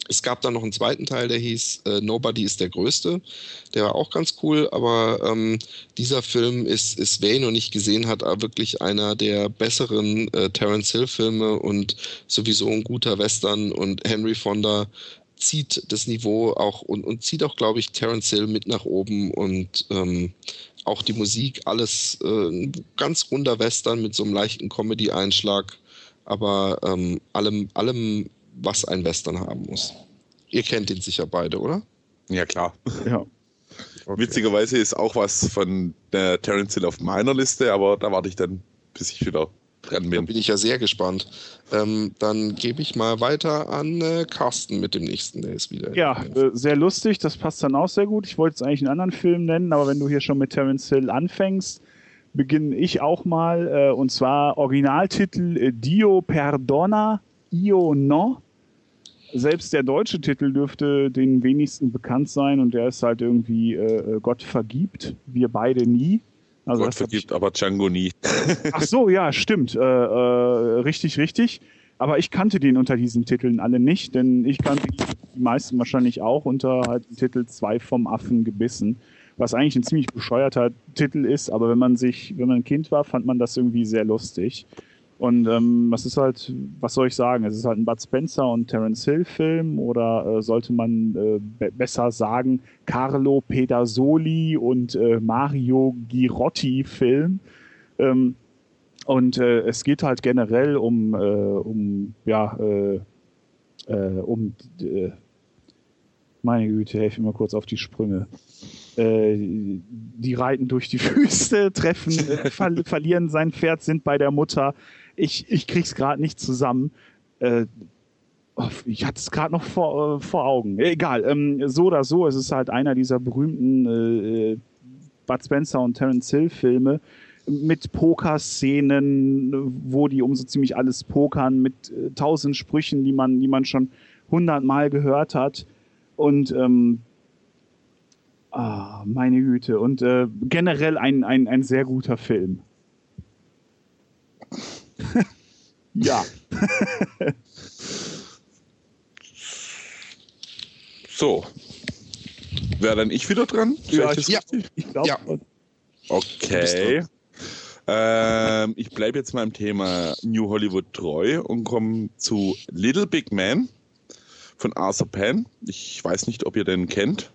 Es gab dann noch einen zweiten Teil, der hieß äh, Nobody ist der Größte. Der war auch ganz cool, aber ähm, dieser Film ist, ist, wer ihn noch nicht gesehen hat, wirklich einer der besseren äh, Terence Hill-Filme und sowieso ein guter Western. Und Henry Fonda zieht das Niveau auch und, und zieht auch, glaube ich, Terence Hill mit nach oben und ähm, auch die Musik, alles äh, ein ganz runder Western mit so einem leichten Comedy-Einschlag, aber ähm, allem, allem was ein Western haben muss. Ihr kennt ihn sicher beide, oder? Ja, klar. Ja. Okay. Witzigerweise ist auch was von der Terence Hill auf meiner Liste, aber da warte ich dann, bis ich wieder dran Da bin. bin ich ja sehr gespannt. Ähm, dann gebe ich mal weiter an äh, Carsten mit dem nächsten, der ist wieder. Ja, äh, sehr lustig, das passt dann auch sehr gut. Ich wollte jetzt eigentlich einen anderen Film nennen, aber wenn du hier schon mit Terence Hill anfängst, beginne ich auch mal, äh, und zwar Originaltitel äh, Dio Perdona, Io No. Selbst der deutsche Titel dürfte den wenigsten bekannt sein und der ist halt irgendwie äh, Gott vergibt, wir beide nie. Also Gott das hab vergibt, aber Django nie. Ach so, ja, stimmt. Äh, äh, richtig, richtig. Aber ich kannte den unter diesen Titeln alle nicht, denn ich kannte die meisten wahrscheinlich auch unter halt dem Titel Zwei vom Affen gebissen, was eigentlich ein ziemlich bescheuerter Titel ist, aber wenn man sich, wenn man ein Kind war, fand man das irgendwie sehr lustig. Und ähm, was ist halt, was soll ich sagen? Es ist halt ein Bud Spencer und Terence Hill Film oder äh, sollte man äh, be- besser sagen Carlo Pedersoli und äh, Mario Girotti Film. Ähm, und äh, es geht halt generell um, äh, um ja, äh, äh, um, äh, meine Güte, helf mir mal kurz auf die Sprünge. Äh, die reiten durch die Wüste, treffen, äh, ver verlieren sein Pferd, sind bei der Mutter. Ich, ich krieg's gerade nicht zusammen. Äh, oh, ich hatte es gerade noch vor, äh, vor Augen. Egal, ähm, so oder so, es ist halt einer dieser berühmten äh, Bud Spencer und Terence Hill Filme mit Pokerszenen, wo die um so ziemlich alles pokern, mit äh, tausend Sprüchen, die man, die man schon hundertmal gehört hat. Und ähm, ah, meine Güte. Und äh, generell ein, ein, ein sehr guter Film. Ja. So. Wäre dann ich wieder dran? Ja, Vielleicht ist ja. richtig? Ich glaube, Ja. Okay. Ähm, ich bleibe jetzt mal im Thema New Hollywood treu und komme zu Little Big Man von Arthur Penn. Ich weiß nicht, ob ihr den kennt.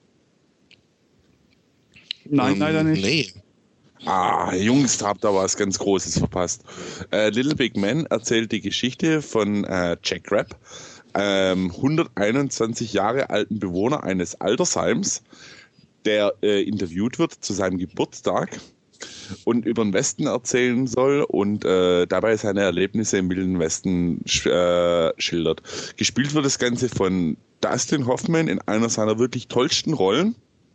nein, Ähm, leider nicht. Nee. Ah, Jungs, da habt ihr was ganz Großes verpasst. Äh, Little Big Man erzählt die Geschichte von äh, Jack Rapp, ähm, hunderteinundzwanzig Jahre alten Bewohner eines Altersheims, der äh, interviewt wird zu seinem Geburtstag und über den Westen erzählen soll und äh, dabei seine Erlebnisse im Wilden Westen sch äh, schildert. Gespielt wird das Ganze von Dustin Hoffman in einer seiner wirklich tollsten Rollen.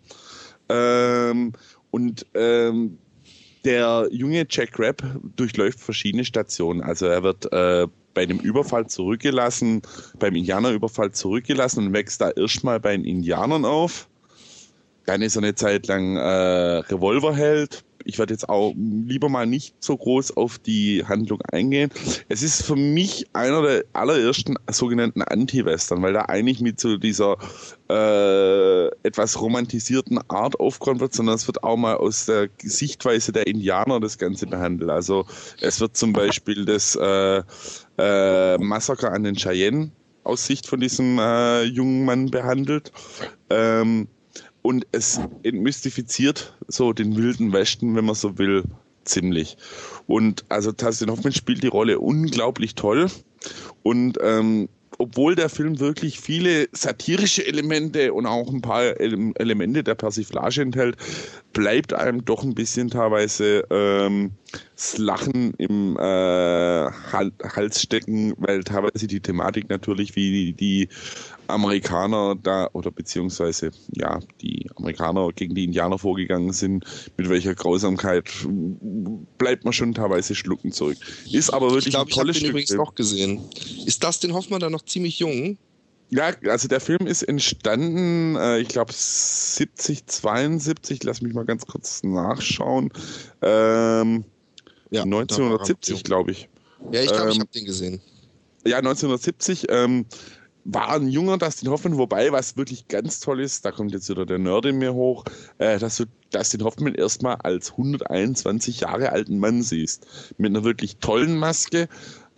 Ähm, und ähm, der junge Jack Rapp durchläuft verschiedene Stationen. Also er wird äh, bei einem Überfall zurückgelassen, beim Indianerüberfall zurückgelassen und wächst da erstmal bei den Indianern auf. Dann ist er eine Zeit lang äh, Revolverheld. Ich werde jetzt auch lieber mal nicht so groß auf die Handlung eingehen. Es ist für mich einer der allerersten sogenannten Anti-Western, weil da eigentlich mit so dieser äh, etwas romantisierten Art aufgeräumt wird, sondern es wird auch mal aus der Sichtweise der Indianer das Ganze behandelt. Also es wird zum Beispiel das äh, äh, Massaker an den Cheyenne aus Sicht von diesem äh, jungen Mann behandelt. Ähm, Und es entmystifiziert so den wilden Westen, wenn man so will, ziemlich. Und also Dustin Hoffman spielt die Rolle unglaublich toll. Und ähm, obwohl der Film wirklich viele satirische Elemente und auch ein paar Ele Elemente der Persiflage enthält, bleibt einem doch ein bisschen teilweise ähm, das Lachen im äh, Hals stecken, weil teilweise die Thematik natürlich wie die Amerikaner da oder beziehungsweise ja die Amerikaner gegen die Indianer vorgegangen sind, mit welcher Grausamkeit bleibt man schon teilweise schlucken zurück. Ist aber wirklich Ich glaube, ein ich habe tolles den Stück übrigens Film. noch gesehen. Ist Dustin Hoffman da noch ziemlich jung? Ja, also der Film ist entstanden, äh, ich glaube siebzig, zweiundsiebzig, lass mich mal ganz kurz nachschauen. Ähm, Ja, neunzehnhundertsiebzig, glaube ich. Ja, ich glaube, Ähm, ich habe den gesehen. Ja, neunzehnhundertsiebzig. Ähm, war ein junger Dustin Hoffman, wobei, was wirklich ganz toll ist, da kommt jetzt wieder der Nerd in mir hoch, äh, dass du Dustin Hoffman erstmal als hunderteinundzwanzig Jahre alten Mann siehst. Mit einer wirklich tollen Maske,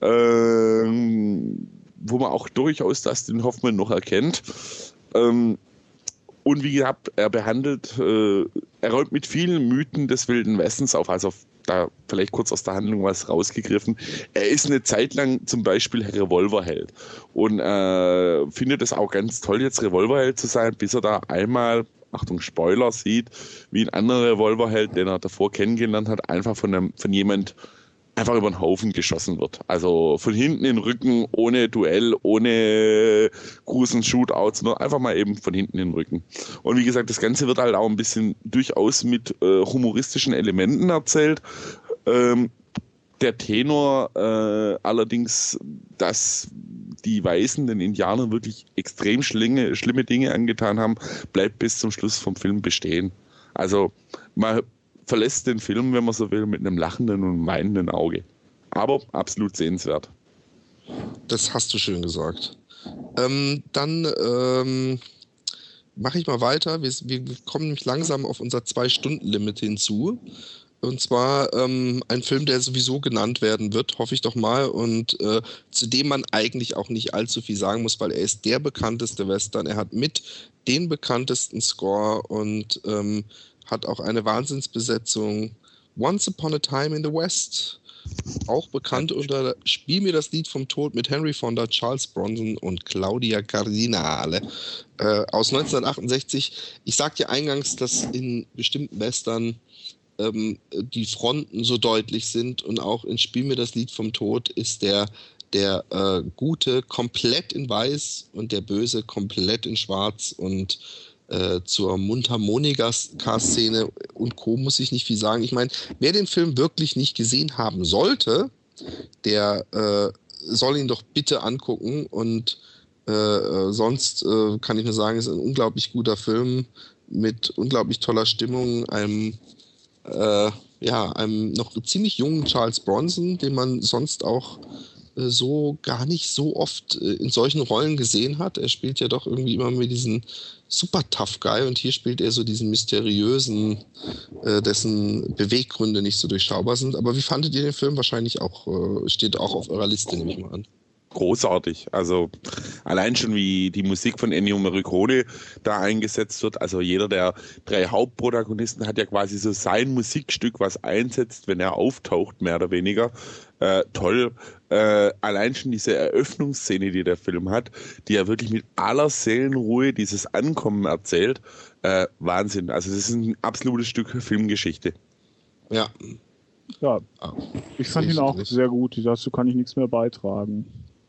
ähm, wo man auch durchaus Dustin Hoffman noch erkennt. Ähm, und wie gesagt, er behandelt, äh, er räumt mit vielen Mythen des Wilden Westens auf, also da vielleicht kurz aus der Handlung was rausgegriffen. Er ist eine Zeit lang zum Beispiel Revolverheld und äh, findet es auch ganz toll, jetzt Revolverheld zu sein, bis er da einmal, Achtung Spoiler, sieht, wie ein anderer Revolverheld, den er davor kennengelernt hat, einfach von, einem, von jemand einfach über den Haufen geschossen wird. Also von hinten in den Rücken, ohne Duell, ohne großen Shootouts, nur einfach mal eben von hinten in den Rücken. Und wie gesagt, das Ganze wird halt auch ein bisschen durchaus mit äh, humoristischen Elementen erzählt. Ähm, der Tenor äh, allerdings, dass die Weißen den Indianern wirklich extrem schlinge, schlimme Dinge angetan haben, bleibt bis zum Schluss vom Film bestehen. Also man verlässt den Film, wenn man so will, mit einem lachenden und weinenden Auge. Aber absolut sehenswert. Das hast du schön gesagt. Ähm, dann ähm, mache ich mal weiter. Wir, wir kommen nämlich langsam auf unser Zwei-Stunden-Limit hinzu. Und zwar ähm, ein Film, der sowieso genannt werden wird, hoffe ich doch mal, und äh, zu dem man eigentlich auch nicht allzu viel sagen muss, weil er ist der bekannteste Western. Er hat mit den bekanntesten Score und ähm, hat auch eine Wahnsinnsbesetzung. Once Upon a Time in the West, auch bekannt unter Spiel mir das Lied vom Tod mit Henry Fonda, Charles Bronson und Claudia Cardinale äh, aus neunzehnhundertachtundsechzig. Ich sagte ja eingangs, dass in bestimmten Western ähm, die Fronten so deutlich sind und auch in Spiel mir das Lied vom Tod ist der, der äh, Gute komplett in weiß und der Böse komplett in schwarz und Äh, zur Mundharmonika-Szene und Co. muss ich nicht viel sagen. Ich meine, wer den Film wirklich nicht gesehen haben sollte, der äh, soll ihn doch bitte angucken und äh, sonst äh, kann ich nur sagen, es ist ein unglaublich guter Film mit unglaublich toller Stimmung, einem äh, ja, einem noch ziemlich jungen Charles Bronson, den man sonst auch äh, so gar nicht so oft äh, in solchen Rollen gesehen hat. Er spielt ja doch irgendwie immer mit diesen super tough Guy und hier spielt er so diesen mysteriösen, äh, dessen Beweggründe nicht so durchschaubar sind. Aber wie fandet ihr den Film? Wahrscheinlich auch, äh, steht auch auf eurer Liste, nehme ich mal an. Großartig. Also allein schon wie die Musik von Ennio Morricone da eingesetzt wird. Also jeder der drei Hauptprotagonisten hat ja quasi so sein Musikstück, was einsetzt, wenn er auftaucht, mehr oder weniger. Äh, toll. Äh, allein schon diese Eröffnungsszene, die der Film hat, die ja wirklich mit aller Seelenruhe dieses Ankommen erzählt. Äh, Wahnsinn. Also das ist ein absolutes Stück Filmgeschichte. Ja. Ja, ich fand ihn auch sehr gut. Dazu kann ich nichts mehr beitragen.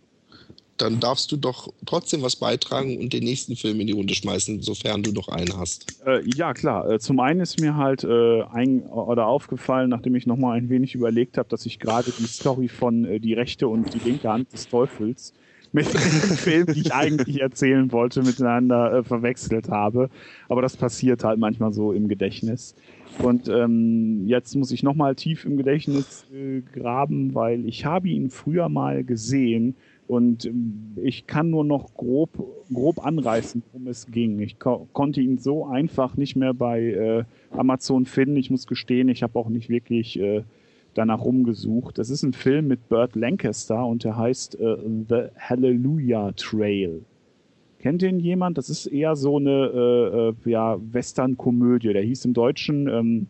Dann darfst du doch trotzdem was beitragen und den nächsten Film in die Runde schmeißen, sofern du noch einen hast. Äh, ja, klar. Äh, zum einen ist mir halt äh, ein, oder aufgefallen, nachdem ich nochmal ein wenig überlegt habe, dass ich gerade die Story von äh, Die rechte und die linke Hand des Teufels mit den Filmen, die ich eigentlich erzählen wollte, miteinander äh, verwechselt habe. Aber das passiert halt manchmal so im Gedächtnis. Und ähm, jetzt muss ich nochmal tief im Gedächtnis äh, graben, weil ich habe ihn früher mal gesehen. Und ähm, ich kann nur noch grob, grob anreißen, worum es ging. Ich ko- konnte ihn so einfach nicht mehr bei äh, Amazon finden. Ich muss gestehen, ich habe auch nicht wirklich äh, danach rumgesucht. Das ist ein Film mit Burt Lancaster und der heißt äh, The Hallelujah Trail. Kennt den jemand? Das ist eher so eine äh, ja, Western-Komödie. Der hieß im Deutschen ähm,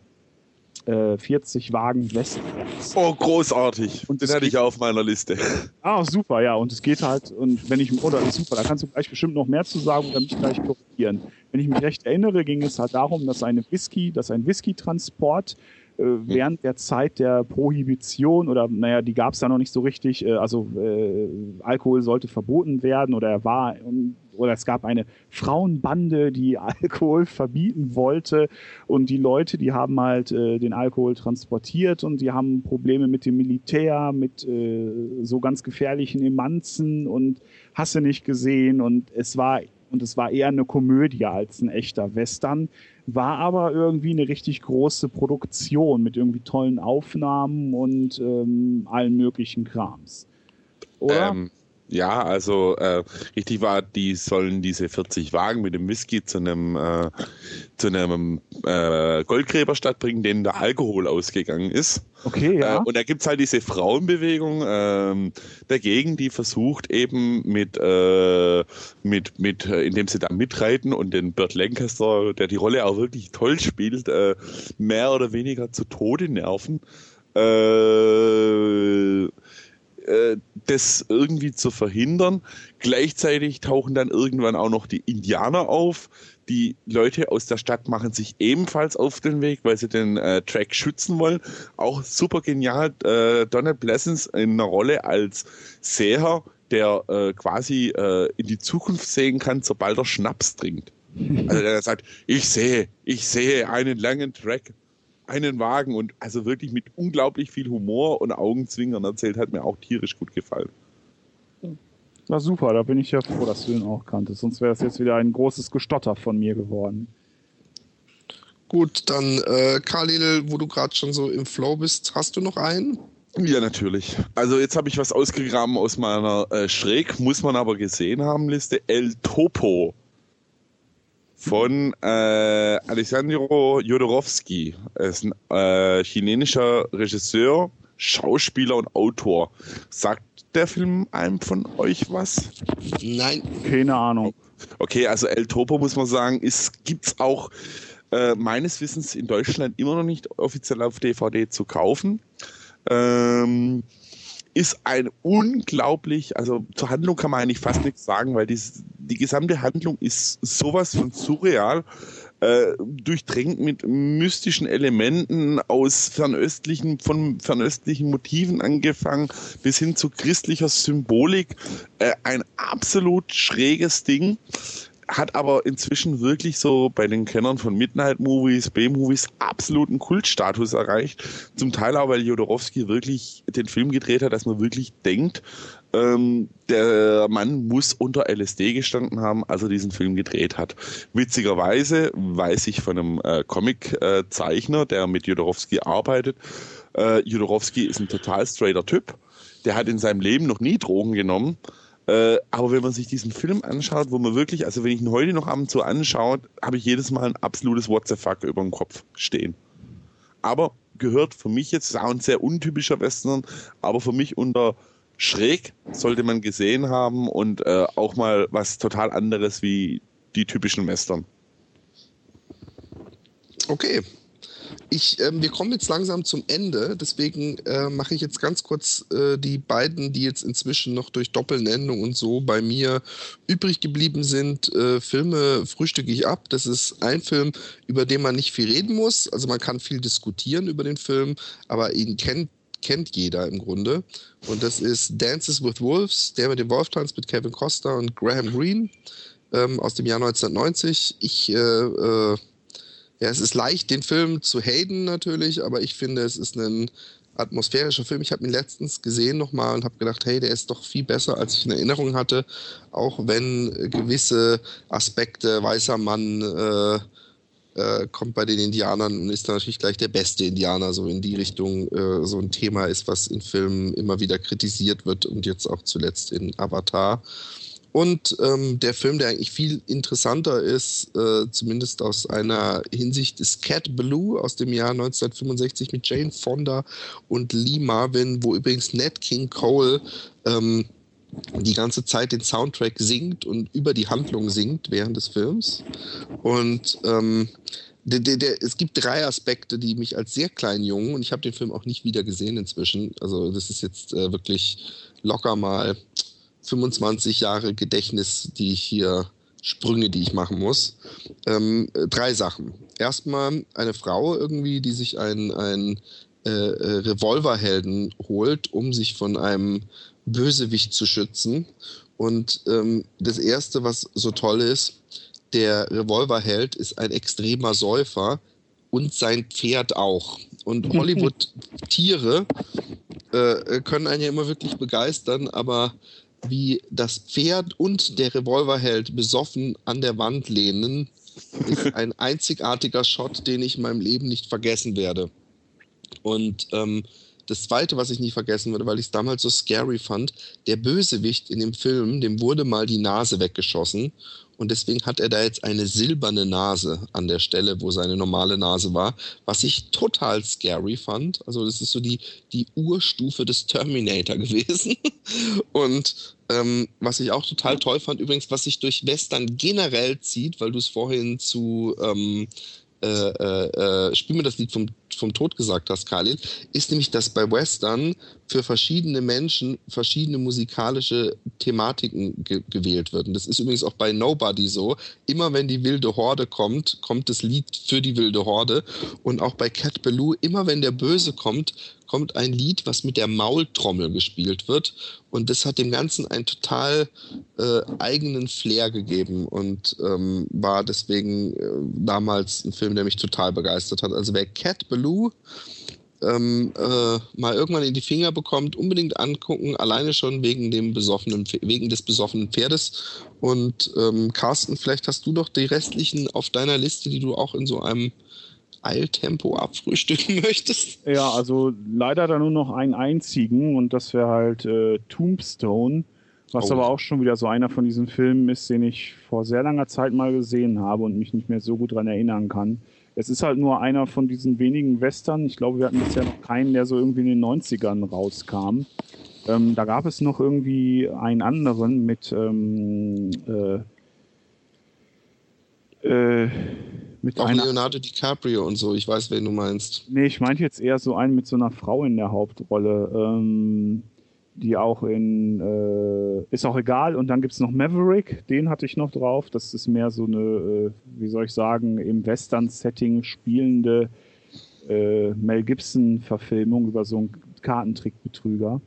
äh, vierzig Wagen Westwärts. Oh, großartig. Und den hatte ich ja auf meiner Liste. Ah, super, ja. Und es geht halt, und wenn ich, oder super, da kannst du gleich bestimmt noch mehr zu sagen oder mich gleich korrigieren. Wenn ich mich recht erinnere, ging es halt darum, dass eine Whisky, dass ein Whisky-Transport äh, während der Zeit der Prohibition oder, naja, die gab es da noch nicht so richtig, äh, also äh, Alkohol sollte verboten werden oder er war, oder es gab eine Frauenbande, die Alkohol verbieten wollte und die Leute, die haben halt äh, den Alkohol transportiert und die haben Probleme mit dem Militär, mit äh, so ganz gefährlichen Emanzen und Hasse nicht gesehen und es war und es war eher eine Komödie als ein echter Western, war aber irgendwie eine richtig große Produktion mit irgendwie tollen Aufnahmen und ähm, allen möglichen Krams. Oder? Ähm, Ja, also äh, richtig war, die sollen diese vierzig Wagen mit dem Whisky zu einem äh, zu einem äh, Goldgräberstadt bringen, denen der Alkohol ausgegangen ist. Okay, ja. Äh, und da gibt's halt diese Frauenbewegung ähm, dagegen, die versucht eben mit, äh, mit, mit äh, indem sie da mitreiten und den Burt Lancaster, der die Rolle auch wirklich toll spielt, äh, mehr oder weniger zu Tode nerven. Äh, das irgendwie zu verhindern. Gleichzeitig tauchen dann irgendwann auch noch die Indianer auf. Die Leute aus der Stadt machen sich ebenfalls auf den Weg, weil sie den äh, Track schützen wollen. Auch super genial, äh, Donald Pleasence in einer Rolle als Seher, der äh, quasi äh, in die Zukunft sehen kann, sobald er Schnaps trinkt. Also der sagt, ich sehe, ich sehe einen langen Track, einen Wagen, und also wirklich mit unglaublich viel Humor und Augenzwinkern erzählt, hat mir auch tierisch gut gefallen. Na super, da bin ich ja froh, dass du ihn auch kanntest. Sonst wäre es jetzt wieder ein großes Gestotter von mir geworden. Gut, dann äh, Khalil, wo du gerade schon so im Flow bist, hast du noch einen? Ja, natürlich. Also jetzt habe ich was ausgegraben aus meiner äh, schräg, muss man aber gesehen haben, Liste. El Topo von äh, Alessandro Jodorowsky. Er ist ein äh, chinesischer Regisseur, Schauspieler und Autor. Sagt der Film einem von euch was? Nein. Keine Ahnung. Okay, also El Topo, muss man sagen, ist, gibt's auch äh, meines Wissens in Deutschland immer noch nicht offiziell auf D V D zu kaufen. Ähm, ist ein unglaublich, also zur Handlung kann man eigentlich fast nichts sagen, weil die, die gesamte Handlung ist sowas von surreal, äh, durchdrängt mit mystischen Elementen aus fernöstlichen, von fernöstlichen Motiven angefangen, bis hin zu christlicher Symbolik. Äh, ein absolut schräges Ding. Hat aber inzwischen wirklich so bei den Kennern von Midnight-Movies, B-Movies absoluten Kultstatus erreicht. Zum Teil auch, weil Jodorowsky wirklich den Film gedreht hat, dass man wirklich denkt, ähm, der Mann muss unter L S D gestanden haben, als er diesen Film gedreht hat. Witzigerweise weiß ich von einem äh, Comic-Zeichner, der mit Jodorowsky arbeitet, äh, Jodorowsky ist ein total straighter Typ. Der hat in seinem Leben noch nie Drogen genommen. Äh, aber wenn man sich diesen Film anschaut, wo man wirklich, also wenn ich ihn heute noch ab und zu anschaue, habe ich jedes Mal ein absolutes What the fuck über dem Kopf stehen. Aber gehört für mich jetzt, ist auch ein sehr untypischer Western, aber für mich unter schräg sollte man gesehen haben und äh, auch mal was total anderes wie die typischen Western. Okay. Ich, ähm, wir kommen jetzt langsam zum Ende, deswegen äh, mache ich jetzt ganz kurz äh, die beiden, die jetzt inzwischen noch durch Doppelnennung und so bei mir übrig geblieben sind, äh, Filme frühstücke ich ab. Das ist ein Film, über den man nicht viel reden muss, also man kann viel diskutieren über den Film, aber ihn kennt kennt jeder im Grunde. Und das ist Dances with Wolves, der mit dem Wolf tanzt mit Kevin Costner und Graham Greene ähm, aus dem Jahr neunzehnhundertneunzig. Ich äh, äh, Ja, es ist leicht, den Film zu haten natürlich, aber ich finde, es ist ein atmosphärischer Film. Ich habe ihn letztens gesehen nochmal und habe gedacht, hey, der ist doch viel besser, als ich in Erinnerung hatte, auch wenn gewisse Aspekte, weißer Mann äh, äh, kommt bei den Indianern und ist dann natürlich gleich der beste Indianer, so in die Richtung äh, so ein Thema ist, was in Filmen immer wieder kritisiert wird und jetzt auch zuletzt in Avatar. Und ähm, der Film, der eigentlich viel interessanter ist, äh, zumindest aus einer Hinsicht, ist Cat Ballou aus dem Jahr neunzehnhundertfünfundsechzig mit Jane Fonda und Lee Marvin, wo übrigens Nat King Cole ähm, die ganze Zeit den Soundtrack singt und über die Handlung singt während des Films. Und ähm, der, der, der, es gibt drei Aspekte, die mich als sehr kleinen Jungen, und ich habe den Film auch nicht wieder gesehen inzwischen, also das ist jetzt äh, wirklich locker mal fünfundzwanzig Jahre Gedächtnis, die ich hier, Sprünge, die ich machen muss. Ähm, drei Sachen. Erstmal eine Frau irgendwie, die sich einen, einen äh, Revolverhelden holt, um sich von einem Bösewicht zu schützen. Und ähm, das Erste, was so toll ist, der Revolverheld ist ein extremer Säufer und sein Pferd auch. Und Hollywood-Tiere äh, können einen ja immer wirklich begeistern, aber wie das Pferd und der Revolverheld besoffen an der Wand lehnen, ist ein einzigartiger Shot, den ich in meinem Leben nicht vergessen werde. Und ähm, das Zweite, was ich nie vergessen würde, weil ich es damals so scary fand, der Bösewicht in dem Film, dem wurde mal die Nase weggeschossen und deswegen hat er da jetzt eine silberne Nase an der Stelle, wo seine normale Nase war, was ich total scary fand. Also das ist so die, die Urstufe des Terminator gewesen. Und ähm, was ich auch total toll fand, übrigens, was sich durch Western generell zieht, weil du es vorhin zu ähm, Äh, äh, Spiel mir das Lied vom, vom Tod gesagt hast, Khalil, ist nämlich, dass bei Western für verschiedene Menschen verschiedene musikalische Thematiken ge- gewählt werden. Das ist übrigens auch bei Nobody so. Immer wenn die wilde Horde kommt, kommt das Lied für die wilde Horde. Und auch bei Cat Ballou, immer wenn der Böse kommt, kommt ein Lied, was mit der Maultrommel gespielt wird. Und das hat dem Ganzen einen total äh, eigenen Flair gegeben und ähm, war deswegen äh, damals ein Film, der mich total begeistert hat. Also wer Cat Ballou ähm, äh, mal irgendwann in die Finger bekommt, unbedingt angucken, alleine schon wegen dem besoffenen, wegen des besoffenen Pferdes. Und ähm, Carsten, vielleicht hast du doch die restlichen auf deiner Liste, die du auch in so einem Eiltempo abfrühstücken möchtest. Ja, also leider dann nur noch einen einzigen und das wäre halt äh, Tombstone, was Oh. aber auch schon wieder so einer von diesen Filmen ist, den ich vor sehr langer Zeit mal gesehen habe und mich nicht mehr so gut dran erinnern kann. Es ist halt nur einer von diesen wenigen Western. Ich glaube, wir hatten bisher noch keinen, der so irgendwie in den neunzigern rauskam. Ähm, da gab es noch irgendwie einen anderen mit ähm, äh, äh, mit Auch einer, Leonardo DiCaprio und so, ich weiß, wen du meinst. nee, ich meinte jetzt eher so einen mit so einer Frau in der Hauptrolle, ähm, die auch in, äh, ist auch egal. Und dann gibt's noch Maverick, den hatte ich noch drauf. Das ist mehr so eine, äh, wie soll ich sagen, im Western-Setting spielende äh, Mel Gibson-Verfilmung über so einen Kartentrickbetrüger.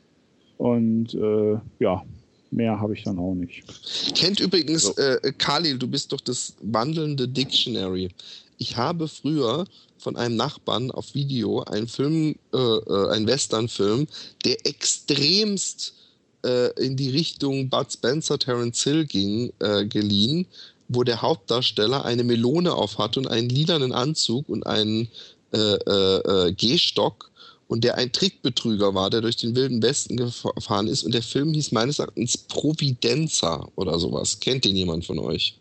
Und äh, ja, mehr habe ich dann auch nicht. Kennt übrigens, So. äh, Khalil, du bist doch das wandelnde Dictionary. Ich habe früher von einem Nachbarn auf Video einen Film, äh, äh, einen Western-Film, der extremst äh, in die Richtung Bud Spencer, Terence Hill ging, äh, geliehen, wo der Hauptdarsteller eine Melone aufhat und einen lilanen Anzug und einen äh, äh, äh, Gehstock und der ein Trickbetrüger war, der durch den Wilden Westen gefahren ist. Und der Film hieß meines Erachtens Providenza oder sowas. Kennt den jemand von euch?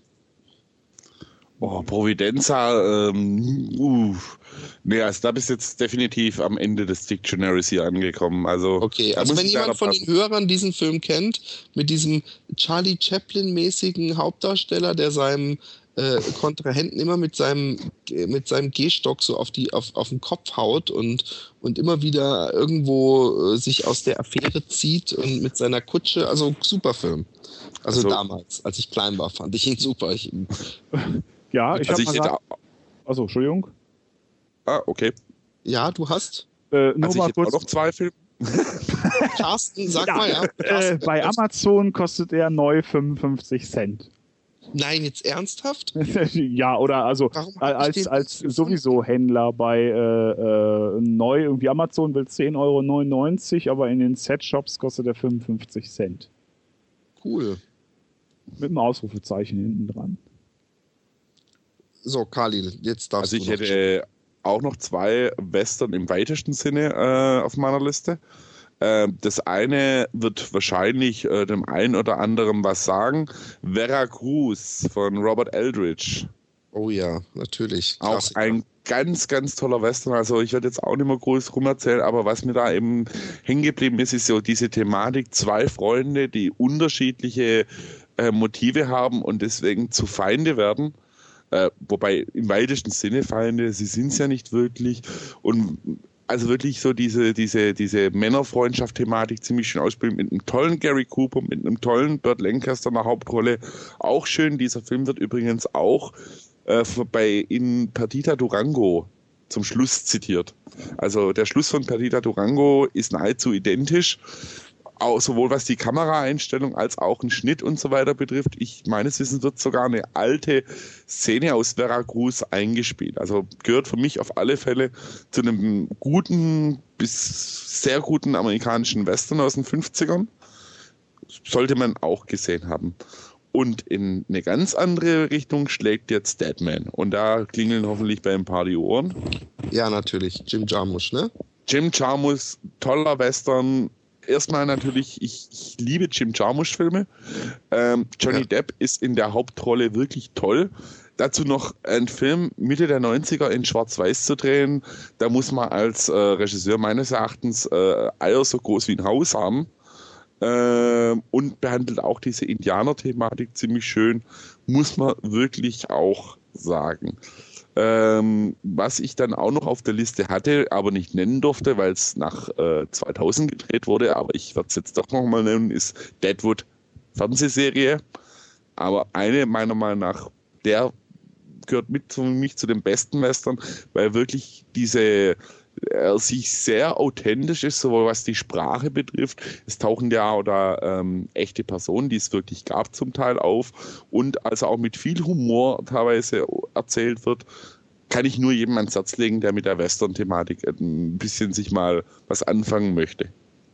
Oh, Providenza, ähm, uh. Nee, also da bist du jetzt definitiv am Ende des Dictionaries hier angekommen. Also, Okay, da also muss wenn ich jemand leider von passen. den Hörern diesen Film kennt, mit diesem Charlie Chaplin-mäßigen Hauptdarsteller, der seinem äh, Kontrahenten immer mit seinem, mit seinem Gehstock so auf, die, auf, auf den Kopf haut und, und immer wieder irgendwo äh, sich aus der Affäre zieht und mit seiner Kutsche, also super Film. Also, Also- damals, als ich klein war, fand ich ihn super. Ich, Ja, ich Also habe ich mal hätte gesagt, auch, also Entschuldigung, ah, okay. ja, du hast? äh, nur Also ich mal hätte auch kurz. noch zwei Filme. Carsten, sag Ja, mal, ja. äh, Carsten, bei Amazon kostet er neu fünfundfünfzig Cent. Nein, jetzt ernsthaft? Ja, oder also Warum hab ich als, den als nicht sowieso Händler bei äh, äh, neu, irgendwie Amazon will zehn Euro neunundneunzig, aber in den Set-Shops kostet er fünfundfünfzig Cent. Cool. Mit einem Ausrufezeichen hinten dran. So, Khalil, jetzt darfst Also du ich noch hätte auch noch zwei Western im weitesten Sinne äh, auf meiner Liste. Äh, das eine wird wahrscheinlich äh, dem einen oder anderen was sagen. Veracruz von Robert Eldridge. Oh ja, natürlich. Auch Klassiker. ein ganz, ganz toller Western. Also ich werde jetzt auch nicht mehr groß rumerzählen, aber was mir da eben hängen geblieben ist, ist so diese Thematik, zwei Freunde, die unterschiedliche äh, Motive haben und deswegen zu Feinde werden. Äh, wobei im weitesten Sinne Feinde, sie sind es ja nicht wirklich. Und also wirklich so diese, diese, diese Männerfreundschaft-Thematik ziemlich schön ausbilden mit einem tollen Gary Cooper, mit einem tollen Burt Lancaster in der Hauptrolle. Auch schön, dieser Film wird übrigens auch äh, bei in Perdita Durango zum Schluss zitiert. Also der Schluss von Perdita Durango ist nahezu identisch, auch sowohl was die Kameraeinstellung als auch einen Schnitt und so weiter betrifft. Ich meines Wissens wird sogar eine alte Szene aus Veracruz eingespielt. Also gehört für mich auf alle Fälle zu einem guten bis sehr guten amerikanischen Western aus den fünfzigern. Sollte man auch gesehen haben. Und in eine ganz andere Richtung schlägt jetzt Deadman. Und da klingeln hoffentlich bei ein paar die Ohren. Ja, natürlich. Jim Jarmusch, ne? Jim Jarmusch, toller Western. Erstmal natürlich, ich, ich liebe Jim Jarmusch-Filme. Ähm, Johnny ja. Depp ist in der Hauptrolle wirklich toll. Dazu noch einen Film Mitte der neunziger in Schwarz-Weiß zu drehen, da muss man als äh, Regisseur meines Erachtens äh, Eier so groß wie ein Haus haben. Äh, und behandelt auch diese Indianer-Thematik ziemlich schön, muss man wirklich auch sagen. Ähm, was ich dann auch noch auf der Liste hatte, aber nicht nennen durfte, weil es nach äh, zweitausend gedreht wurde, aber ich werde es jetzt doch nochmal nennen, ist Deadwood Fernsehserie. Aber eine meiner Meinung nach, der gehört mit für mich zu den besten Western, weil wirklich diese er sich sehr authentisch ist, sowohl was die Sprache betrifft. Es tauchen ja auch da ähm, echte Personen, die es wirklich gab, zum Teil auf. Und also auch mit viel Humor teilweise erzählt wird, kann ich nur jedem ans Herz legen, der mit der Western-Thematik ein bisschen sich mal was anfangen möchte.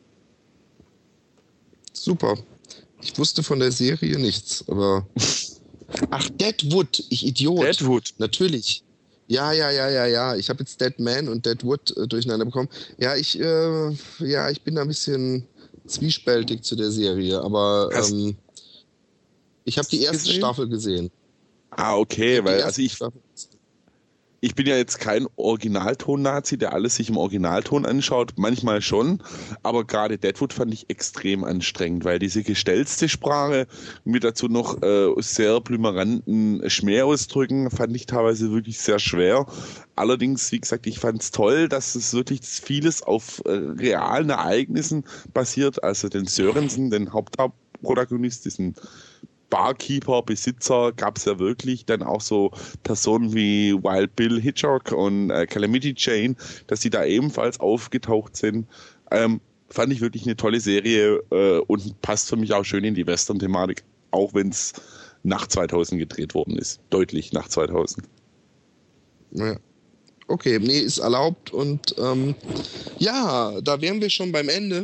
Super. Ich wusste von der Serie nichts, aber... Ach, Deadwood, ich Idiot. Deadwood. Natürlich. Ja, ja, ja, ja, ja. Ich habe jetzt Dead Man und Deadwood äh, durcheinander bekommen. Ja, ich, äh, ja, ich bin da ein bisschen zwiespältig zu der Serie, aber ähm, ich habe die erste gesehen? Staffel gesehen. Ah, okay, weil also ich, ich bin ja jetzt kein Originalton-Nazi, der alles sich im Originalton anschaut, manchmal schon, aber gerade Deadwood fand ich extrem anstrengend, weil diese gestelzte Sprache mit dazu noch äh, sehr blümeranten Schmähausdrücken fand ich teilweise wirklich sehr schwer. Allerdings, wie gesagt, ich fand es toll, dass es wirklich vieles auf äh, realen Ereignissen basiert, also den Sörensen, den Hauptprotagonist, diesen Barkeeper, Besitzer gab es ja wirklich, dann auch so Personen wie Wild Bill Hitchcock und äh, Calamity Jane, dass die da ebenfalls aufgetaucht sind. Ähm, fand ich wirklich eine tolle Serie äh, und passt für mich auch schön in die Western-Thematik, auch wenn es nach zweitausend gedreht worden ist. Deutlich nach zweitausend. Ja. Okay, nee, ist erlaubt und ähm, ja, da wären wir schon beim Ende.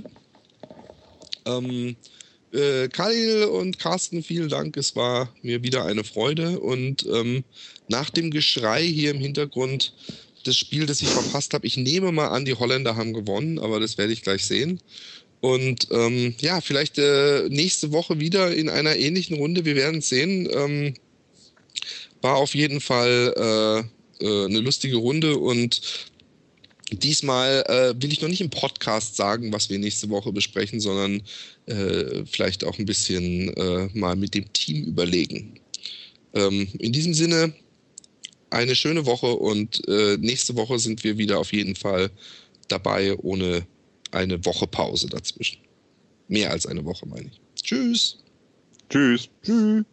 Ähm, Äh, Khalil und Carsten, vielen Dank. Es war mir wieder eine Freude. Und ähm, nach dem Geschrei hier im Hintergrund, das Spiel, das ich verpasst habe, ich nehme mal an, die Holländer haben gewonnen, aber das werde ich gleich sehen. Und ähm, ja, vielleicht äh, nächste Woche wieder in einer ähnlichen Runde. Wir werden es sehen. Ähm, war auf jeden Fall äh, äh, eine lustige Runde und diesmal äh, will ich noch nicht im Podcast sagen, was wir nächste Woche besprechen, sondern äh, vielleicht auch ein bisschen äh, mal mit dem Team überlegen. Ähm, in diesem Sinne, eine schöne Woche und äh, nächste Woche sind wir wieder auf jeden Fall dabei, ohne eine Woche Pause dazwischen. Mehr als eine Woche, meine ich. Tschüss. Tschüss. Tschüss.